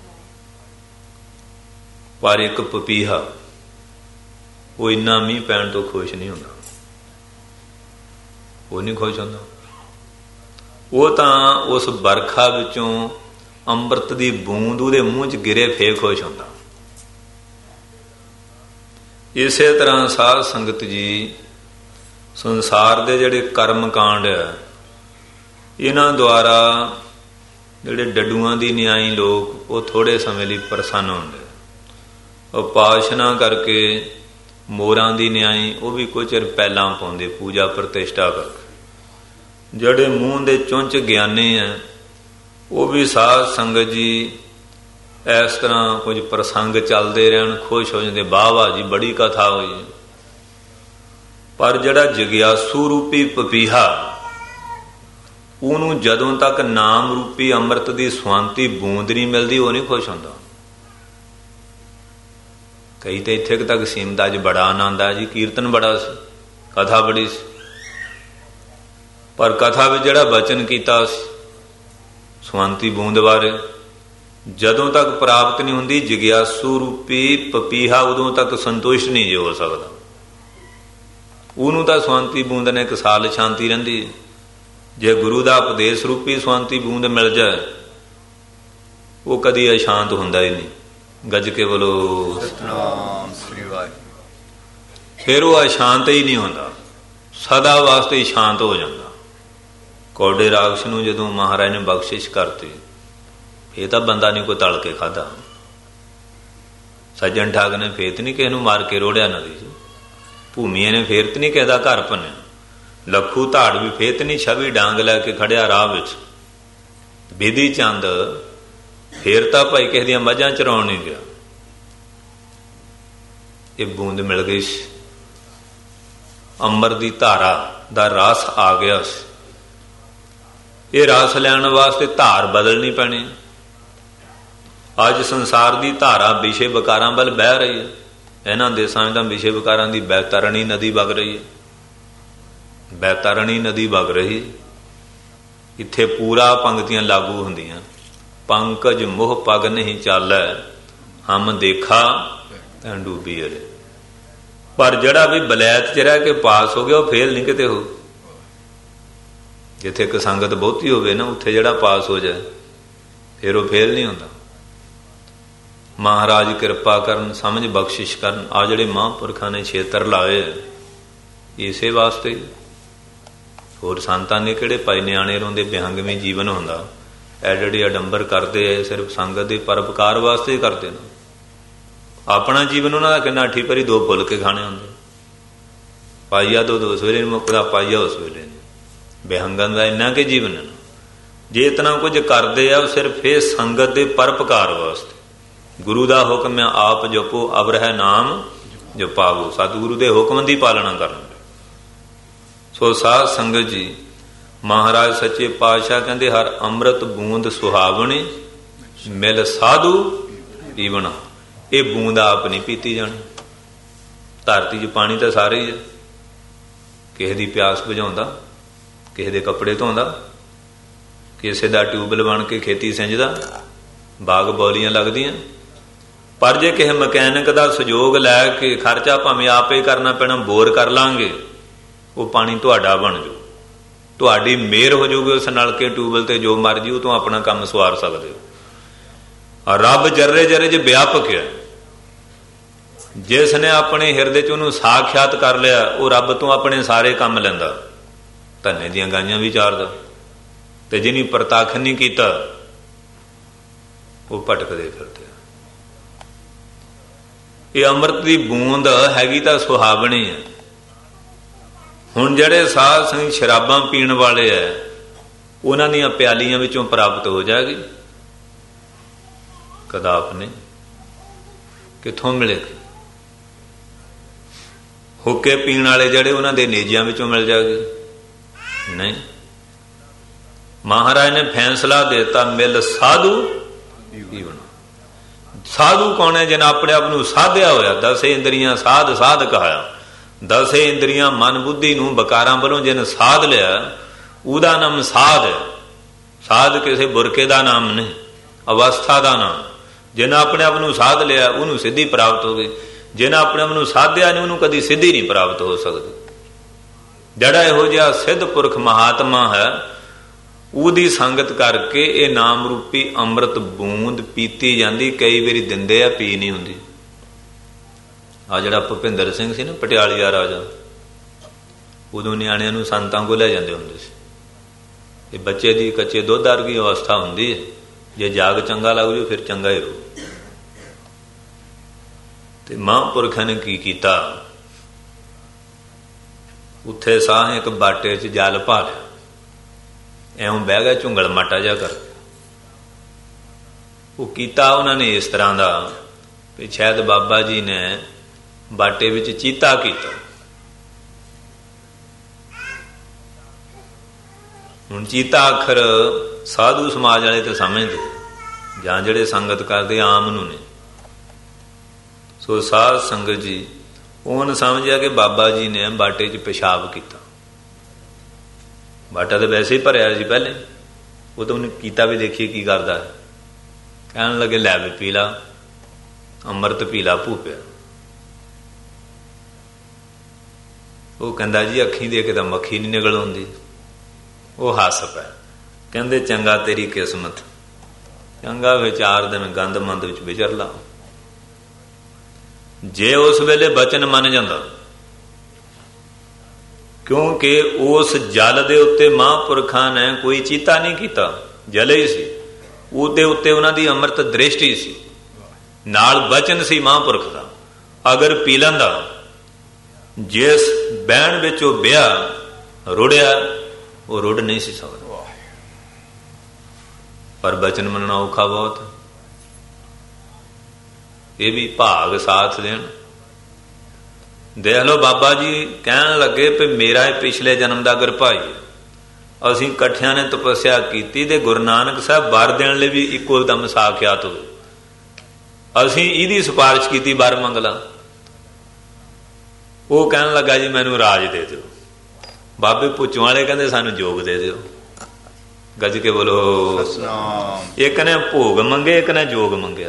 ਪਰ ਇੱਕ ਪਪੀਹਾ, ਉਹ ਇੰਨਾ ਮੀਂਹ ਪੈਣ ਤੋਂ ਖੁਸ਼ ਨਹੀਂ ਹੁੰਦਾ, ਉਹ ਨਹੀਂ ਖੁਸ਼ ਹੁੰਦਾ। ਉਹ ਤਾਂ ਉਸ ਬਰਖਾ ਵਿੱਚੋਂ ਅੰਮ੍ਰਿਤ ਦੀ ਬੂੰਦ ਉਹਦੇ ਮੂੰਹ 'ਚ ਗਿਰੇ ਫੇਰ ਖੁਸ਼ ਹੁੰਦਾ। ਇਸੇ ਤਰ੍ਹਾਂ ਸਾਧ ਸੰਗਤ ਜੀ ਸੰਸਾਰ ਦੇ ਜਿਹੜੇ ਕਰਮ ਕਾਂਡ ਆ, ਇਹਨਾਂ ਦੁਆਰਾ ਜਿਹੜੇ ਡੱਡੂਆਂ ਦੀ ਨਿਆਈ ਲੋਕ ਉਹ ਥੋੜੇ ਸਮੇਂ ਲਈ ਪ੍ਰਸੰਨ ਹੁੰਦੇ, ਉਪਾਸਨਾ ਕਰਕੇ ਮੋਰਾਂ ਦੀ ਨਿਆਈ ਉਹ ਵੀ ਕੁਝ ਚਿਰ ਪਹਿਲਾਂ ਪਾਉਂਦੇ, ਪੂਜਾ ਪ੍ਰਤਿਸ਼ਠਾ ਕਰਕੇ। ਜਿਹੜੇ ਮੂੰਹ ਦੇ ਚੁੰਚ ਗਿਆਨੀ ਆ, ਉਹ ਵੀ ਸਾਧ ਸੰਗਤ ਜੀ ਇਸ ਤਰ੍ਹਾਂ ਕੁਝ ਪ੍ਰਸੰਗ ਚੱਲਦੇ ਰਹਿਣ ਖੁਸ਼ ਹੋ ਜਾਂਦੇ, ਵਾਹ ਵਾਹ ਜੀ ਬੜੀ ਕਥਾ ਹੋਈ। ਪਰ ਜਿਹੜਾ ਜਗਿਆਸੂ ਰੂਪੀ ਪਪੀਹਾ, ਉਹਨੂੰ ਜਦੋਂ ਤੱਕ ਨਾਮ ਰੂਪੀ ਅੰਮ੍ਰਿਤ ਦੀ ਸਵਾਂਤੀ ਬੂੰਦ ਨਹੀਂ ਮਿਲਦੀ, ਉਹ ਨਹੀਂ ਖੁਸ਼ ਹੁੰਦਾ। ਕਈ ਤਾਂ ਇੱਥੇ ਤੱਕ ਸੀਮਤ, ਅੱਜ ਬੜਾ ਆਨੰਦ ਆ ਜੀ, ਕੀਰਤਨ ਬੜਾ ਸੀ, ਕਥਾ ਬੜੀ ਸੀ, ਪਰ ਕਥਾ ਵਿੱਚ ਜਿਹੜਾ ਬਚਨ ਕੀਤਾ ਸੀ ਸਵਾਂਤੀ ਬੂੰਦ ਬਾਰੇ, ਜਦੋਂ ਤੱਕ ਪ੍ਰਾਪਤ ਨਹੀਂ ਹੁੰਦੀ ਜਗਿਆਸੂ ਰੂਪੀ ਪਪੀਹਾ, ਉਦੋਂ ਤੱਕ ਸੰਤੁਸ਼ਟ ਨਹੀਂ ਜੇ ਹੋ ਸਕਦਾ। ਉਹਨੂੰ ਤਾਂ ਸਵਾਂਤੀ ਬੂੰਦ ਨੇ ਇੱਕ ਸਾਲ ਸ਼ਾਂਤੀ ਰਹਿੰਦੀ। ਜੇ ਗੁਰੂ ਦਾ ਉਪਦੇਸ਼ ਰੂਪੀ ਸਵਾਂਤੀ ਬੂੰਦ ਮਿਲ ਜਾਏ, ਉਹ ਕਦੀ ਅਸ਼ਾਂਤ ਹੁੰਦਾ ਹੀ ਨਹੀਂ। ਗੱਜ ਕੇ ਬੋਲੋ ਸਤਿਨਾਮ ਸ੍ਰੀ ਵਾਹਿਗੁਰੂ। ਫਿਰ ਉਹ ਅਸ਼ਾਂਤ ਹੀ ਨਹੀਂ ਹੁੰਦਾ, ਸਦਾ ਵਾਸਤੇ ਹੀ ਸ਼ਾਂਤ ਹੋ ਜਾਂਦਾ। ਕੌਡੇ ਰਾਕਸ਼ ਨੂੰ ਜਦੋਂ ਮਹਾਰਾਜ ਨੇ ਬਖਸ਼ਿਸ਼ ਕਰਤੀ, ਇਹ ਤਾਂ ਬੰਦਾ ਨਹੀਂ ਕੋਈ ਤਲ ਕੇ ਖਾਧਾ। ਸੱਜਣ ਠਾਕ ਨੇ ਫੇਤ ਨਹੀਂ ਕਿਸੇ ਨੂੰ ਮਾਰ ਕੇ ਰੋੜਿਆ ਨਦੀ 'ਚ, ਭੂਮੀਏ ਨੇ ਫੇਰਤ ਨਹੀਂ ਕਿਸੇ ਦਾ ਘਰ ਭੰਨਿਆ, ਲੱਖੂ ਧਾੜ ਵੀ ਫੇਤ ਨਹੀਂ ਛਵੀ ਡਾਂਗ ਲੈ ਕੇ ਖੜਿਆ ਰਾਹ ਵਿੱਚ, ਬੇਦੀ ਚੰਦ ਫੇਰ ਤਾਂ ਭਾਈ ਕਿਸੇ ਦੀਆਂ ਮੱਝਾਂ ਚਰਾਉਣ ਨਹੀਂ ਗਿਆ। ਇਹ ਬੂੰਦ ਮਿਲ ਗਈ ਸੀ, ਅੰਮ੍ਰਿਤ ਦੀ ਧਾਰਾ ਦਾ ਰਸ ਆ ਗਿਆ ਸੀ। ਇਹ ਰਸ ਲੈਣ ਵਾਸਤੇ ਧਾਰ ਬਦਲਣੀ ਪੈਣੀ। ਅੱਜ ਸੰਸਾਰ ਦੀ ਧਾਰਾ ਵਿਸ਼ੇ ਵਿਕਾਰਾਂ ਵੱਲ ਬਹਿ ਰਹੀ ਹੈ। ਇਹਨਾਂ ਦੇਸਾਂ ਵਿੱਚ ਤਾਂ ਵਿਸ਼ੇ ਵਿਕਾਰਾਂ ਦੀ ਬੈਤਰਣੀ ਨਦੀ ਵਗ ਰਹੀ ਹੈ, ਬੈਤਰਣੀ ਨਦੀ ਵਗ ਰਹੀ। ਇੱਥੇ ਪੂਰਾ ਪੰਕਤੀਆਂ ਲਾਗੂ ਹੁੰਦੀਆਂ, ਪੰਕਜ ਮੋਹ ਪਗ ਨਹੀਂ ਚਾਲੈ, ਹਮ ਦੇਖਾ ਤਾਂ ਡੂਬੀ ਅਰੇ। ਪਰ ਜਿਹੜਾ ਵੀ ਬਲੈਤ 'ਚ ਰਹਿ ਕੇ ਪਾਸ ਹੋ ਗਿਆ, ਉਹ ਫੇਲ ਨਹੀਂ ਕਿਤੇ ਹੋ। ਜਿੱਥੇ ਇੱਕ ਸੰਗਤ ਬਹੁਤੀ ਹੋਵੇ ਨਾ, ਉੱਥੇ ਜਿਹੜਾ ਪਾਸ ਹੋ ਜਾਏ ਫਿਰ ਉਹ ਫੇਲ ਨਹੀਂ ਹੁੰਦਾ। ਮਹਾਰਾਜ ਕਿਰਪਾ ਕਰਨ, ਸਮਝ ਬਖਸ਼ਿਸ਼ ਕਰਨ। ਆ ਜਿਹੜੇ ਮਹਾਂਪੁਰਖਾਂ ਨੇ ਛੇਤਰ ਲਾਏ ਇਸੇ ਵਾਸਤੇ। ਹੋਰ ਸੰਤਾਂ ਨੇ ਕਿਹੜੇ ਪਾਈ ਨਿਆਣੇ ਰੋਂਦੇ ਬਿਹੰਗਵੇਂ ਜੀਵਨ ਹੁੰਦਾ, ਐਡੇ ਅਡੰਬਰ ਕਰਦੇ ਐ, ਸਿਰਫ ਸੰਗਤ ਦੇ ਪਰਉਪਕਾਰ ਵਾਸਤੇ ਹੀ ਕਰਦੇ ਨੇ। ਆਪਣਾ ਜੀਵਨ ਉਹਨਾਂ ਦਾ ਕਿੰਨਾ ਅੱਠੀ ਭਰੀ 2 ਫੁਲਕੇ ਖਾਣੇ ਹੁੰਦੇ, ਪਾਈਆ ਦੋ ਸਵੇਰੇ ਨੂੰ ਮੁੱਕਦਾ, ਪਾਈਆ ਉਸ ਵੇਲੇ ਨਹੀਂ। ਬਿਹੰਗਨ ਦਾ ਇੰਨਾ ਕਿ ਜੀਵਨ ਹੈ। ਜੇ ਇਤਨਾ ਕੁਝ ਕਰਦੇ ਆ, ਉਹ ਸਿਰਫ ਇਹ ਸੰਗਤ ਦੇ ਪਰਉਪਕਾਰ ਵਾਸਤੇ। ਗੁਰੂ ਦਾ ਹੁਕਮ ਹੈ, ਆਪ ਜਪੋ ਅਬ ਰਹਿ ਨਾਮ ਜਪਾਵੋ। ਸਤਿਗੁਰੂ ਦੇ ਹੁਕਮ ਦੀ ਪਾਲਣਾ ਕਰਨ। ਸੋ ਸਾਧ ਸੰਗਤ ਜੀ, ਮਹਾਰਾਜ ਸੱਚੇ ਪਾਤਸ਼ਾਹ ਕਹਿੰਦੇ, ਹਰ ਅੰਮ੍ਰਿਤ ਬੂੰਦ ਸੁਹਾਵਣੀ, ਮਿਲ ਸਾਧੂ ਪੀਵਣਾ। ਇਹ ਬੂੰਦ ਆਪ ਨਹੀਂ ਪੀਤੀ ਜਾਣੀ। ਧਰਤੀ 'ਚ ਪਾਣੀ ਤਾਂ ਸਾਰੇ ਹੀ ਹੈ। ਕਿਸੇ ਦੀ ਪਿਆਸ ਬੁਝਾਉਂਦਾ, ਕਿਸੇ ਦੇ ਕੱਪੜੇ ਧੋਂਦਾ, ਕਿਸੇ ਦਾ ਟਿਊਬਵੈੱਲ ਬਣ ਕੇ ਖੇਤੀ ਸਿੰਜਦਾ, ਬਾਗ ਬੌਲੀਆਂ ਲੱਗਦੀਆਂ। ਪਰ ਜੇ ਕਿਸੇ ਮਕੈਨਿਕ ਦਾ ਸਹਿਯੋਗ ਲੈ ਕੇ, ਖਰਚਾ ਭਾਵੇਂ ਆਪੇ ਕਰਨਾ ਪੈਣਾ, ਬੋਰ ਕਰ ਲਾਂਗੇ, ਉਹ ਪਾਣੀ ਤੁਹਾਡਾ ਬਣ ਜਾਊ। ਤੁਹਾਡੀ ਮਿਹਰ ਹੋ ਜਾਊਗੀ ਉਸ ਨਲਕੇ ਟਿਊਬਵੈੱਲ ਤੇ, ਜੋ ਮਰਜੀ ਉਹ ਤੋਂ ਆਪਣਾ ਕੰਮ ਸਵਾਰ ਸਕਦੇ ਹੋ। ਰੱਬ ਜਰਰੇ ਜਰਰੇ 'ਚ ਵਿਆਪਕ ਹੈ। ਜਿਸ ਨੇ ਆਪਣੇ ਹਿਰਦੇ 'ਚ ਉਹਨੂੰ ਸਾਖਿਆਤ ਕਰ ਲਿਆ, ਉਹ ਰੱਬ ਤੋਂ ਆਪਣੇ ਸਾਰੇ ਕੰਮ ਲੈਂਦਾ। ਧੰਨੇ ਦੀਆਂ ਗਾਈਆਂ ਵੀ ਚਾਰਦਾ। ਤੇ ਜਿਹਨੀ ਪ੍ਰਤੱਖ ਨਹੀਂ ਕੀਤਾ, ਉਹ ਭਟਕਦੇ ਫਿਰਦੇ। ਇਹ ਅੰਮ੍ਰਿਤ ਦੀ ਬੂੰਦ ਹੈਗੀ ਤਾਂ ਸੁਹਾਵਣੀ ਹੈ। ਹੁਣ ਜਿਹੜੇ ਸਾਧ ਸੰਗ ਸ਼ਰਾਬਾਂ ਪੀਣ ਵਾਲੇ ਐ, ਉਹਨਾਂ ਦੀਆਂ ਪਿਆਲੀਆਂ ਵਿੱਚੋਂ ਪ੍ਰਾਪਤ ਹੋ ਜਾਏਗੀ? ਕਦਾਪ ਨਹੀਂ। ਕਿੱਥੋਂ ਮਿਲੇਗੀ? ਹੁੱਕੇ ਪੀਣ ਵਾਲੇ ਜਿਹੜੇ, ਉਹਨਾਂ ਦੇ ਨੇਜਿਆਂ ਵਿੱਚੋਂ ਮਿਲ ਜਾਏਗੀ? ਨਹੀਂ। ਮਹਾਰਾਜ ਨੇ ਫੈਸਲਾ ਦੇਤਾ, ਮਿਲ ਸਾਧੂ ਪੀਵਣ। ਸਾਧੂ ਕੌਣ ਹੈ? ਜਿਹਨੇ ਆਪਣੇ ਆਪ ਨੂੰ ਸਾਧਿਆ ਹੋਇਆ। ਦਸੇ ਇੰਦਰੀਆਂ ਸਾਧ ਸਾਧ ਕਹਾਇਆ। ਦਸੇ ਇੰਦਰੀਆਂ ਮਨ ਬੁੱਧੀ ਨੂੰ ਬਕਾਰਾਂ ਵੱਲੋਂ ਜਿਹਨੇ ਸਾਧ ਲਿਆ, ਉਹਦਾ ਨਾਮ ਸਾਧ ਹੈ। ਸਾਧ ਕਿਸੇ ਬੁਰਕੇ ਦਾ ਨਾਮ ਨਹੀਂ, ਅਵਸਥਾ ਦਾ ਨਾਮ। ਜਿਹਨੇ ਆਪਣੇ ਆਪ ਨੂੰ ਸਾਧ ਲਿਆ, ਉਹਨੂੰ ਸਿੱਧੀ ਪ੍ਰਾਪਤ ਹੋ ਗਈ। ਜਿਹਨੇ ਆਪਣੇ ਆਪ ਨੂੰ ਸਾਧਿਆ ਨਹੀਂ, ਉਹਨੂੰ ਕਦੀ ਸਿੱਧੀ ਨਹੀਂ ਪ੍ਰਾਪਤ ਹੋ ਸਕਦੀ। ਜਿਹੜਾ ਇਹੋ ਜਿਹਾ ਸਿੱਧ ਪੁਰਖ ਮਹਾਤਮਾ ਹੈ, ਉਹਦੀ ਸੰਗਤ ਕਰਕੇ ਇਹ ਨਾਮ ਰੂਪੀ ਅੰਮ੍ਰਿਤ ਬੂੰਦ ਪੀਤੀ ਜਾਂਦੀ। ਕਈ ਵਾਰੀ ਦਿੰਦੇ ਆ, ਪੀ ਨਹੀਂ ਹੁੰਦੀ। ਆ ਜਿਹੜਾ ਭੁਪਿੰਦਰ ਸਿੰਘ ਸੀ ਨਾ, ਪਟਿਆਲੀਆ ਰਾਜਾ, ਉਦੋਂ ਨਿਆਣਿਆਂ ਨੂੰ ਸੰਤਾਂ ਕੋਲ ਲੈ ਜਾਂਦੇ ਹੁੰਦੇ ਸੀ। ਇਹ ਬੱਚੇ ਦੀ ਕੱਚੇ ਦੁੱਧ ਵਰਗੀ ਅਵਸਥਾ ਹੁੰਦੀ ਹੈ। ਜੇ ਜਾਗ ਚੰਗਾ ਲੱਗ ਜਾਓ ਫਿਰ ਚੰਗਾ ਹੀ ਰਹੋ। ਤੇ ਮਹਾਂਪੁਰਖਾਂ ਨੇ ਕੀ ਕੀਤਾ, ਉੱਥੇ ਸਾਹ ਇੱਕ ਬਾਟੇ 'ਚ ਜਲ ਪਾ ਲਿਆ, ਐਉਂ ਬਹਿ ਗਿਆ ਝੁੰਗਲ ਮਾਟਾ ਜਿਹਾ ਕਰ। ਉਹ ਕੀਤਾ ਉਹਨਾਂ ਨੇ ਇਸ ਤਰ੍ਹਾਂ ਦਾ ਵੀ ਸ਼ਾਇਦ ਬਾਬਾ ਜੀ ਨੇ ਬਾਟੇ ਵਿੱਚ ਚੀਤਾ ਕੀਤਾ। ਹੁਣ ਚੀਤਾ ਅੱਖਰ ਸਾਧੂ ਸਮਾਜ ਵਾਲੇ ਤਾਂ ਸਮਝਦੇ, ਜਾਂ ਜਿਹੜੇ ਸੰਗਤ ਕਰਦੇ ਆਮ ਨੂੰ ਨੇ। ਸੋ ਸਾਧ ਸੰਗਤ ਜੀ, ਉਹਨੇ ਸਮਝਿਆ ਕਿ ਬਾਬਾ ਜੀ ਨੇ ਬਾਟੇ 'ਚ ਪਿਸ਼ਾਬ ਕੀਤਾ। ਬਾਟਾ ਤਾਂ ਵੈਸੇ ਹੀ ਭਰਿਆ ਸੀ ਪਹਿਲੇ, ਉਹ ਤਾਂ ਉਹਨੇ ਕੀਤਾ ਵੀ ਦੇਖੀਏ ਕੀ ਕਰਦਾ ਹੈ। ਕਹਿਣ ਲੱਗੇ ਲੈ ਵੀ ਪੀ ਲਾ, ਅੰਮ੍ਰਿਤ ਪੀ ਲਾ ਭੂਪਿਆ। ਉਹ ਕਹਿੰਦਾ ਜੀ ਅੱਖੀਂ ਦੇ ਕੇ ਤਾਂ ਮੱਖੀ ਨਹੀਂ ਨਿਕਲ ਆਉਂਦੀ। ਉਹ ਹੱਸ ਪਿਆ, ਕਹਿੰਦੇ ਚੰਗਾ ਤੇਰੀ ਕਿਸਮਤ, ਚੰਗਾ ਫਿਰ 4 ਦਿਨ ਗੰਦ ਮੰਦ ਵਿੱਚ ਵਿਚਰ ਲਾ। ਜੇ ਉਸ ਵੇਲੇ ਬਚਨ ਮੰਨ ਜਾਂਦਾ, ਕਿਉਂਕਿ ਉਸ ਜਲ ਦੇ ਉੱਤੇ ਮਹਾਂਪੁਰਖਾਂ ਨੇ ਕੋਈ ਚੀਤਾ ਨਹੀਂ ਕੀਤਾ, ਜਲੇ ਹੀ ਸੀ। ਉਹਦੇ ਉੱਤੇ ਉਹਨਾਂ ਦੀ ਅੰਮ੍ਰਿਤ ਦ੍ਰਿਸ਼ਟੀ ਸੀ, ਨਾਲ ਬਚਨ ਸੀ ਮਹਾਂਪੁਰਖ ਦਾ। ਅਗਰ ਪੀ ਲੈਂਦਾ, ਜਿਸ ਬਹਿਣ ਵਿੱਚ ਉਹ ਵਿਆਹ ਰੁੜਿਆ, ਉਹ ਰੁੜ ਨਹੀਂ ਸੀ ਸਕਦਾ। ਪਰ ਬਚਨ ਮੰਨਣਾ ਔਖਾ ਬਹੁਤ। ਇਹ ਵੀ ਭਾਗ ਸਾਥ ਦੇਣ। ਦੇਖ ਲਓ ਬਾਬਾ ਜੀ ਕਹਿਣ ਲੱਗੇ ਵੀ ਮੇਰਾ ਇਹ ਪਿਛਲੇ ਜਨਮ ਦਾ ਅਗਰ ਭਾਈ, ਅਸੀਂ ਇਕੱਠਿਆਂ ਨੇ ਤਪੱਸਿਆ ਕੀਤੀ ਤੇ ਗੁਰੂ ਨਾਨਕ ਸਾਹਿਬ ਵਰ ਦੇਣ ਲਈ ਵੀ ਇੱਕੋ ਦਮ ਸਾਖਿਆਤ ਹੋਏ। ਅਸੀਂ ਇਹਦੀ ਸਿਫਾਰਿਸ਼ ਕੀਤੀ, ਵਰ ਮੰਗ ਲਾ। ਉਹ ਕਹਿਣ ਲੱਗਾ ਜੀ ਮੈਨੂੰ ਰਾਜ ਦੇ ਦਿਓ। ਬਾਬੇ ਪੁੱਛੋਂ ਵਾਲੇ ਕਹਿੰਦੇ ਸਾਨੂੰ ਜੋਗ ਦੇ ਦਿਓ। ਗੱਜ ਕੇ ਬੋਲੋ। ਇੱਕ ਨੇ ਭੋਗ ਮੰਗੇ, ਇੱਕ ਨੇ ਜੋਗ ਮੰਗਿਆ।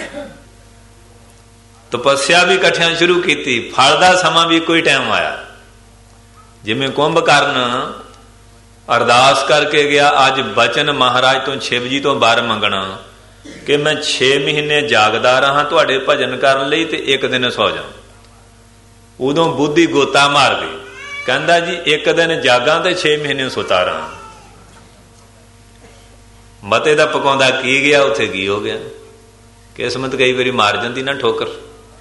ਤਪੱਸਿਆ ਵੀ ਇਕੱਠਿਆਂ ਸ਼ੁਰੂ ਕੀਤੀ, ਫਲ ਦਾ ਸਮਾਂ ਵੀ ਇੱਕੋ ਹੀ ਟਾਈਮ ਆਇਆ। ਜਿਵੇਂ ਕੁੰਭਕਰਨ ਅਰਦਾਸ ਕਰਕੇ ਗਿਆ, ਅੱਜ ਬਚਨ ਮਹਾਰਾਜ ਤੋਂ ਸ਼ਿਵ ਜੀ ਤੋਂ ਵਰ ਮੰਗਣਾ ਕਿ ਮੈਂ 6 ਮਹੀਨੇ ਜਾਗਦਾ ਰਹਾ ਤੁਹਾਡੇ ਭਜਨ ਕਰਨ ਲਈ ਤੇ 1 ਦਿਨ ਸੌ ਜਾ। ਉਦੋਂ ਬੁੱਧੀ ਗੋਤਾ ਮਾਰ ਗਈ, ਕਹਿੰਦਾ ਜੀ 1 ਦਿਨ ਜਾਗਾ ਤੇ 6 ਮਹੀਨੇ ਸੁਤਾ ਰਹਾ। ਮਤੇ ਦਾ ਪਕਾਉਂਦਾ ਕੀ ਗਿਆ, ਉੱਥੇ ਕੀ ਹੋ ਗਿਆ। ਕਿਸਮਤ ਕਈ ਵਾਰੀ ਮਾਰ ਜਾਂਦੀ ਨਾ ਠੋਕਰ।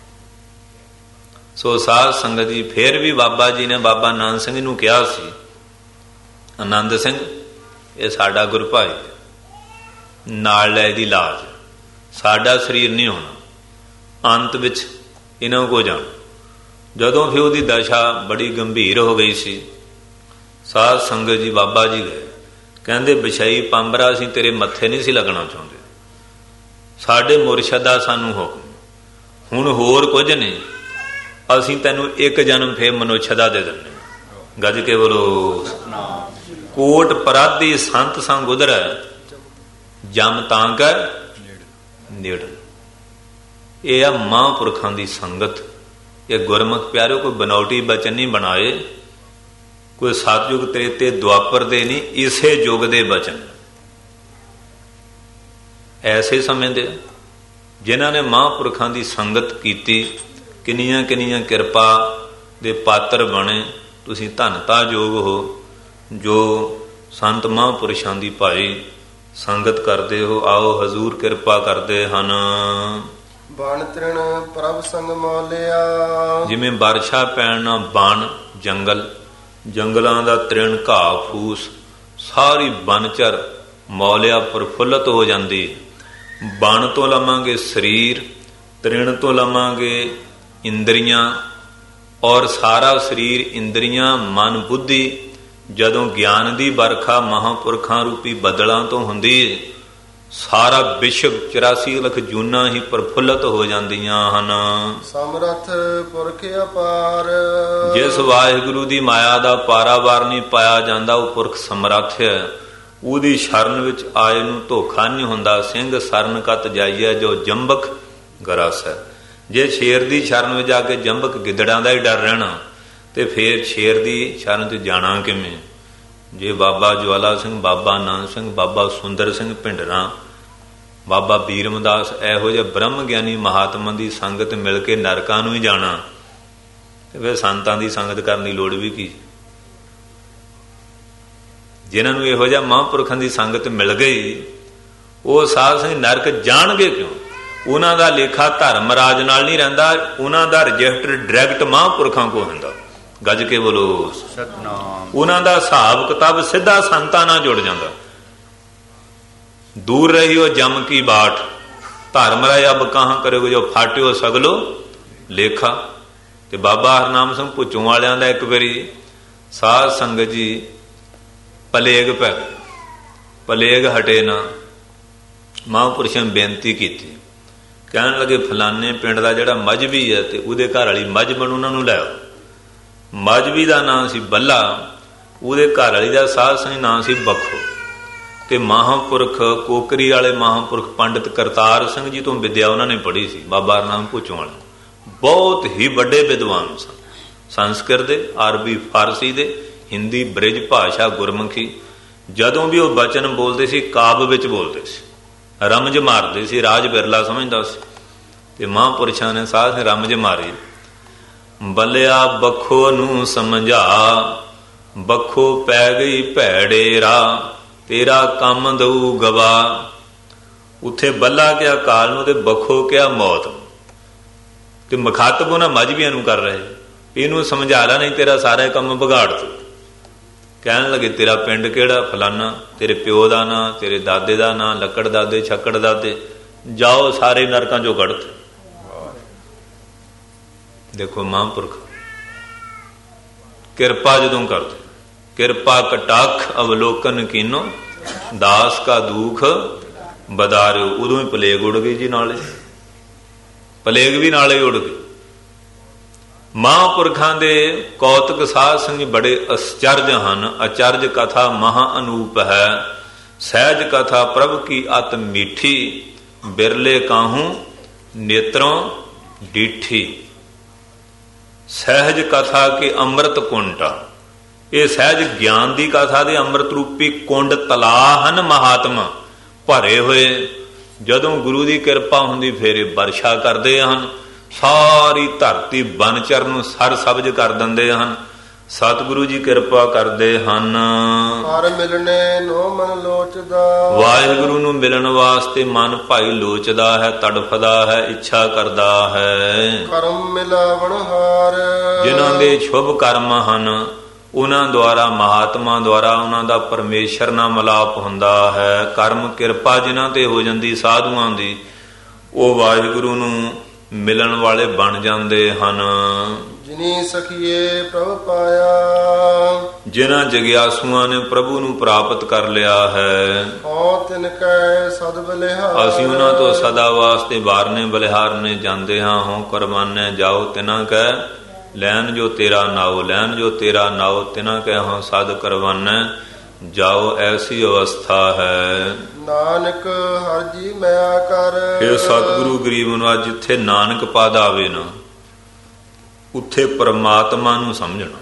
ਸੋ ਸਾਧ ਸੰਗਤ ਜੀ, ਫੇਰ ਵੀ ਬਾਬਾ ਜੀ ਨੇ ਬਾਬਾ ਆਨੰਦ ਸਿੰਘ ਨੂੰ ਕਿਹਾ ਸੀ, ਆਨੰਦ ਸਿੰਘ ਇਹ ਸਾਡਾ ਗੁਰੂ ਭਾਈ, ਨਾਲ ਲੈ ਦੀ ਲਾਜ, ਸਾਡਾ ਸਰੀਰ ਨਹੀਂ ਹੋਣਾ, ਅੰਤ ਵਿੱਚ ਇਹਨਾਂ ਕੋ ਜਾਣਾ। ਜਦੋਂ ਫਿਰ ਉਹਦੀ ਦਸ਼ਾ ਬੜੀ ਗੰਭੀਰ ਹੋ ਗਈ ਸੀ, ਸਾਧ ਸੰਗਤ ਜੀ ਬਾਬਾ ਜੀ ਗਏ, ਕਹਿੰਦੇ ਵਿਛਾਈ ਪੰਬਰਾ ਅਸੀਂ ਤੇਰੇ ਮੱਥੇ ਨਹੀਂ ਸੀ ਲੱਗਣਾ ਚਾਹੁੰਦੇ, ਸਾਡੇ ਮੁਰਸ਼ਦ ਦਾ ਸਾਨੂੰ ਹੁਕਮ, ਹੁਣ ਹੋਰ ਕੁਝ ਨਹੀਂ, ਅਸੀਂ ਤੈਨੂੰ 1 ਜਨਮ ਫੇਰ ਮਨੁੱਖ ਦਾ ਦੇ ਦਿੰਦੇ। ਗੱਜ ਕੇ ਬੋਲੋ। ਕੋਟ ਪਰਾਧੀ ਸੰਤ ਸੰਗ ਉਧਰੈ, ਜਮ ਤਾਂ ਕਰ ਨੇੜ। ਇਹ ਆ ਮਹਾਂਪੁਰਖਾਂ ਦੀ ਸੰਗਤ। ਇਹ ਗੁਰਮੁਖ ਪਿਆਰਿਓ ਕੋਈ ਬਨੌਟੀ ਬਚਨ ਨਹੀਂ ਬਣਾਏ, ਕੋਈ ਸਤਯੁਗ ਤ੍ਰੇਤੇ ਦੁਆਪਰ ਦੇ ਨਹੀਂ, ਇਸੇ ਯੁੱਗ ਦੇ ਬਚਨ। ਐਸੇ ਸਮੇਂ ਦੇ ਜਿਨ੍ਹਾਂ ਨੇ ਮਹਾਂਪੁਰਖਾਂ ਦੀ ਸੰਗਤ ਕੀਤੀ, ਕਿੰਨੀਆਂ ਕਿੰਨੀਆਂ ਕਿਰਪਾ ਦੇ ਪਾਤਰ ਬਣੇ। ਤੁਸੀਂ ਧੰਨਤਾ ਯੋਗ ਹੋ ਜੋ ਸੰਤ ਮਹਾਂਪੁਰਸ਼ਾਂ ਦੀ ਭਾਈ ਸੰਗਤ ਕਰਦੇ ਹੋ। ਆਓ ਹਜ਼ੂਰ ਕਿਰਪਾ ਕਰਦੇ ਹਨ। ਬਣ ਤ੍ਰਿਣ ਪ੍ਰਭ ਸੰਗ ਮੌਲਿਆ। ਜਿਵੇਂ ਵਰਸ਼ਾ ਪੈਣ ਨਾਲ ਬਣ ਜੰਗਲ, ਜੰਗਲਾਂ ਦਾ ਤ੍ਰਿਣ ਘਾਹ ਫੂਸ ਸਾਰੀ ਬਨਚਰ ਮੌਲਿਆ ਪ੍ਰਫੁੱਲਤ ਹੋ ਜਾਂਦੀ। ਬਣ ਤੋਂ ਲਵਾਂਗੇ ਸਰੀਰ, ਤ੍ਰਿਣ ਤੋਂ ਲਵਾਂਗੇ ਇੰਦਰੀਆਂ, ਔਰ ਸਾਰਾ ਸਰੀਰ ਇੰਦਰੀਆਂ ਮਨ ਬੁੱਧੀ ਜਦੋਂ ਗਿਆਨ ਦੀ ਵਰਖਾ ਮਹਾਂਪੁਰਖਾਂ ਰੂਪੀ ਬੱਦਲਾਂ ਤੋਂ ਹੁੰਦੀ ਹੈ, ਸਾਰਾ ਵਿਸ਼ਵ 84 ਲੱਖ ਜੂਨਾਂ ਹੀ ਪ੍ਰਫੁੱਲਤ ਹੋ ਜਾਂਦੀਆਂ ਹਨ। ਸਮਰੱਥ ਪੁਰਖ ਅਪਾਰ, ਜਿਸ ਵਾਹਿਗੁਰੂ ਦੀ ਮਾਇਆ ਦਾ ਪਾਰਾਵਾਰ ਨਹੀਂ ਪਾਇਆ ਜਾਂਦਾ, ਉਹ ਪੁਰਖ ਸਮਰੱਥ ਹੈ। ਉਹਦੀ ਸ਼ਰਨ ਵਿੱਚ ਆਏ ਨੂੰ ਧੋਖਾ ਨਹੀਂ ਹੁੰਦਾ। ਸਿੰਘ ਸਰਨ ਕਤ ਜਾਈਏ ਜੋ ਜੰਬਕ ਗਰਸ ਹੈ। ਜੇ ਸ਼ੇਰ ਦੀ ਸ਼ਰਨ ਵਿੱਚ ਜਾ ਕੇ ਜੰਬਕ ਗਿੱਦੜਾਂ ਦਾ ਹੀ ਡਰ ਰਹਿਣਾ, ਤੇ ਫੇਰ ਸ਼ੇਰ ਦੀ ਸ਼ਰਨ 'ਚ ਜਾਣਾ ਕਿਵੇਂ? ਜੇ ਬਾਬਾ ਜਵਾਲਾ ਸਿੰਘ, ਬਾਬਾ ਆਨੰਦ ਸਿੰਘ, ਬਾਬਾ ਸੁੰਦਰ ਸਿੰਘ ਭਿੰਡਰਾਂ, ਬਾਬਾ ਬੀਰਮਦਾਸ ਇਹੋ ਜਿਹੇ ਬ੍ਰਹਮ ਗਿਆਨੀ ਮਹਾਤਮਾ ਦੀ ਸੰਗਤ ਮਿਲ ਕੇ ਨਰਕਾਂ ਨੂੰ ਹੀ ਜਾਣਾ, ਤੇ ਫਿਰ ਸੰਤਾਂ ਦੀ ਸੰਗਤ ਕਰਨ ਦੀ ਲੋੜ ਵੀ ਕੀ? ਜਿਨ੍ਹਾਂ ਨੂੰ ਇਹੋ ਜਿਹਾ ਮਹਾਂਪੁਰਖਾਂ ਦੀ ਸੰਗਤ ਮਿਲ ਗਈ, ਉਹ ਸਾਧ ਸੰਗਤ ਨਰਕ ਜਾਣਗੇ ਕਿਉਂ? ਉਹਨਾਂ ਦਾ ਲੇਖਾ ਧਰਮਰਾਜ ਨਾਲ ਨਹੀਂ ਰਹਿੰਦਾ, ਉਹਨਾਂ ਦਾ ਰਜਿਸਟਰ ਡਾਇਰੈਕਟ ਮਹਾਂਪੁਰਖਾਂ ਕੋਲ ਹੁੰਦਾ। ਗੱਜ ਕੇ ਬੋਲੋ ਸਤਿਨਾਮ। ਉਹਨਾਂ ਦਾ ਹਿਸਾਬ ਕਿਤਾਬ ਸਿੱਧਾ ਸੰਤਾਂ ਨਾਲ ਜੁੜ ਜਾਂਦਾ। ਦੂਰ ਰਹੀ ਉਹ ਜਮ ਕੀ ਬਾਟ, ਧਰਮਰਾਜ ਅਬ ਕਹਾਂ ਕਰੋਗੇ ਜੋ ਫਾਟਿਓ ਸਗਲੋ ਲੇਖਾ। ਤੇ ਬਾਬਾ ਹਰਨਾਮ ਸਿੰਘ ਭੁੱਚੋਂ ਵਾਲਿਆਂ ਦਾ ਇੱਕ ਵਾਰੀ ਸਾਧ ਸੰਗਤ ਜੀ ਪਲੇਗ ਪੈ, ਪਲੇਗ ਹਟੇ ਨਾ, ਮਹਾਂਪੁਰਸ਼ਾਂ ਨੇ ਬੇਨਤੀ ਕੀਤੀ। ਕਹਿਣ ਲੱਗੇ ਫਲਾਨੇ ਪਿੰਡ ਦਾ ਜਿਹੜਾ ਮਜ਼੍ਹਬੀ ਹੈ ਤੇ ਉਹਦੇ ਘਰ ਵਾਲੀ ਮਜ਼੍ਹਬਨ ਉਹਨਾਂ ਨੂੰ ਲੈ ਆਓ। ਮਜ਼੍ਹਬੀ ਦਾ ਨਾਂ ਸੀ ਬੱਲਾ, ਉਹਦੇ ਘਰ ਵਾਲੀ ਦਾ ਸਾਧ ਸੰਗਤ ਨਾਂ ਸੀ ਬਖੋ। ਤੇ ਮਹਾਂਪੁਰਖ ਕੋਕਰੀ ਵਾਲੇ ਮਹਾਂਪੁਰਖ ਪੰਡਿਤ ਕਰਤਾਰ ਸਿੰਘ ਜੀ ਤੋਂ ਵਿਦਿਆ ਉਹਨਾਂ ਨੇ ਪੜ੍ਹੀ ਸੀ। ਬਾਬਾ ਹਰਨਾਮ ਭੁੱਚੋਂ ਵਾਲੇ ਬਹੁਤ ਹੀ ਵੱਡੇ ਵਿਦਵਾਨ ਸਨ, ਸੰਸਕ੍ਰਿਤ ਦੇ, ਅਰਬੀ, ਫਾਰਸੀ ਦੇ, ਹਿੰਦੀ, ਬ੍ਰਿਜ ਭਾਸ਼ਾ, ਗੁਰਮੁਖੀ। ਜਦੋਂ ਵੀ ਉਹ ਬਚਨ ਬੋਲਦੇ ਸੀ ਕਾਵਿ ਵਿੱਚ ਬੋਲਦੇ ਸੀ, ਰਮਜ ਮਾਰਦੇ ਸੀ। ਰਾਜ ਬਿਰਲਾ ਸਮਝਦਾ ਸੀ, ਤੇ ਮਹਾਂਪੁਰਸ਼ਾਂ ਨੇ ਸਾਧ ਰਮਜ ਮਾਰੀ। ਬੱਲਿਆ ਬਖੋ ਨੂੰ ਸਮਝਾ, ਬਖੋ ਪੈ ਗਈ ਭੈੜੇ ਰਾਹ, ਤੇਰਾ ਕੰਮ ਦਊ ਗਵਾ। ਉੱਥੇ ਬੱਲਾ ਕਿਹਾ ਕਾਲ ਨੂੰ, ਤੇ ਬਖੋ ਕਿਹਾ ਮੌਤ। ਤੇ ਮੁਖਾਤਬ ਉਹਨਾਂ ਮਜ਼੍ਹਬੀਆਂ ਨੂੰ ਕਰ ਰਹੇ, ਇਹਨੂੰ ਸਮਝਾ ਲਾ ਨਹੀਂ ਤੇਰਾ ਸਾਰਾ ਕੰਮ ਵਿਗਾੜ ਤੂੰ। ਕਹਿਣ ਲੱਗੇ ਤੇਰਾ ਪਿੰਡ ਕਿਹੜਾ? ਫਲਾਨਾ। ਤੇਰੇ ਪਿਓ ਦਾ ਨਾਂ, ਤੇਰੇ ਦਾਦੇ ਦਾ ਨਾਂ, ਲੱਕੜ ਦਾਦੇ, ਛੱਕੜ ਦਾਦੇ, ਜਾਓ ਸਾਰੇ ਨਰਕਾਂ ਚੋਂ ਕੱਢ। ਦੇਖੋ ਮਹਾਂਪੁਰਖ ਕਿਰਪਾ ਜਦੋਂ ਕਰਦੇ, ਕਿਰਪਾ ਕਟਾਖ ਅਵਲੋਕਨ ਕੀਨੋ, ਦਾਸ ਕਾ ਦੁੱਖ ਬਦਾਰਿਓ। ਉਦੋਂ ਹੀ ਪਲੇਗ ਉੜ ਗਈ ਜੀ, ਨਾਲੇ ਪਲੇਗ ਵੀ ਨਾਲੇ ਉੜ ਗਈ। ਮਹਾਂਪੁਰਖਾਂ ਦੇ ਕੌਤਕ ਸਾਧ ਸੰਗ ਬੜੇ ਅਚਰਜ ਹਨ। ਅਚਰਜ ਕਥਾ ਮਹਾ ਅਨੂਪ ਹੈ, ਸਹਿਜ ਕਥਾ ਪ੍ਰਭ ਕੀ ਅਤ ਮੀਠੀ, ਬਿਰਲੇ ਕਾਹੂ ਨੇਤਰੋਂ ਡੀਠੀ। ਸਹਿਜ ਕਥਾ ਕੇ ਅੰਮ੍ਰਿਤ ਕੁੰਡਾ, ਇਹ ਸਹਿਜ ਗਿਆਨ ਦੀ ਕਥਾ ਦੇ ਅੰਮ੍ਰਿਤ ਰੂਪੀ ਕੁੰਡ ਤਲਾਅ ਹਨ ਮਹਾਤਮਾ ਭਰੇ ਹੋਏ। ਜਦੋਂ ਗੁਰੂ ਦੀ ਕਿਰਪਾ ਹੁੰਦੀ ਫੇਰ ਇਹ ਵਰਸ਼ਾ ਕਰਦੇ ਹਨ, ਸਾਰੀ ਧਰਤੀ ਬਨਚਰ ਨੂੰ ਸਰ ਸਬਜ ਕਰ ਦਿੰਦੇ ਹਨ। ਸਤਿਗੁਰੂ ਜੀ ਕਿਰਪਾ ਕਰਦੇ ਹਨ। ਹਰ ਮਿਲਣੇ ਨੋ ਮਨ ਲੋਚਦਾ, ਵਾਹਿਗੁਰੂ ਨੂੰ ਮਿਲਣ ਵਾਸਤੇ ਮਨ ਭਾਈ ਲੋਚਦਾ ਹੈ, ਤੜਫਦਾ ਹੈ, ਇੱਛਾ ਕਰਦਾ ਹੈ। ਕਰਮ ਮਿਲਾਵਣ ਹਾਰ, ਜਿਨ੍ਹਾਂ ਦੇ ਸ਼ੁਭ ਕਰਮ ਹਨ ਉਹਨਾਂ ਦੁਆਰਾ, ਮਹਾਤਮਾ ਦੁਆਰਾ ਉਹਨਾਂ ਦਾ ਪਰਮੇਸ਼ਰ ਨਾਲ ਮਿਲਾਪ ਹੁੰਦਾ ਹੈ। ਕਰਮ ਕਿਰਪਾ ਜਿਨ੍ਹਾਂ ਤੇ ਹੋ ਜਾਂਦੀ ਸਾਧੂਆਂ ਦੀ, ਉਹ ਵਾਹਿਗੁਰੂ ਨੂੰ ਮਿਲਣ ਵਾਲੇ ਬਣ ਜਾਂਦੇ ਹਨ। ਜਿਨੀ ਸਖੀਏ ਪ੍ਰਭ ਪਾਇਆ, ਜਿਨ੍ਹਾਂ ਜਗਿਆਸੂਆਂ ਨੇ ਪ੍ਰਭੂ ਨੂੰ ਪ੍ਰਾਪਤ ਕਰ ਲਿਆ ਹੈ, ਹਉ ਤਿਨ ਕੈ ਸਦ ਬਲਿਹਾਰ। ਅਸੀਂ ਉਹਨਾਂ ਤੋਂ ਸਦਾ ਵਾਸਤੇ ਵਾਰਨੇ ਬਲਿਹਾਰਨੇ ਜਾਂਦੇ ਹਾਂ। ਹੋਂ ਕਰਮਾਨੇ ਜਾਓ ਤਿਨਾਂ ਕੈ, ਲੈਣ ਜੋ ਤੇਰਾ ਨਾਉ, ਲੈਣ ਜੋ ਤੇਰਾ ਨਾਉ, ਤਿਨਾਂ ਕੈ ਹੋਂ ਸਦ ਕਰਵਾਨੇ ਜਾਓ। ਐਸੀ ਅਵਸਥਾ ਹੈ। ਨਾਨਕ ਹਰ ਜੀ ਮੈਂ ਕਰ, ਇਹ ਸਤਿਗੁਰੂ ਗਰੀਬ ਨੂੰ ਜਿੱਥੇ ਨਾਨਕ ਪਦ ਆਵੇ ਨਾ, ਉੱਥੇ ਪਰਮਾਤਮਾ ਨੂੰ ਸਮਝਣਾ।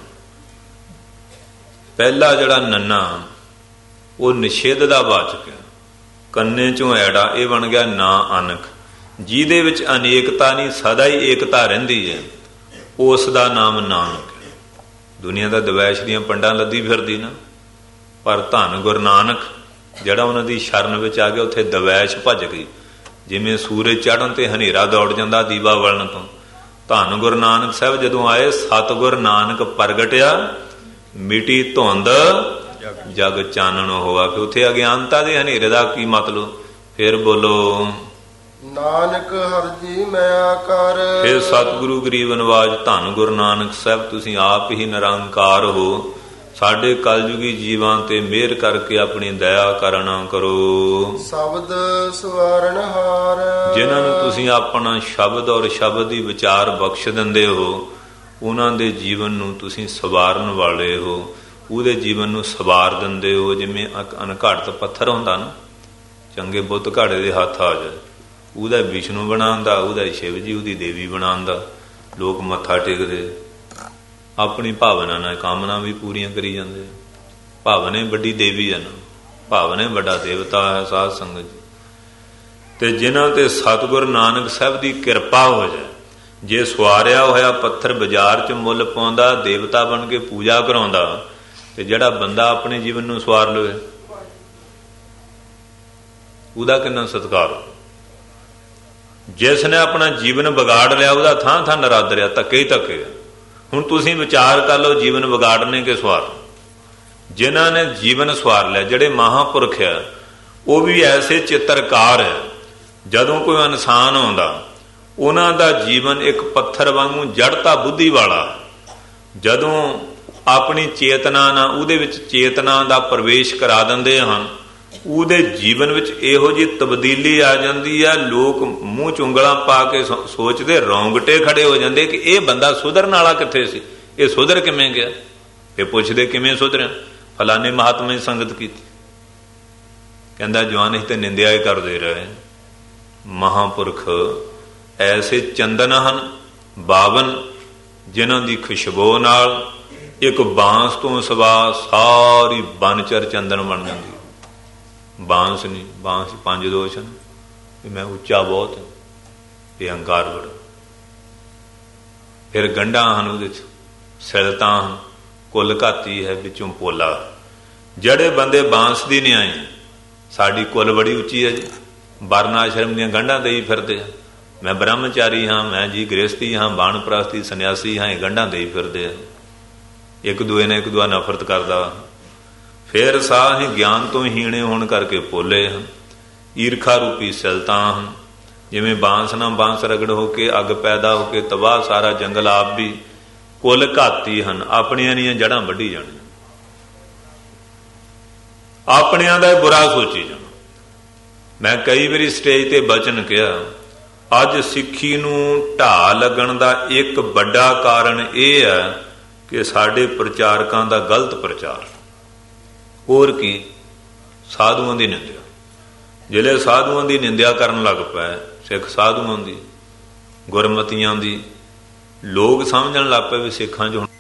ਪਹਿਲਾ ਜਿਹੜਾ ਨੰਨਾ ਉਹ ਨਿਸ਼ੇਧ ਦਾ ਵਾਚਕ ਹੈ, ਕੰਨੇ ਚੋਂ ਐੜਾ, ਇਹ ਬਣ ਗਿਆ ਨਾ ਅਨਕ। ਜਿਹਦੇ ਵਿੱਚ ਅਨੇਕਤਾ ਨਹੀਂ, ਸਦਾ ਹੀ ਏਕਤਾ ਰਹਿੰਦੀ ਹੈ, ਉਸ ਦਾ ਨਾਮ ਨਾਨਕ ਹੈ। ਦੁਨੀਆ ਦਾ ਦਵੈਸ਼ ਦੀਆਂ ਪੰਡਾਂ ਲੱਦੀ ਫਿਰਦੀ ਨਾ, ਪਰ ਧੰਨ ਗੁਰੂ ਨਾਨਕ ਜਿਹੜਾ ਉਹਨਾਂ ਦੀ ਸ਼ਰਨ ਵਿੱਚ ਆ ਗਿਆ, ਉੱਥੇ ਦਵੈਸ਼ ਭੱਜ ਗਈ। ਜਿਵੇਂ ਸੂਰਜ ਚੜ੍ਹਨ ਤੇ ਹਨੇਰਾ ਦੌੜ ਜਾਂਦਾ ਦੀਵਾ ਵਲਣ ਤੋਂ, ਧੰਨ ਗੁਰੂ ਨਾਨਕ ਸਾਹਿਬ ਜਦੋਂ ਆਏ ਸਤਿਗੁਰ ਨਾਨਕ ਪ੍ਰਗਟਿਆ, ਮਿਟੀ ਧੁੰਦ ਜਗ ਚਾਨਣ ਹੋਆ। ਫਿਰ ਉੱਥੇ ਅਗਿਆਨਤਾ ਦੇ ਹਨੇਰੇ ਦਾ ਕੀ ਮਤਲਬ? ਫਿਰ ਬੋਲੋ ਨਾਨਕ ਹਰਜੀ ਮੈਂ ਆਕਾਰ। ਫਿਰ ਸਤਿਗੁਰੂ ਗਰੀਬ ਨਿਵਾਜ ਧੰਨ ਗੁਰੂ ਨਾਨਕ ਸਾਹਿਬ ਤੁਸੀਂ ਆਪ ਹੀ ਨਿਰੰਕਾਰ ਹੋ। ਸਾਡੇ ਕਲਯੁਗੀ ਜੀਵਾਂ ਤੇ ਮਿਹਰ ਕਰਕੇ ਆਪਣੀ ਦਇਆ ਕਰਨਾ ਕਰੋ। ਸ਼ਬਦ ਸਵਾਰਨ ਹਾਰ। ਜਿਨ੍ਹਾਂ ਨੂੰ ਤੁਸੀਂ ਆਪਣਾ ਸ਼ਬਦ ਔਰ ਸ਼ਬਦ ਦੀ ਵਿਚਾਰ ਬਖਸ਼ ਦਿੰਦੇ ਹੋ, ਉਹਨਾਂ ਦੇ ਜੀਵਨ ਨੂੰ ਤੁਸੀਂ ਸਵਾਰਨ ਵਾਲੇ ਹੋ, ਉਹਦੇ ਜੀਵਨ ਨੂੰ ਸਵਾਰ ਦਿੰਦੇ ਹੋ। ਜਿਵੇਂ ਅਣਘੜਤ ਪੱਥਰ ਹੁੰਦਾ ਨਾ, ਚੰਗੇ ਬੁੱਤ ਘਾੜੇ ਦੇ ਹੱਥ ਆ ਜਾਏ, ਉਹਦਾ ਵਿਸ਼ਨੂੰ ਬਣਾਉਂਦਾ, ਉਹਦਾ ਸ਼ਿਵ ਜੀ, ਉਹਦੀ ਦੇਵੀ ਬਣਾਉਂਦਾ। ਲੋਕ ਮੱਥਾ ਟੇਕਦੇ, ਆਪਣੀ ਭਾਵਨਾ ਨਾਲ ਕਾਮਨਾ ਵੀ ਪੂਰੀਆਂ ਕਰੀ ਜਾਂਦੇ। ਭਾਵਨਾ ਵੱਡੀ ਦੇਵੀ ਹੈ ਨਾ, ਭਾਵਨਾ ਵੱਡਾ ਦੇਵਤਾ ਹੈ ਸਾਧ ਸੰਗਤ ਜੀ। ਤੇ ਜਿਨ੍ਹਾਂ ਤੇ ਸਤਿਗੁਰੂ ਨਾਨਕ ਸਾਹਿਬ ਦੀ ਕਿਰਪਾ ਹੋ ਜਾਏ, ਜੇ ਸਵਾਰਿਆ ਹੋਇਆ ਪੱਥਰ ਬਾਜ਼ਾਰ 'ਚ ਮੁੱਲ ਪਾਉਂਦਾ, ਦੇਵਤਾ ਬਣ ਕੇ ਪੂਜਾ ਕਰਾਉਂਦਾ, ਤੇ ਜਿਹੜਾ ਬੰਦਾ ਆਪਣੇ ਜੀਵਨ ਨੂੰ ਸਵਾਰ ਲਵੇ, ਉਹਦਾ ਕਿੰਨਾ ਸਤਿਕਾਰ ਹੋ। ਜਿਸ ਨੇ ਆਪਣਾ ਜੀਵਨ ਵਿਗਾੜ ਲਿਆ, ਉਹਦਾ ਥਾਂ ਥਾਂ ਨਰਾਦ ਰਿਹਾ, ਧੱਕੇ ਹੀ ਧੱਕੇ। ਹੁਣ ਤੁਸੀਂ ਵਿਚਾਰ ਕਰ ਲਓ, ਜੀਵਨ ਵਿਗਾੜਨੇ ਕਿ ਸਵਾਰ? ਜਿਨ੍ਹਾਂ ਨੇ ਜੀਵਨ ਸਵਾਰ ਲਿਆ, ਜਿਹੜੇ ਮਹਾਂਪੁਰਖ ਆ, ਉਹ ਵੀ ਐਸੇ ਚਿੱਤਰਕਾਰ ਹੈ। ਜਦੋਂ ਕੋਈ ਇਨਸਾਨ ਆਉਂਦਾ, ਉਹਨਾਂ ਦਾ ਜੀਵਨ ਇੱਕ ਪੱਥਰ ਵਾਂਗੂ ਜੜਤਾ ਬੁੱਧੀ ਵਾਲਾ। ਜਦੋਂ ਆਪਣੀ ਚੇਤਨਾ ਨਾਲ ਉਹਦੇ ਵਿੱਚ ਚੇਤਨਾ ਦਾ ਪ੍ਰਵੇਸ਼ ਕਰਾ ਦਿੰਦੇ ਹਨ, ਉਹਦੇ ਜੀਵਨ ਵਿੱਚ ਇਹੋ ਜਿਹੀ ਤਬਦੀਲੀ ਆ ਜਾਂਦੀ ਆ, ਲੋਕ ਮੂੰਹ 'ਚ ਉਂਗਲਾਂ ਪਾ ਕੇ ਸੋਚਦੇ, ਰੌਂਗਟੇ ਖੜੇ ਹੋ ਜਾਂਦੇ ਕਿ ਇਹ ਬੰਦਾ ਸੁਧਰਨ ਵਾਲਾ ਕਿੱਥੇ ਸੀ, ਇਹ ਸੁਧਰ ਕਿਵੇਂ ਗਿਆ? ਇਹ ਪੁੱਛਦੇ ਕਿਵੇਂ ਸੁਧਰਿਆ? ਫਲਾਣੇ ਮਹਾਤਮਾ ਦੀ ਸੰਗਤ ਕੀਤੀ। ਕਹਿੰਦਾ ਜਵਾਨ ਅਸੀਂ ਤੇ ਨਿੰਦਿਆ ਹੀ ਕਰਦੇ ਰਹੇ। ਮਹਾਂਪੁਰਖ ਐਸੇ ਚੰਦਨ ਹਨ 52, ਜਿਨ੍ਹਾਂ ਦੀ ਖੁਸ਼ਬੂ ਨਾਲ ਇੱਕ ਬਾਂਸ ਤੋਂ ਸਿਵਾ ਸਾਰੀ ਬਨਚਰ ਚੰਦਨ ਬਣ ਜਾਂਦੀ। ਬਾਂਸ ਨਹੀਂ, ਬਾਂਸ 5 ਦੋਸ਼ ਹਨ ਵੀ ਮੈਂ ਉੱਚਾ ਬਹੁਤ, ਇਹ ਹੰਕਾਰ ਬੜਾ। ਫਿਰ ਗੰਢਾਂ ਹਨ, ਉਹਦੇ 'ਚ ਸਿਲਤਾਂ ਹਨ, ਕੁੱਲ ਘਾਤੀ ਹੈ, ਵਿੱਚੋਂ ਪੋਲਾ। ਜਿਹੜੇ ਬੰਦੇ ਬਾਂਸ ਦੀ ਨਹੀਂ ਆਏ, ਸਾਡੀ ਕੁੱਲ ਬੜੀ ਉੱਚੀ ਹੈ ਜੀ, ਵਰਨ ਆਸ਼ਰਮ ਦੀਆਂ ਗੰਢਾਂ ਦੇਈ ਫਿਰਦੇ ਆ। ਮੈਂ ਬ੍ਰਹਮਚਾਰੀ ਹਾਂ, ਮੈਂ ਜੀ ਗ੍ਰਸਤੀ ਹਾਂ, ਬਾਣਪ੍ਰਸਤੀ ਸੰਨਿਆਸੀ ਹਾਂ, ਇਹ ਗੰਢਾਂ ਦੇਈ ਫਿਰਦੇ ਆ। ਇੱਕ ਦੂਏ ਨੇ ਇੱਕ ਦੂਆ ਨਫ਼ਰਤ ਕਰਦਾ। ਫਿਰ ਸਾਹ ਹੀ ਗਿਆਨ ਤੋਂ ਹੀਣੇ ਹੋਣ ਕਰਕੇ ਪੋਲੇ ਹਨ। ਈਰਖਾ ਰੂਪੀ ਸਿਲਤਾਂ ਹਨ। ਜਿਵੇਂ ਬਾਂਸ ਨਾਲ ਬਾਂਸ ਰਗੜ ਹੋ ਕੇ ਅੱਗ ਪੈਦਾ ਹੋ ਕੇ ਤਬਾਹ ਸਾਰਾ ਜੰਗਲ, ਆਪ ਵੀ ਕੁੱਲ ਘਾਤੀ ਹਨ। ਆਪਣੀਆਂ ਦੀਆਂ ਜੜ੍ਹਾਂ ਵੱਢੀ ਜਾਣੀਆਂ, ਆਪਣਿਆਂ ਦਾ ਬੁਰਾ ਸੋਚੀ ਜਾਣਾ। ਮੈਂ ਕਈ ਵਾਰੀ ਸਟੇਜ ਤੇ ਬਚਨ ਕਿਹਾ, ਅੱਜ ਸਿੱਖੀ ਨੂੰ ਢਾਹ ਲੱਗਣ ਦਾ ਇੱਕ ਵੱਡਾ ਕਾਰਨ ਇਹ ਹੈ ਕਿ ਸਾਡੇ ਪ੍ਰਚਾਰਕਾਂ ਦਾ ਗਲਤ ਪ੍ਰਚਾਰ। ਹੋਰ ਕੀ? ਸਾਧੂਆਂ ਦੀ ਨਿੰਦਿਆ। ਜਿਹੜੇ ਸਾਧੂਆਂ ਦੀ ਨਿੰਦਿਆ ਕਰਨ ਲੱਗ ਪਏ, ਸਿੱਖ ਸਾਧੂਆਂ ਦੀ, ਗੁਰਮਤੀਆਂ ਦੀ, ਲੋਕ ਸਮਝਣ ਲੱਗ ਪਏ ਵੀ ਸਿੱਖਾਂ 'ਚ ਹੁਣ